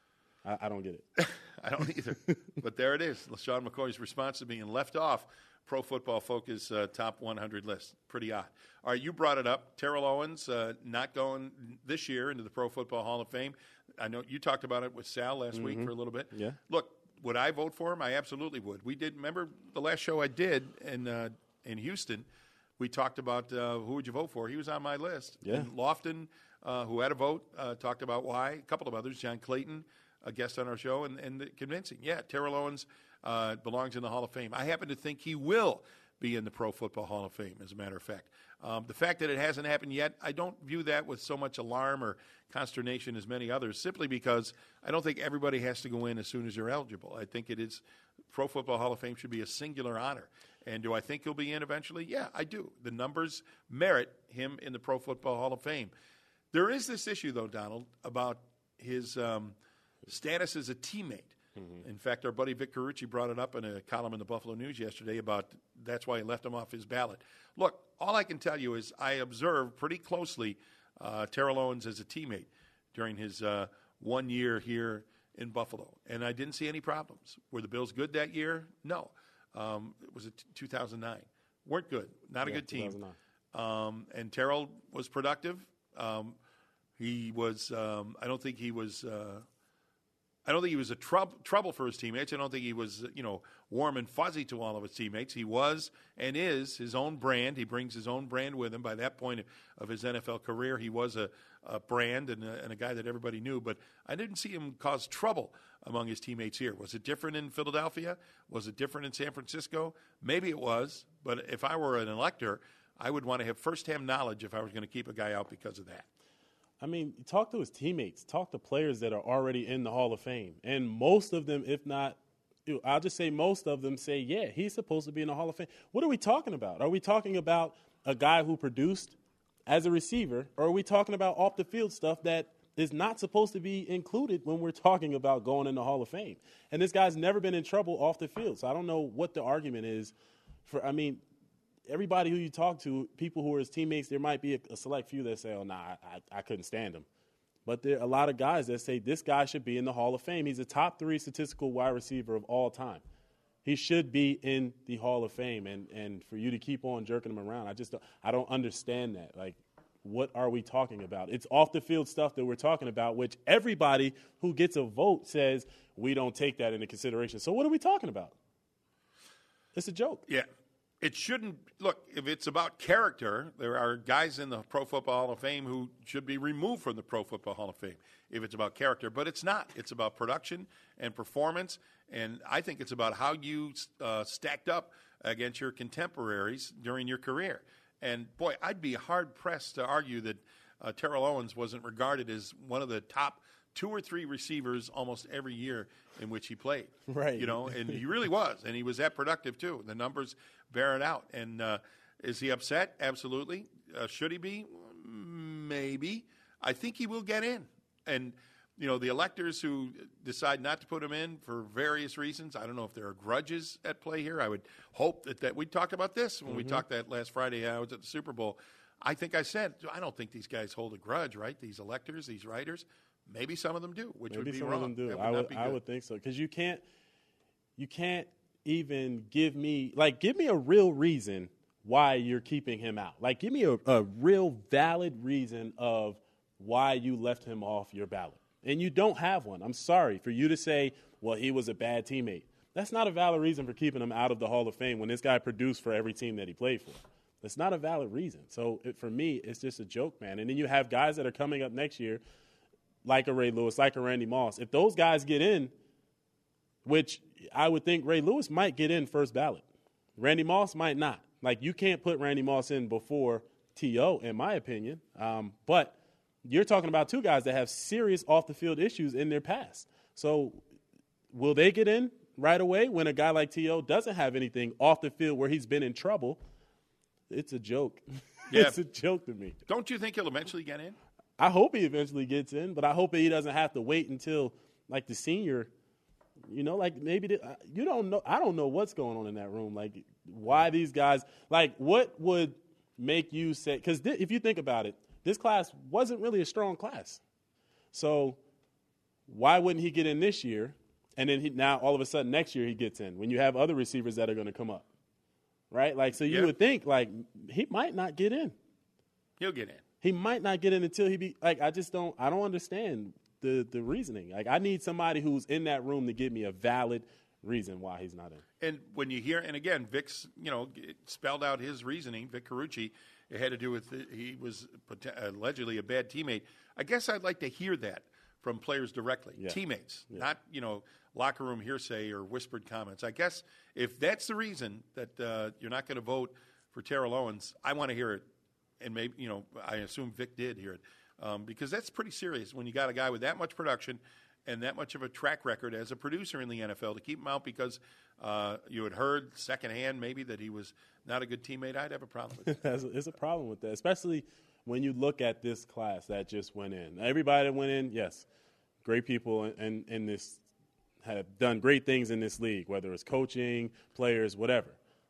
I don't get it. I don't either. But there it is, LeSean McCoy's response to being left off Pro Football Focus top 100 list. Pretty odd. All right, you brought it up. Terrell Owens not going this year into the Pro Football Hall of Fame. I know you talked about it with Sal last week for a little bit. Yeah. Look, would I vote for him? I absolutely would. We did. Remember the last show I did in Houston, we talked about who would you vote for. He was on my list. Yeah. And Lofton, who had a vote, talked about why. A couple of others, John Clayton, a guest on our show, and convincing. Yeah, Terrell Owens belongs in the Hall of Fame. I happen to think he will be in the Pro Football Hall of Fame, as a matter of fact. The fact that it hasn't happened yet, I don't view that with so much alarm or consternation as many others, simply because I don't think everybody has to go in as soon as you're eligible. I think it is Pro Football Hall of Fame should be a singular honor. And do I think he'll be in eventually? Yeah, I do. The numbers merit him in the Pro Football Hall of Fame. There is this issue, though, Donald, about his status as a teammate. In fact, our buddy Vic Carucci brought it up in a column in the Buffalo News yesterday about that's why he left him off his ballot. Look, all I can tell you is I observed pretty closely Terrell Owens as a teammate during his 1 year here in Buffalo, and I didn't see any problems. Were the Bills good that year? No. It was 2009. Weren't good. Not a good team. And Terrell was productive. He was. I don't think he was. I don't think he was a trouble for his teammates. I don't think he was, warm and fuzzy to all of his teammates. He was and is his own brand. He brings his own brand with him. By that point of his NFL career, he was a brand and a guy that everybody knew. But I didn't see him cause trouble among his teammates here. Was it different in Philadelphia? Was it different in San Francisco? Maybe it was. But if I were an elector, I would want to have firsthand knowledge if I was going to keep a guy out because of that. I mean, talk to his teammates. Talk to players that are already in the Hall of Fame. And most of them, if not, I'll just say most of them say, yeah, he's supposed to be in the Hall of Fame. What are we talking about? Are we talking about a guy who produced as a receiver, or are we talking about off-the-field stuff that is not supposed to be included when we're talking about going in the Hall of Fame? And this guy's never been in trouble off the field, so I don't know what the argument is for. I mean, everybody who you talk to, people who are his teammates, there might be a select few that say, oh, nah, I couldn't stand him. But there are a lot of guys that say this guy should be in the Hall of Fame. He's a top 3 statistical wide receiver of all time. He should be in the Hall of Fame. And for you to keep on jerking him around, I don't understand that. Like, what are we talking about? It's off-the-field stuff that we're talking about, which everybody who gets a vote says we don't take that into consideration. So what are we talking about? It's a joke. Yeah. It shouldn't – look, if it's about character, there are guys in the Pro Football Hall of Fame who should be removed from the Pro Football Hall of Fame if it's about character. But it's not. It's about production and performance, and I think it's about how you stacked up against your contemporaries during your career. And, boy, I'd be hard-pressed to argue that Terrell Owens wasn't regarded as one of the top 2 or 3 receivers almost every year in which he played. Right. And he really was. And he was that productive, too. The numbers bear it out. And is he upset? Absolutely. Should he be? Maybe. I think he will get in. And, the electors who decide not to put him in for various reasons, I don't know if there are grudges at play here. I would hope that we talked about this when we talked that last Friday. I was at the Super Bowl. I think I said, I don't think these guys hold a grudge, right? These electors, these writers. Maybe some of them do, which would be wrong. Maybe some of them do. I would think so, because you can't even give me a real reason why you're keeping him out. Like, give me a real valid reason of why you left him off your ballot. And you don't have one. I'm sorry for you to say, well, he was a bad teammate. That's not a valid reason for keeping him out of the Hall of Fame when this guy produced for every team that he played for. That's not a valid reason. So for me, it's just a joke, man. And then you have guys that are coming up next year, like a Ray Lewis, like a Randy Moss. If those guys get in, which I would think Ray Lewis might get in first ballot, Randy Moss might not. Like, you can't put Randy Moss in before T.O., in my opinion. But you're talking about 2 guys that have serious off-the-field issues in their past. So will they get in right away when a guy like T.O. doesn't have anything off the field where he's been in trouble? It's a joke. Yeah. It's a joke to me. Don't you think he'll eventually get in? I hope he eventually gets in, but I hope that he doesn't have to wait until, like, the senior, like maybe you don't know. I don't know what's going on in that room. Like, why these guys, like, what would make you say, because if you think about it, this class wasn't really a strong class. So why wouldn't he get in this year? And then now all of a sudden next year he gets in when you have other receivers that are going to come up. Right? Like, so you would think, like, he might not get in. He'll get in. He might not get in until I don't understand the reasoning. Like, I need somebody who's in that room to give me a valid reason why he's not in. And when you hear, and again, Vic's, spelled out his reasoning, Vic Carucci, it had to do with he was allegedly a bad teammate. I guess I'd like to hear that from players directly, teammates, not, locker room hearsay or whispered comments. I guess if that's the reason that you're not going to vote for Terrell Owens, I want to hear it. And maybe, I assume Vic did hear it because that's pretty serious when you got a guy with that much production and that much of a track record as a producer in the NFL to keep him out because you had heard secondhand maybe that he was not a good teammate. I'd have a problem with that. There's a problem with that, especially when you look at this class that just went in. Everybody that went in, yes, great people in this have done great things in this league, whether it's coaching, players, whatever.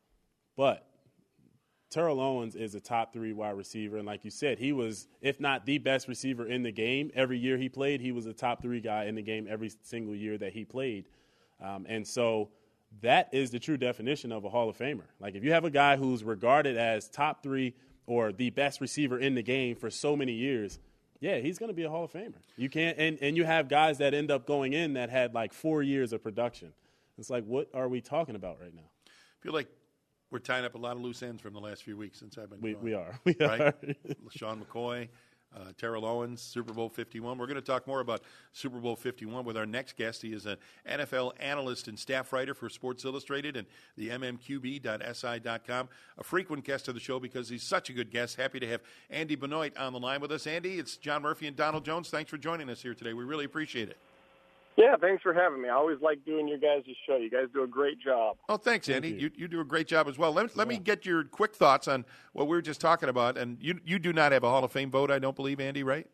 But Terrell Owens is a top 3 wide receiver, and like you said, he was, if not the best receiver in the game, every year he played, he was a top 3 guy in the game every single year that he played. And so that is the true definition of a Hall of Famer. Like, if you have a guy who's regarded as top 3 or the best receiver in the game for so many years, yeah, he's going to be a Hall of Famer. You can't, and you have guys that end up going in that had like 4 years of production. It's like, what are we talking about right now? I feel like we're tying up a lot of loose ends from the last few weeks since I've been gone. We are. Right? LaShawn McCoy, Terrell Owens, Super Bowl 51. We're going to talk more about Super Bowl 51 with our next guest. He is an NFL analyst and staff writer for Sports Illustrated and the mmqb.si.com. A frequent guest of the show because he's such a good guest. Happy to have Andy Benoit on the line with us. Andy, it's John Murphy and Donald Jones. Thanks for joining us here today. We really appreciate it. Yeah, thanks for having me. I always like doing your guys' show. You guys do a great job. Oh, thanks, Andy. You do a great job as well. Let me get your quick thoughts on what we were just talking about. And you do not have a Hall of Fame vote, I don't believe, Andy, right?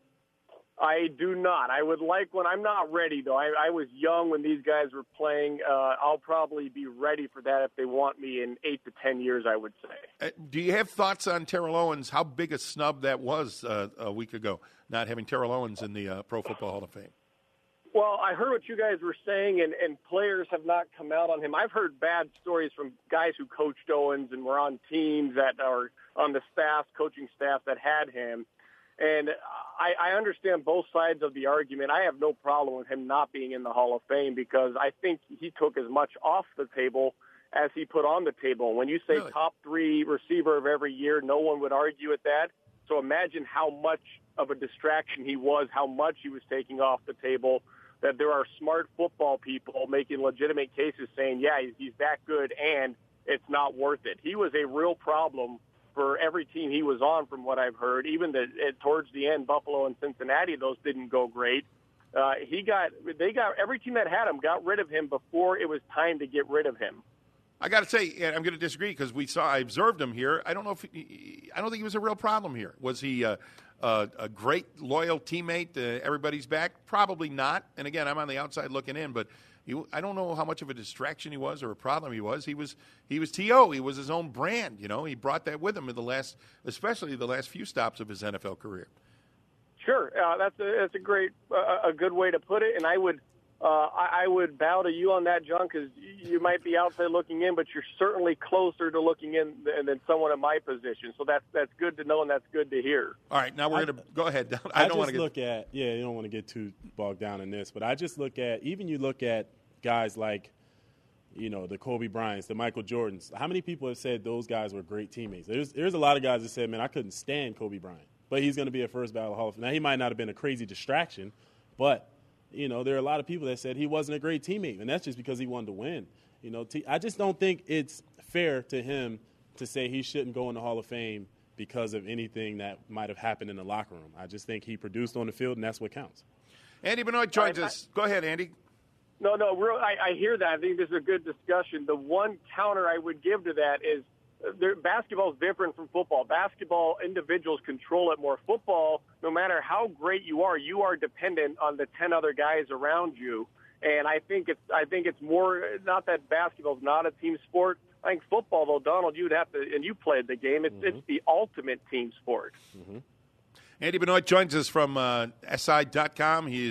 I do not. I would like when I'm not ready, though. I was young when these guys were playing. I'll probably be ready for that if they want me in 8 to 10 years, I would say. Do you have thoughts on Terrell Owens, how big a snub that was a week ago, not having Terrell Owens in the Pro Football Hall of Fame? Well, I heard what you guys were saying, and players have not come out on him. I've heard bad stories from guys who coached Owens and were on teams that are on the staff, coaching staff that had him. And I understand both sides of the argument. I have no problem with him not being in the Hall of Fame because I think he took as much off the table as he put on the table. When you say really? Top 3 receiver of every year, no one would argue with that. So imagine how much of a distraction he was, how much he was taking off the table, that there are smart football people making legitimate cases saying, yeah, he's that good and it's not worth it. He was a real problem for every team he was on from what I've heard. Even towards the end, Buffalo and Cincinnati, those didn't go great. Every team that had him got rid of him before it was time to get rid of him. I got to say, and I'm going to disagree because I observed him here. I don't think he was a real problem here. Was he a great loyal teammate? Everybody's back? Probably not. And again, I'm on the outside looking in, but I don't know how much of a distraction he was or a problem he was. He was T.O. He was his own brand. He brought that with him in especially the last few stops of his NFL career. Sure, that's a good way to put it, and I would bow to you on that, John, because you might be outside looking in, but you're certainly closer to looking in than someone in my position. So that's good to know, and that's good to hear. All right, now we're going to go ahead. You don't want to get too bogged down in this, but I just look at guys like, the Kobe Bryants, the Michael Jordans. How many people have said those guys were great teammates? There's a lot of guys that said, man, I couldn't stand Kobe Bryant, but he's going to be a first ballot Hall of Fame. Now, he might not have been a crazy distraction, but there are a lot of people that said he wasn't a great teammate, and that's just because he wanted to win. I just don't think it's fair to him to say he shouldn't go in the Hall of Fame because of anything that might have happened in the locker room. I just think he produced on the field, and that's what counts. Andy Benoit joins us. Go ahead, Andy. No, I hear that. I think this is a good discussion. The one counter I would give to that is basketball is different from football. Basketball, individuals control it more. Football, no matter how great you are dependent on the 10 other guys around you. And I think it's more, not that basketball is not a team sport. I think football, though, Donald, you'd have to, and you played the game. It's the ultimate team sport. Mm-hmm. Andy Benoit joins us from SI.com. He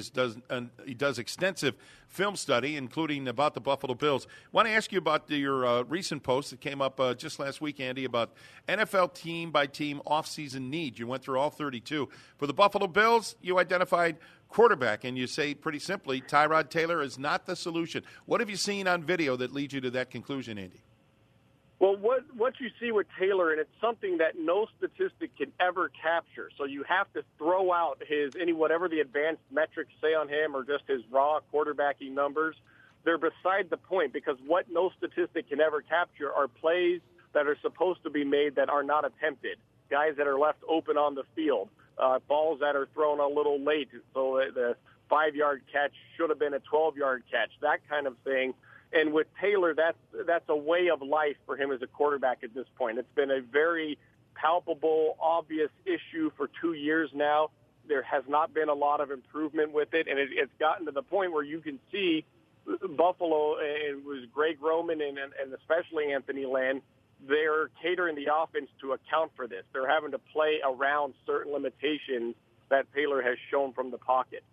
does extensive film study, including about the Buffalo Bills. I want to ask you about your recent post that came up just last week, Andy, about NFL team-by-team offseason needs. You went through all 32. For the Buffalo Bills, you identified quarterback, and you say pretty simply, Tyrod Taylor is not the solution. What have you seen on video that leads you to that conclusion, Andy? Well, what you see with Taylor, and it's something that no statistic can ever capture. So you have to throw out whatever the advanced metrics say on him or just his raw quarterbacking numbers. They're beside the point because what no statistic can ever capture are plays that are supposed to be made that are not attempted, guys that are left open on the field, balls that are thrown a little late, so the 5-yard catch should have been a 12-yard catch, that kind of thing. And with Taylor, that's a way of life for him as a quarterback at this point. It's been a very palpable, obvious issue for 2 years now. There has not been a lot of improvement with it, and it's gotten to the point where you can see Buffalo, it was Greg Roman and especially Anthony Lynn, they're catering the offense to account for this. They're having to play around certain limitations that Taylor has shown from the pocket.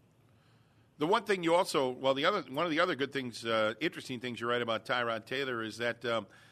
The one thing you also, one of the other good things, interesting things you write about Tyrod Taylor is that,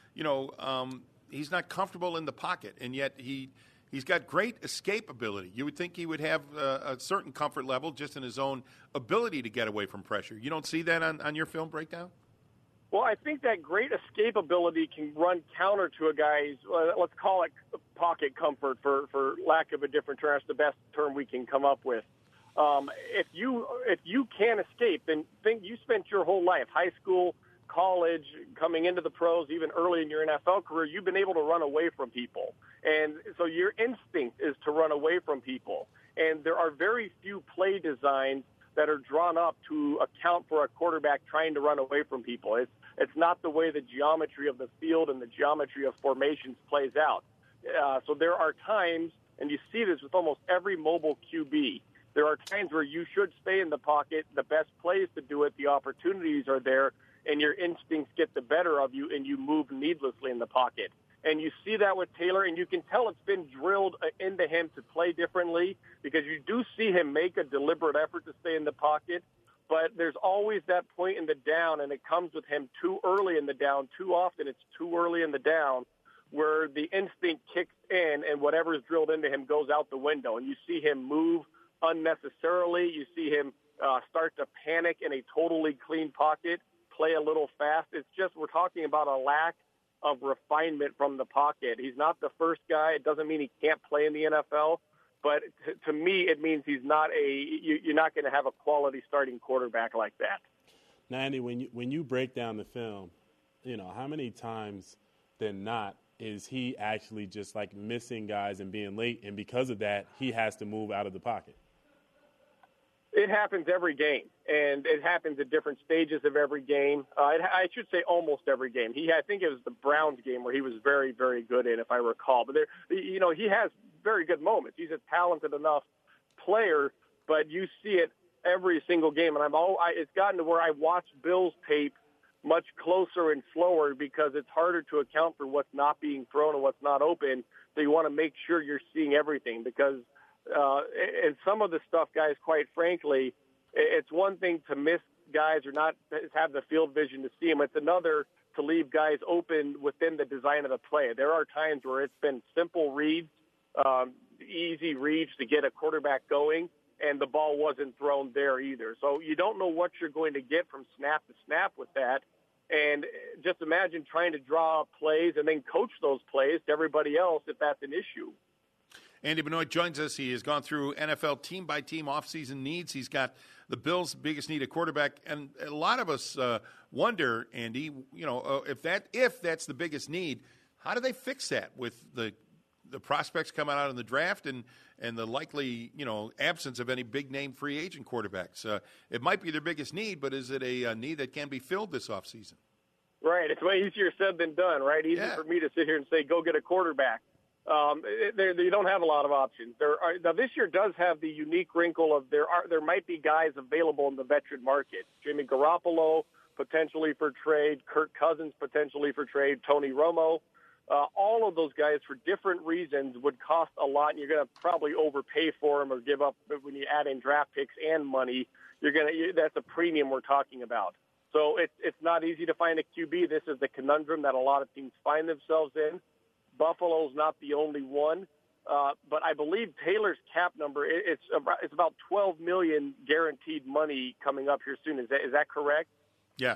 he's not comfortable in the pocket, and yet he's got great escape ability. You would think he would have a certain comfort level just in his own ability to get away from pressure. You don't see that on your film breakdown? Well, I think that great escape ability can run counter to a guy's, let's call it pocket comfort for lack of a different term. That's the best term we can come up with. If you can't escape, then think you spent your whole life, high school, college, coming into the pros, even early in your NFL career, you've been able to run away from people. And so your instinct is to run away from people. And there are very few play designs that are drawn up to account for a quarterback trying to run away from people. It's not the way the geometry of the field and the geometry of formations plays out. So there are times, and you see this with almost every mobile QB, there are times where you should stay in the pocket, the best plays to do it, the opportunities are there, and your instincts get the better of you, and you move needlessly in the pocket. And you see that with Taylor, and you can tell it's been drilled into him to play differently because you do see him make a deliberate effort to stay in the pocket, but there's always that point in the down, and it comes with him too early in the down. Too often it's too early in the down where the instinct kicks in, and whatever's drilled into him goes out the window, and you see him move unnecessarily. You see him start to panic in a totally clean pocket, play a little fast. It's just we're talking about a lack of refinement from the pocket. He's not the first guy. It doesn't mean he can't play in the NFL, but to me it means he's not you're not going to have a quality starting quarterback like that. Now, Andy, when you break down the film, how many times than not is he actually just like missing guys and being late, and because of that, he has to move out of the pocket? It happens every game, and it happens at different stages of every game. I should say almost every game. I think it was the Browns game where he was very, very good in, if I recall. But he has very good moments. He's a talented enough player, but you see it every single game. And it's gotten to where I watch Bills tape much closer and slower because it's harder to account for what's not being thrown and what's not open. So you want to make sure you're seeing everything because. And some of the stuff, guys, quite frankly, it's one thing to miss guys or not have the field vision to see them. It's another to leave guys open within the design of the play. There are times where it's been simple reads, easy reads to get a quarterback going, and the ball wasn't thrown there either. So you don't know what you're going to get from snap to snap with that. And just imagine trying to draw up plays and then coach those plays to everybody else if that's an issue. Andy Benoit joins us. He has gone through NFL team-by-team offseason needs. He's got the Bills' biggest need, a quarterback. And a lot of us wonder, Andy, if that's the biggest need, how do they fix that with the prospects coming out in the draft and the likely, absence of any big-name free agent quarterbacks? It might be their biggest need, but is it a need that can be filled this offseason? Right. It's way easier said than done, right? Easy for me to sit here and say, go get a quarterback. They don't have a lot of options. Now this year does have the unique wrinkle of there might be guys available in the veteran market. Jimmy Garoppolo potentially for trade, Kirk Cousins potentially for trade, Tony Romo. All of those guys for different reasons would cost a lot, and you're going to probably overpay for them or give up when you add in draft picks and money. That's a premium we're talking about. So it's not easy to find a QB. This is the conundrum that a lot of teams find themselves in. Buffalo's not the only one, but I believe Taylor's cap number it's about $12 million guaranteed money coming up here soon. Is that correct? Yeah.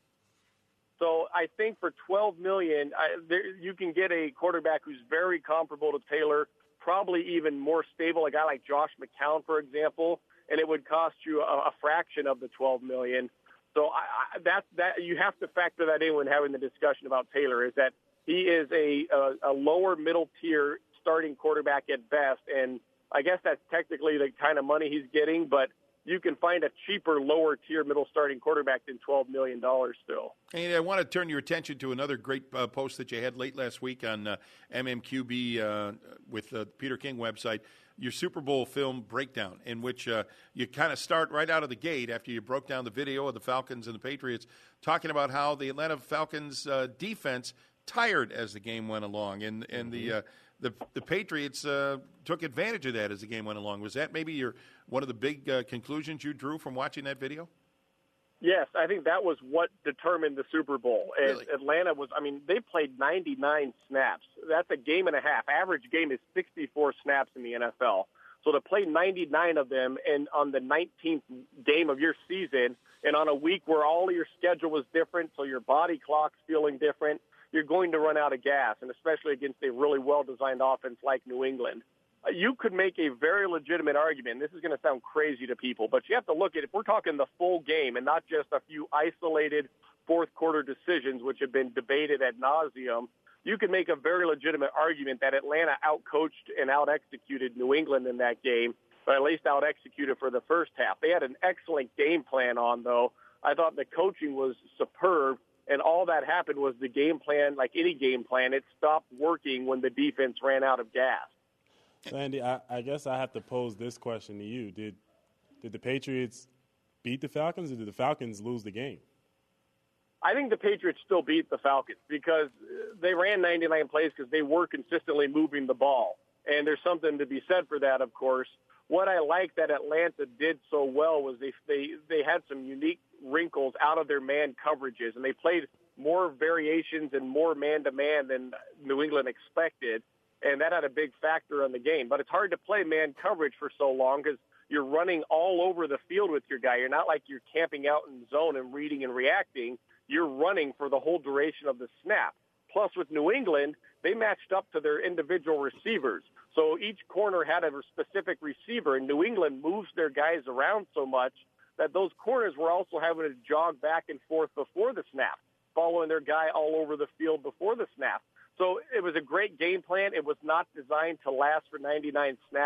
So I think for $12 million, you can get a quarterback who's very comparable to Taylor, probably even more stable, a guy like Josh McCown, for example, and it would cost you a fraction of the $12 million. So that you have to factor that in when having the discussion about Taylor, is that he is a lower middle tier starting quarterback at best, and I guess that's technically the kind of money he's getting, but you can find a cheaper lower tier middle starting quarterback than $12 million still. And I want to turn your attention to another great post that you had late last week on MMQB with the Peter King website, your Super Bowl film breakdown, in which you kind of start right out of the gate after you broke down the video of the Falcons and the Patriots, talking about how the Atlanta Falcons defense tired as the game went along, and the Patriots took advantage of that as the game went along. Was that maybe one of the big conclusions you drew from watching that video? Yes, I think that was what determined the Super Bowl. Really? Atlanta they played 99 snaps. That's a game and a half. Average game is 64 snaps in the NFL. So to play 99 of them and on the 19th game of your season and on a week where all of your schedule was different, so your body clock's feeling different, you're going to run out of gas, and especially against a really well-designed offense like New England. You could make a very legitimate argument. This is going to sound crazy to people, but you have to look at, if we're talking the full game and not just a few isolated fourth-quarter decisions which have been debated ad nauseum, you could make a very legitimate argument that Atlanta outcoached and out-executed New England in that game, but at least out-executed for the first half. They had an excellent game plan on, though. I thought the coaching was superb. And all that happened was the game plan, like any game plan, it stopped working when the defense ran out of gas. So, Andy, I guess I have to pose this question to you. Did the Patriots beat the Falcons, or did the Falcons lose the game? I think the Patriots still beat the Falcons because they ran 99 plays because they were consistently moving the ball. And there's something to be said for that, of course. What I like that Atlanta did so well was they had some unique wrinkles out of their man coverages, and they played more variations and more man-to-man than New England expected, and that had a big factor on the game. But it's hard to play man coverage for so long because you're running all over the field with your guy. You're not like you're camping out in zone and reading and reacting. You're running for the whole duration of the snap. Plus, with New England, they matched up to their individual receivers. So each corner had a specific receiver, and New England moves their guys around so much that those corners were also having to jog back and forth before the snap, following their guy all over the field before the snap. So it was a great game plan. It was not designed to last for 99 snaps.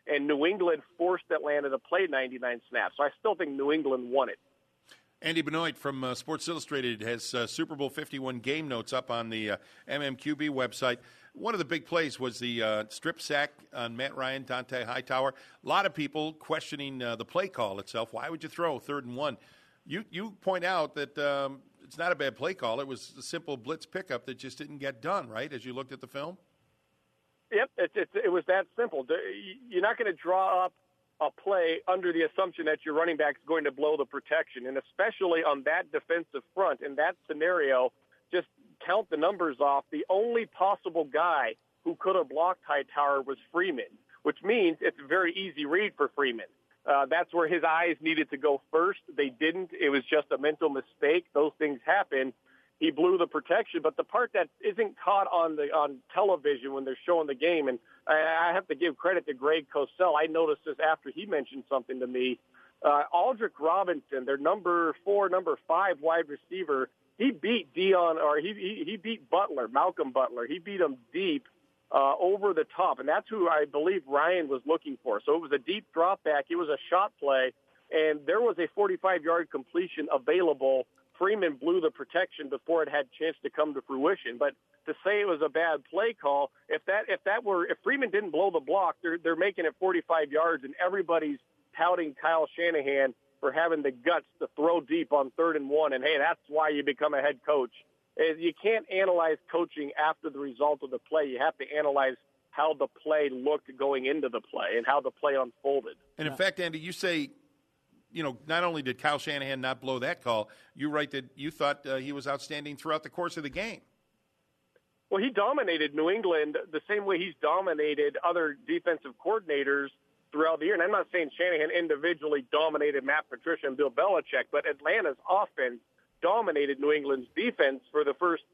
and New England forced Atlanta to play 99 snaps. So I still think New England won it. Andy Benoit from Sports Illustrated has Super Bowl 51 game notes up on the MMQB website. One of the big plays was the strip sack on Matt Ryan, Dante Hightower. A lot of people questioning the play call itself. Why would you throw 3rd and 1? You point out that it's not a bad play call. It was a simple blitz pickup that just didn't get done, right, as you looked at the film? Yep, it was that simple. You're not going to draw up a play under the assumption that your running back is going to blow the protection, and especially on that defensive front, in that scenario, just count the numbers off. The only possible guy who could have blocked Hightower was Freeman, which means it's a very easy read for Freeman. That's where his eyes needed to go first. They didn't. It was just a mental mistake. Those things happen. He blew the protection, but the part that isn't caught on television when they're showing the game, and I have to give credit to Greg Cosell. I noticed this after he mentioned something to me. Aldrick Robinson, their number 4, number 5 wide receiver, he beat he beat Butler, Malcolm Butler. He beat him deep over the top, and that's who I believe Ryan was looking for. So it was a deep drop back. It was a shot play, and there was a 45-yard completion available. Freeman blew the protection before it had a chance to come to fruition. But to say it was a bad play call, if Freeman didn't blow the block, they're making it 45 yards, and everybody's touting Kyle Shanahan for having the guts to throw deep on 3rd and 1. And hey, that's why you become a head coach. You can't analyze coaching after the result of the play. You have to analyze how the play looked going into the play and how the play unfolded. And in fact, Andy, you say, not only did Kyle Shanahan not blow that call, you write that you thought he was outstanding throughout the course of the game. Well, he dominated New England the same way he's dominated other defensive coordinators throughout the year. And I'm not saying Shanahan individually dominated Matt Patricia and Bill Belichick, but Atlanta's offense dominated New England's defense for the first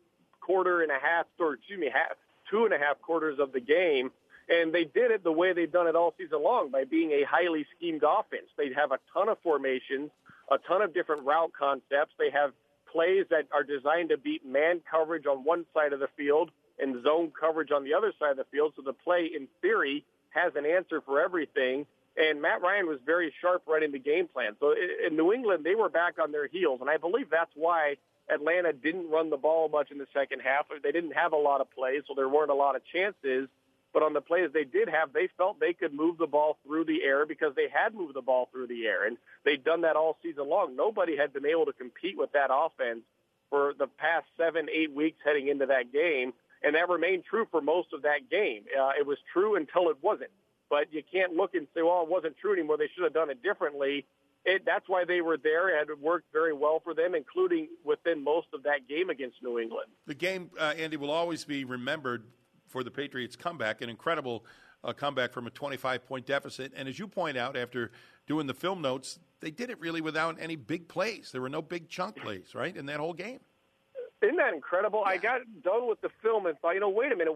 2.5 quarters of the game. And they did it the way they've done it all season long, by being a highly schemed offense. They have a ton of formations, a ton of different route concepts. They have plays that are designed to beat man coverage on one side of the field and zone coverage on the other side of the field. So the play, in theory, has an answer for everything. And Matt Ryan was very sharp running the game plan. So in New England, they were back on their heels. And I believe that's why Atlanta didn't run the ball much in the second half. They didn't have a lot of plays, so there weren't a lot of chances. But on the plays they did have, they felt they could move the ball through the air because they had moved the ball through the air. And they'd done that all season long. Nobody had been able to compete with that offense for the past 7-8 weeks heading into that game. And that remained true for most of that game. It was true until it wasn't. But you can't look and say, well, it wasn't true anymore. They should have done it differently. That's why they were there, and it worked very well for them, including within most of that game against New England. The game, Andy, will always be remembered for the Patriots' comeback, an incredible comeback from a 25-point deficit. And as you point out, after doing the film notes, they did it really without any big plays. There were no big chunk plays, right, in that whole game. Isn't that incredible? Yeah. I got done with the film and thought, wait a minute,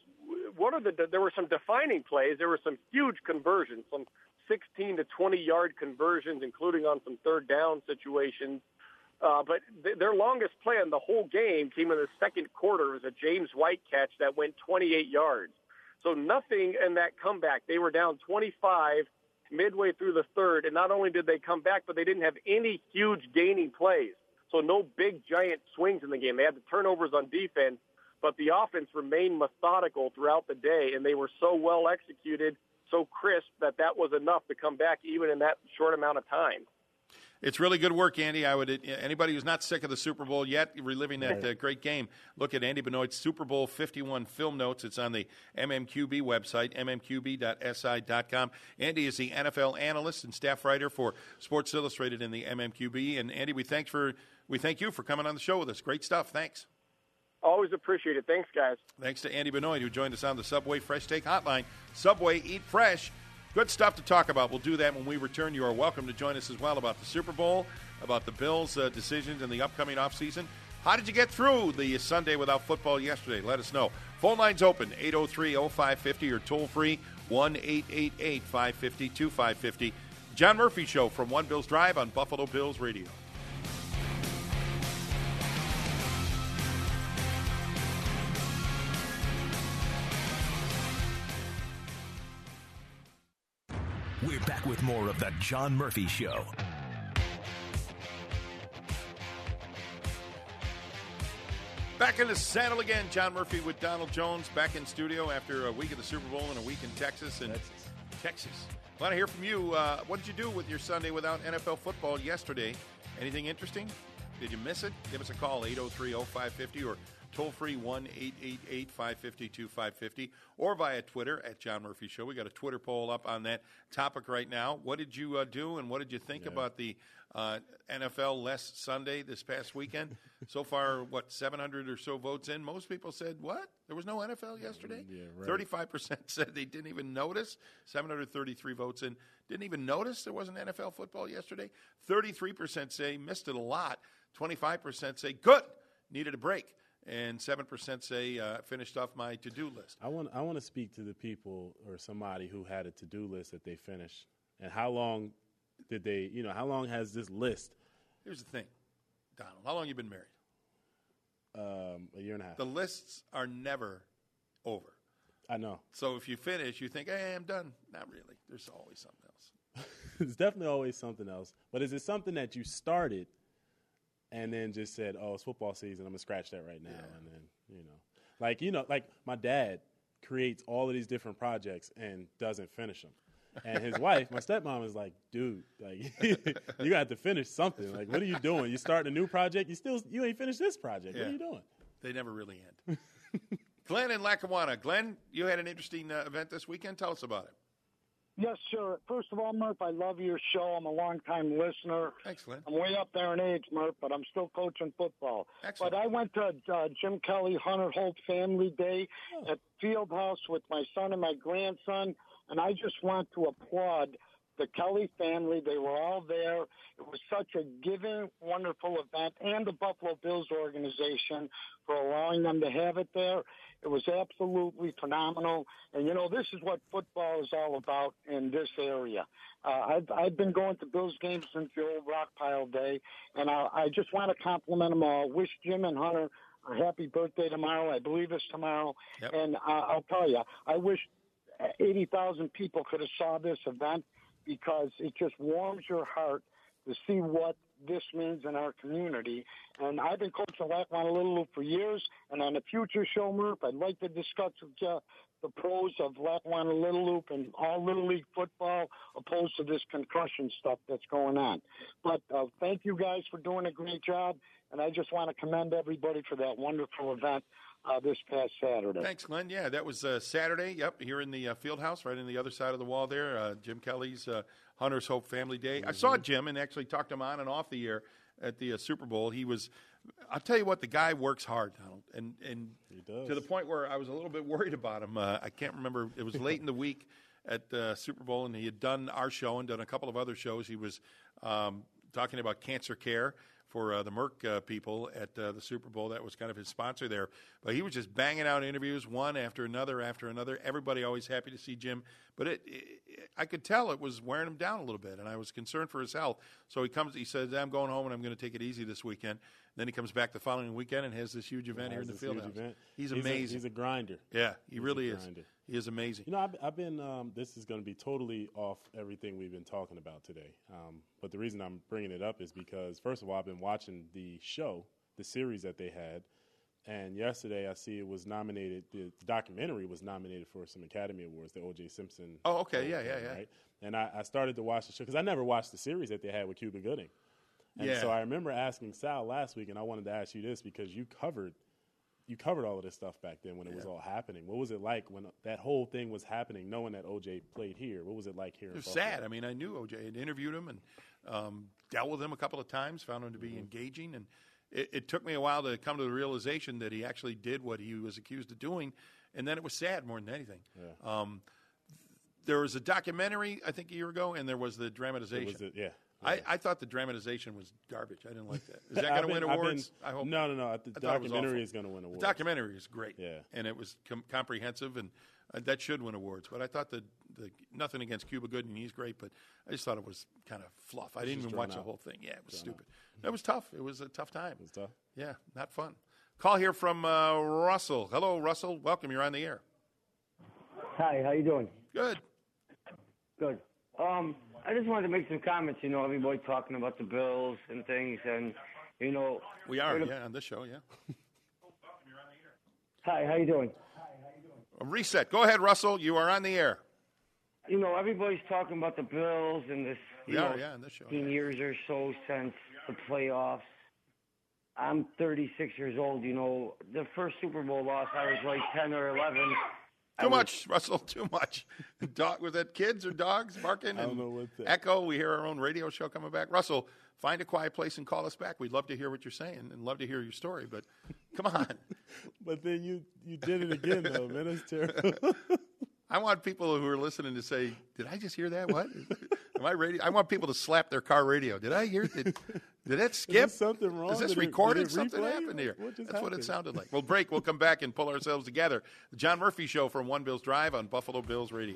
there were some defining plays. There were some huge conversions, some 16 to 20-yard conversions, including on some third down situations. But their longest play in the whole game came in the second quarter. It was a James White catch that went 28 yards. So nothing in that comeback. They were down 25 midway through the third, and not only did they come back, but they didn't have any huge gaining plays. So no big, giant swings in the game. They had the turnovers on defense, but the offense remained methodical throughout the day, and they were so well executed, so crisp, that was enough to come back even in that short amount of time. It's really good work, Andy. Anybody who's not sick of the Super Bowl yet, reliving that great game, look at Andy Benoit's Super Bowl 51 film notes. It's on the MMQB website, mmqb.si.com. Andy is the NFL analyst and staff writer for Sports Illustrated in the MMQB. And Andy, we thank you for coming on the show with us. Great stuff. Thanks. Always appreciate it. Thanks, guys. Thanks to Andy Benoit, who joined us on the Subway Fresh Take Hotline. Subway, eat fresh. Good stuff to talk about. We'll do that when we return. You are welcome to join us as well about the Super Bowl, about the Bills' decisions in the upcoming offseason. How did you get through the Sunday without football yesterday? Let us know. Phone lines open, 803-0550 or toll-free, 1-888-550-2550. John Murphy Show from One Bills Drive on Buffalo Bills Radio. Back with more of the John Murphy Show. Back in the saddle again, John Murphy with Donald Jones, back in studio after a week of the Super Bowl and a week in Texas. Texas. I want to hear from you. What did you do with your Sunday without NFL football yesterday? Anything interesting? Did you miss it? Give us a call, 803-0550, or toll-free 1-888-550-2550, or via Twitter at John Murphy Show. We got a Twitter poll up on that topic right now. What did you do, and what did you think about the NFL less Sunday this past weekend? So far, 700 or so votes in. Most people said, what? There was no NFL yesterday? Yeah, right. 35% said they didn't even notice. 733 votes in. Didn't even notice there wasn't NFL football yesterday. 33% say missed it a lot. 25% say good, needed a break. And 7% say finished off my to-do list. I want to speak to the people or somebody who had a to-do list that they finished. And how long did they, how long has this list? Here's the thing, Donald. How long have you been married? A year and a half. The lists are never over. I know. So if you finish, you think, hey, I'm done. Not really. There's always something else. There's definitely always something else. But is it something that you started and then just said, oh, it's football season, I'm going to scratch that right now. Yeah. And then, like my dad creates all of these different projects and doesn't finish them. And his wife, my stepmom, is like, dude, like you got to finish something. Like, what are you doing? You start a new project, you ain't finished this project. Yeah. What are you doing? They never really end. Glenn in Lackawanna. Glenn, you had an interesting event this weekend. Tell us about it. Yes, sir. First of all, Murph, I love your show. I'm a longtime listener. Excellent. I'm way up there in age, Murph, but I'm still coaching football. Excellent. But I went to Jim Kelly Hunter Holt Family Day at Fieldhouse with my son and my grandson, and I just want to applaud the Kelly family. They were all there. It was such a giving, wonderful event, and the Buffalo Bills organization for allowing them to have it there. It was absolutely phenomenal. And, this is what football is all about in this area. I've been going to Bills games since the old rock pile day, and I just want to compliment them all. Wish Jim and Hunter a happy birthday tomorrow. I believe it's tomorrow. Yep. And I'll tell you, I wish 80,000 people could have saw this event, because it just warms your heart to see what this means in our community. And I've been coaching Lackawanna Little Loop for years, and on a future show, Murph, I'd like to discuss with you the pros of Lackawanna Little Loop and all Little League football opposed to this concussion stuff that's going on. But thank you guys for doing a great job, and I just want to commend everybody for that wonderful event this past Saturday. Thanks, Glenn. Yeah, that was Saturday. Yep, here in the Fieldhouse, right in the other side of the wall there. Jim Kelly's Hunter's Hope Family Day. Mm-hmm. I saw Jim and actually talked to him on and off the air at the Super Bowl. I'll tell you what, the guy works hard, Donald, and he does. To the point where I was a little bit worried about him. I can't remember. It was late in the week at the Super Bowl, and he had done our show and done a couple of other shows. He was talking about cancer care for the Merck people at the Super Bowl. That was kind of his sponsor there. But he was just banging out interviews, one after another after another. Everybody always happy to see Jim. But I could tell it was wearing him down a little bit, and I was concerned for his health. So he says, I'm going home and I'm going to take it easy this weekend. Then he comes back the following weekend and has this huge event here in the Fieldhouse. He's amazing. He's a grinder. Yeah, he really is. He is amazing. I've been this is going to be totally off everything we've been talking about today. But the reason I'm bringing it up is because, first of all, I've been watching the show, the series that they had. And yesterday I see it was nominated, the documentary was nominated for some Academy Awards, the O.J. Simpson. Oh, okay, yeah. Right? And I started to watch the show because I never watched the series that they had with Cuba Gooding. And so I remember asking Sal last week, and I wanted to ask you this because you covered all of this stuff back then when it was all happening. What was it like when that whole thing was happening, knowing that O.J. played here? What was it like here? It was sad. I mean, I knew O.J. Had interviewed him and dealt with him a couple of times, found him to be engaging. And it took me a while to come to the realization that he actually did what he was accused of doing. And then it was sad more than anything. Yeah. There was a documentary, I think, a year ago, and there was the dramatization. I thought the dramatization was garbage. I didn't like that. Is that going to win awards? I hope. No. The documentary is going to win awards. The documentary is great. Yeah. And it was comprehensive, and that should win awards. But I thought the nothing against Cuba Gooding, he's great, but I just thought it was kind of fluff. I didn't even watch the whole thing. Yeah, it was stupid. It was tough. It was a tough time. It was tough. Yeah, not fun. Call here from Russell. Hello, Russell. Welcome. You're on the air. Hi. How you doing? Good. Good. I just wanted to make some comments. Everybody talking about the Bills and things, and we are, on this show, yeah. Hi, how you doing? A reset. Go ahead, Russell. You are on the air. Everybody's talking about the Bills and this. On this show. 15 years or so since the playoffs. I'm 36 years old. The first Super Bowl loss, I was like 10 or 11. Too much, Russell, too much. Was that kids or dogs barking? I don't know what's that. Echo, we hear our own radio show coming back. Russell, find a quiet place and call us back. We'd love to hear what you're saying and love to hear your story, but come on. But then you did it again, though, man. That's terrible. I want people who are listening to say, did I just hear that? What? Am I radio? I want people to slap their car radio. Did I hear it? Did that skip? Is something wrong? Is this recorded? Something happened here. That's what it sounded like. We'll break. We'll come back and pull ourselves together. The John Murphy Show from One Bills Drive on Buffalo Bills Radio.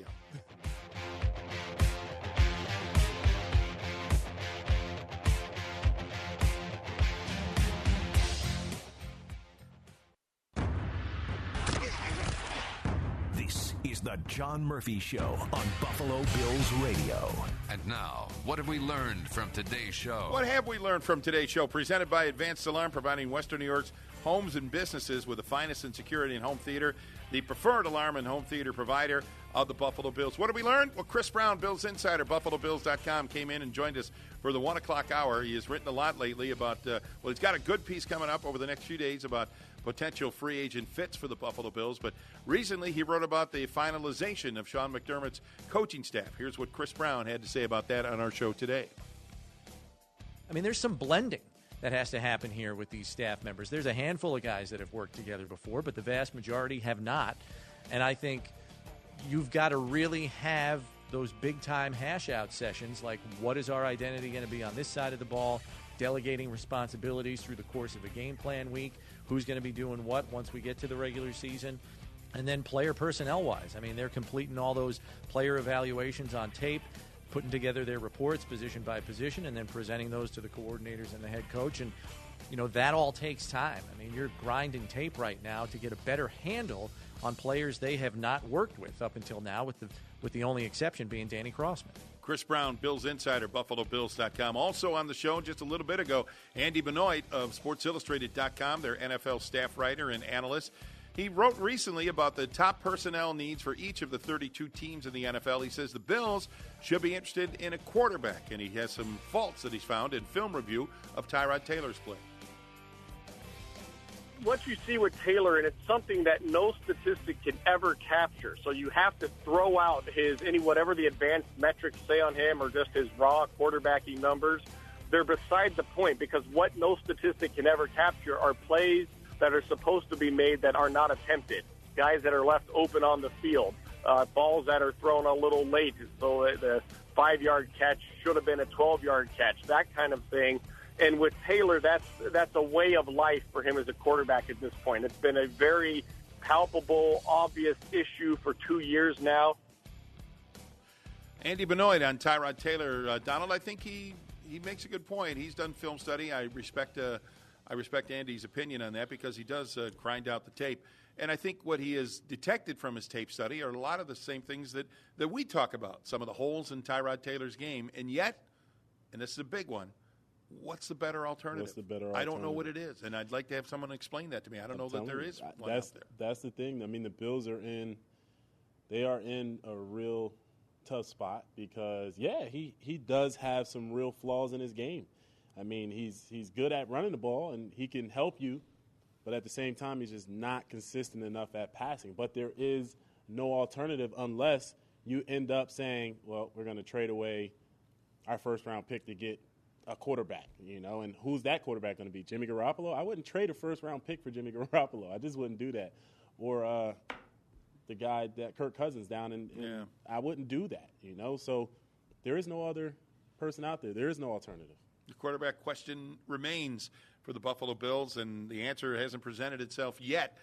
The John Murphy Show on Buffalo Bills Radio. And now, what have we learned from today's show? What have we learned from today's show? Presented by Advanced Alarm, providing Western New York's homes and businesses with the finest in security and home theater, the preferred alarm and home theater provider of the Buffalo Bills. What have we learned? Well, Chris Brown, Bills Insider, BuffaloBills.com, came in and joined us for the 1 o'clock hour. He has written a lot lately about, he's got a good piece coming up over the next few days about potential free agent fits for the Buffalo Bills. But recently he wrote about the finalization of Sean McDermott's coaching staff. Here's what Chris Brown had to say about that on our show today. I mean, there's some blending that has to happen here with these staff members. There's a handful of guys that have worked together before, but the vast majority have not. And I think you've got to really have those big-time hash-out sessions, like what is our identity going to be on this side of the ball, delegating responsibilities through the course of a game plan week, who's going to be doing what once we get to the regular season, and then player personnel-wise. I mean, they're completing all those player evaluations on tape, putting together their reports position by position, and then presenting those to the coordinators and the head coach. And, that all takes time. I mean, you're grinding tape right now to get a better handle on players they have not worked with up until now, with the only exception being Danny Crossman. Chris Brown, Bills Insider, BuffaloBills.com. Also on the show just a little bit ago, Andy Benoit of SportsIllustrated.com, their NFL staff writer and analyst. He wrote recently about the top personnel needs for each of the 32 teams in the NFL. He says the Bills should be interested in a quarterback, and he has some faults that he's found in film review of Tyrod Taylor's play. What you see with Taylor, and it's something that no statistic can ever capture. So you have to throw out whatever the advanced metrics say on him or just his raw quarterbacking numbers. They're beside the point, because what no statistic can ever capture are plays that are supposed to be made that are not attempted, guys that are left open on the field, balls that are thrown a little late, so the 5-yard catch should have been a 12-yard catch, that kind of thing. And with Taylor, that's a way of life for him as a quarterback at this point. It's been a very palpable, obvious issue for 2 years now. Andy Benoit on Tyrod Taylor. Donald, I think he makes a good point. He's done film study. I respect Andy's opinion on that, because he does grind out the tape. And I think what he has detected from his tape study are a lot of the same things that we talk about, some of the holes in Tyrod Taylor's game. And yet, and this is a big one, what's the better alternative? I don't know what it is, and I'd like to have someone explain that to me. I don't know that there is one out there. That's the thing. I mean, the Bills are in a real tough spot, because, he does have some real flaws in his game. I mean, he's good at running the ball, and he can help you, but at the same time, he's just not consistent enough at passing. But there is no alternative unless you end up saying, well, we're going to trade away our first-round pick to get a quarterback, and who's that quarterback going to be? Jimmy Garoppolo? I wouldn't trade a first-round pick for Jimmy Garoppolo. I just wouldn't do that. Or the guy that Kirk Cousins down, and I wouldn't do that, So there is no other person out there. There is no alternative. The quarterback question remains for the Buffalo Bills, and the answer hasn't presented itself yet.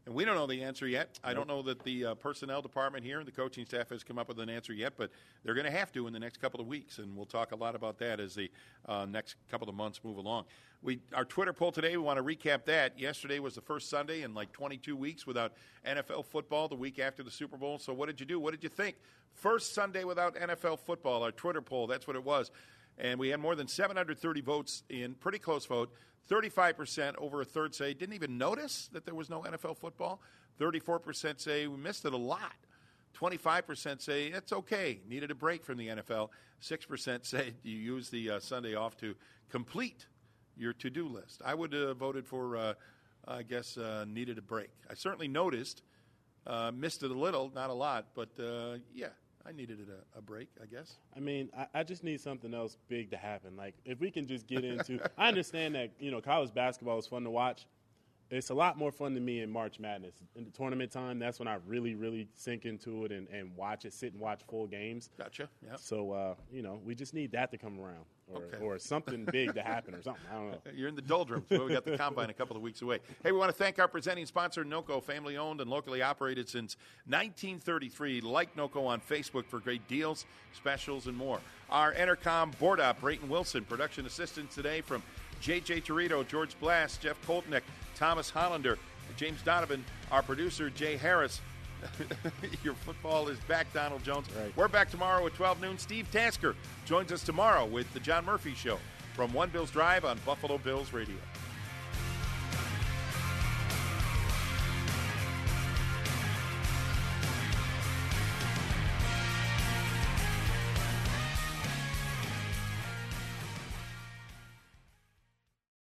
And we don't know the answer yet. I don't know that the personnel department here and the coaching staff has come up with an answer yet, but they're going to have to in the next couple of weeks, and we'll talk a lot about that as the next couple of months move along. Our Twitter poll today, we want to recap that. Yesterday was the first Sunday in like 22 weeks without NFL football, the week after the Super Bowl. So what did you do? What did you think? First Sunday without NFL football, our Twitter poll, that's what it was. And we had more than 730 votes in, pretty close vote. 35%, over a third, say didn't even notice that there was no NFL football. 34% say we missed it a lot. 25% say it's okay, needed a break from the NFL. 6% say you use the Sunday off to complete your to-do list. I would have voted for, needed a break. I certainly noticed, missed it a little, not a lot, but yeah. I needed a break, I guess. I mean, I just need something else big to happen. Like, if we can just get into – I understand that, college basketball is fun to watch. It's a lot more fun to me in March Madness. In the tournament time, that's when I really, really sink into it and watch it, sit and watch full games. Gotcha, yeah. So, we just need that to come around or something big to happen or something. I don't know. You're in the doldrums. Well, we got the Combine a couple of weeks away. Hey, we want to thank our presenting sponsor, NOCO, family-owned and locally operated since 1933. Like NOCO on Facebook for great deals, specials, and more. Our Entercom board op, Brayton Wilson. Production assistance today from J.J. Torito, George Blass, Jeff Koltnick, Thomas Hollander, James Donovan, our producer, Jay Harris. Your football is back, Donald Jones. Right. We're back tomorrow at 12 noon. Steve Tasker joins us tomorrow with the John Murphy Show from One Bills Drive on Buffalo Bills Radio.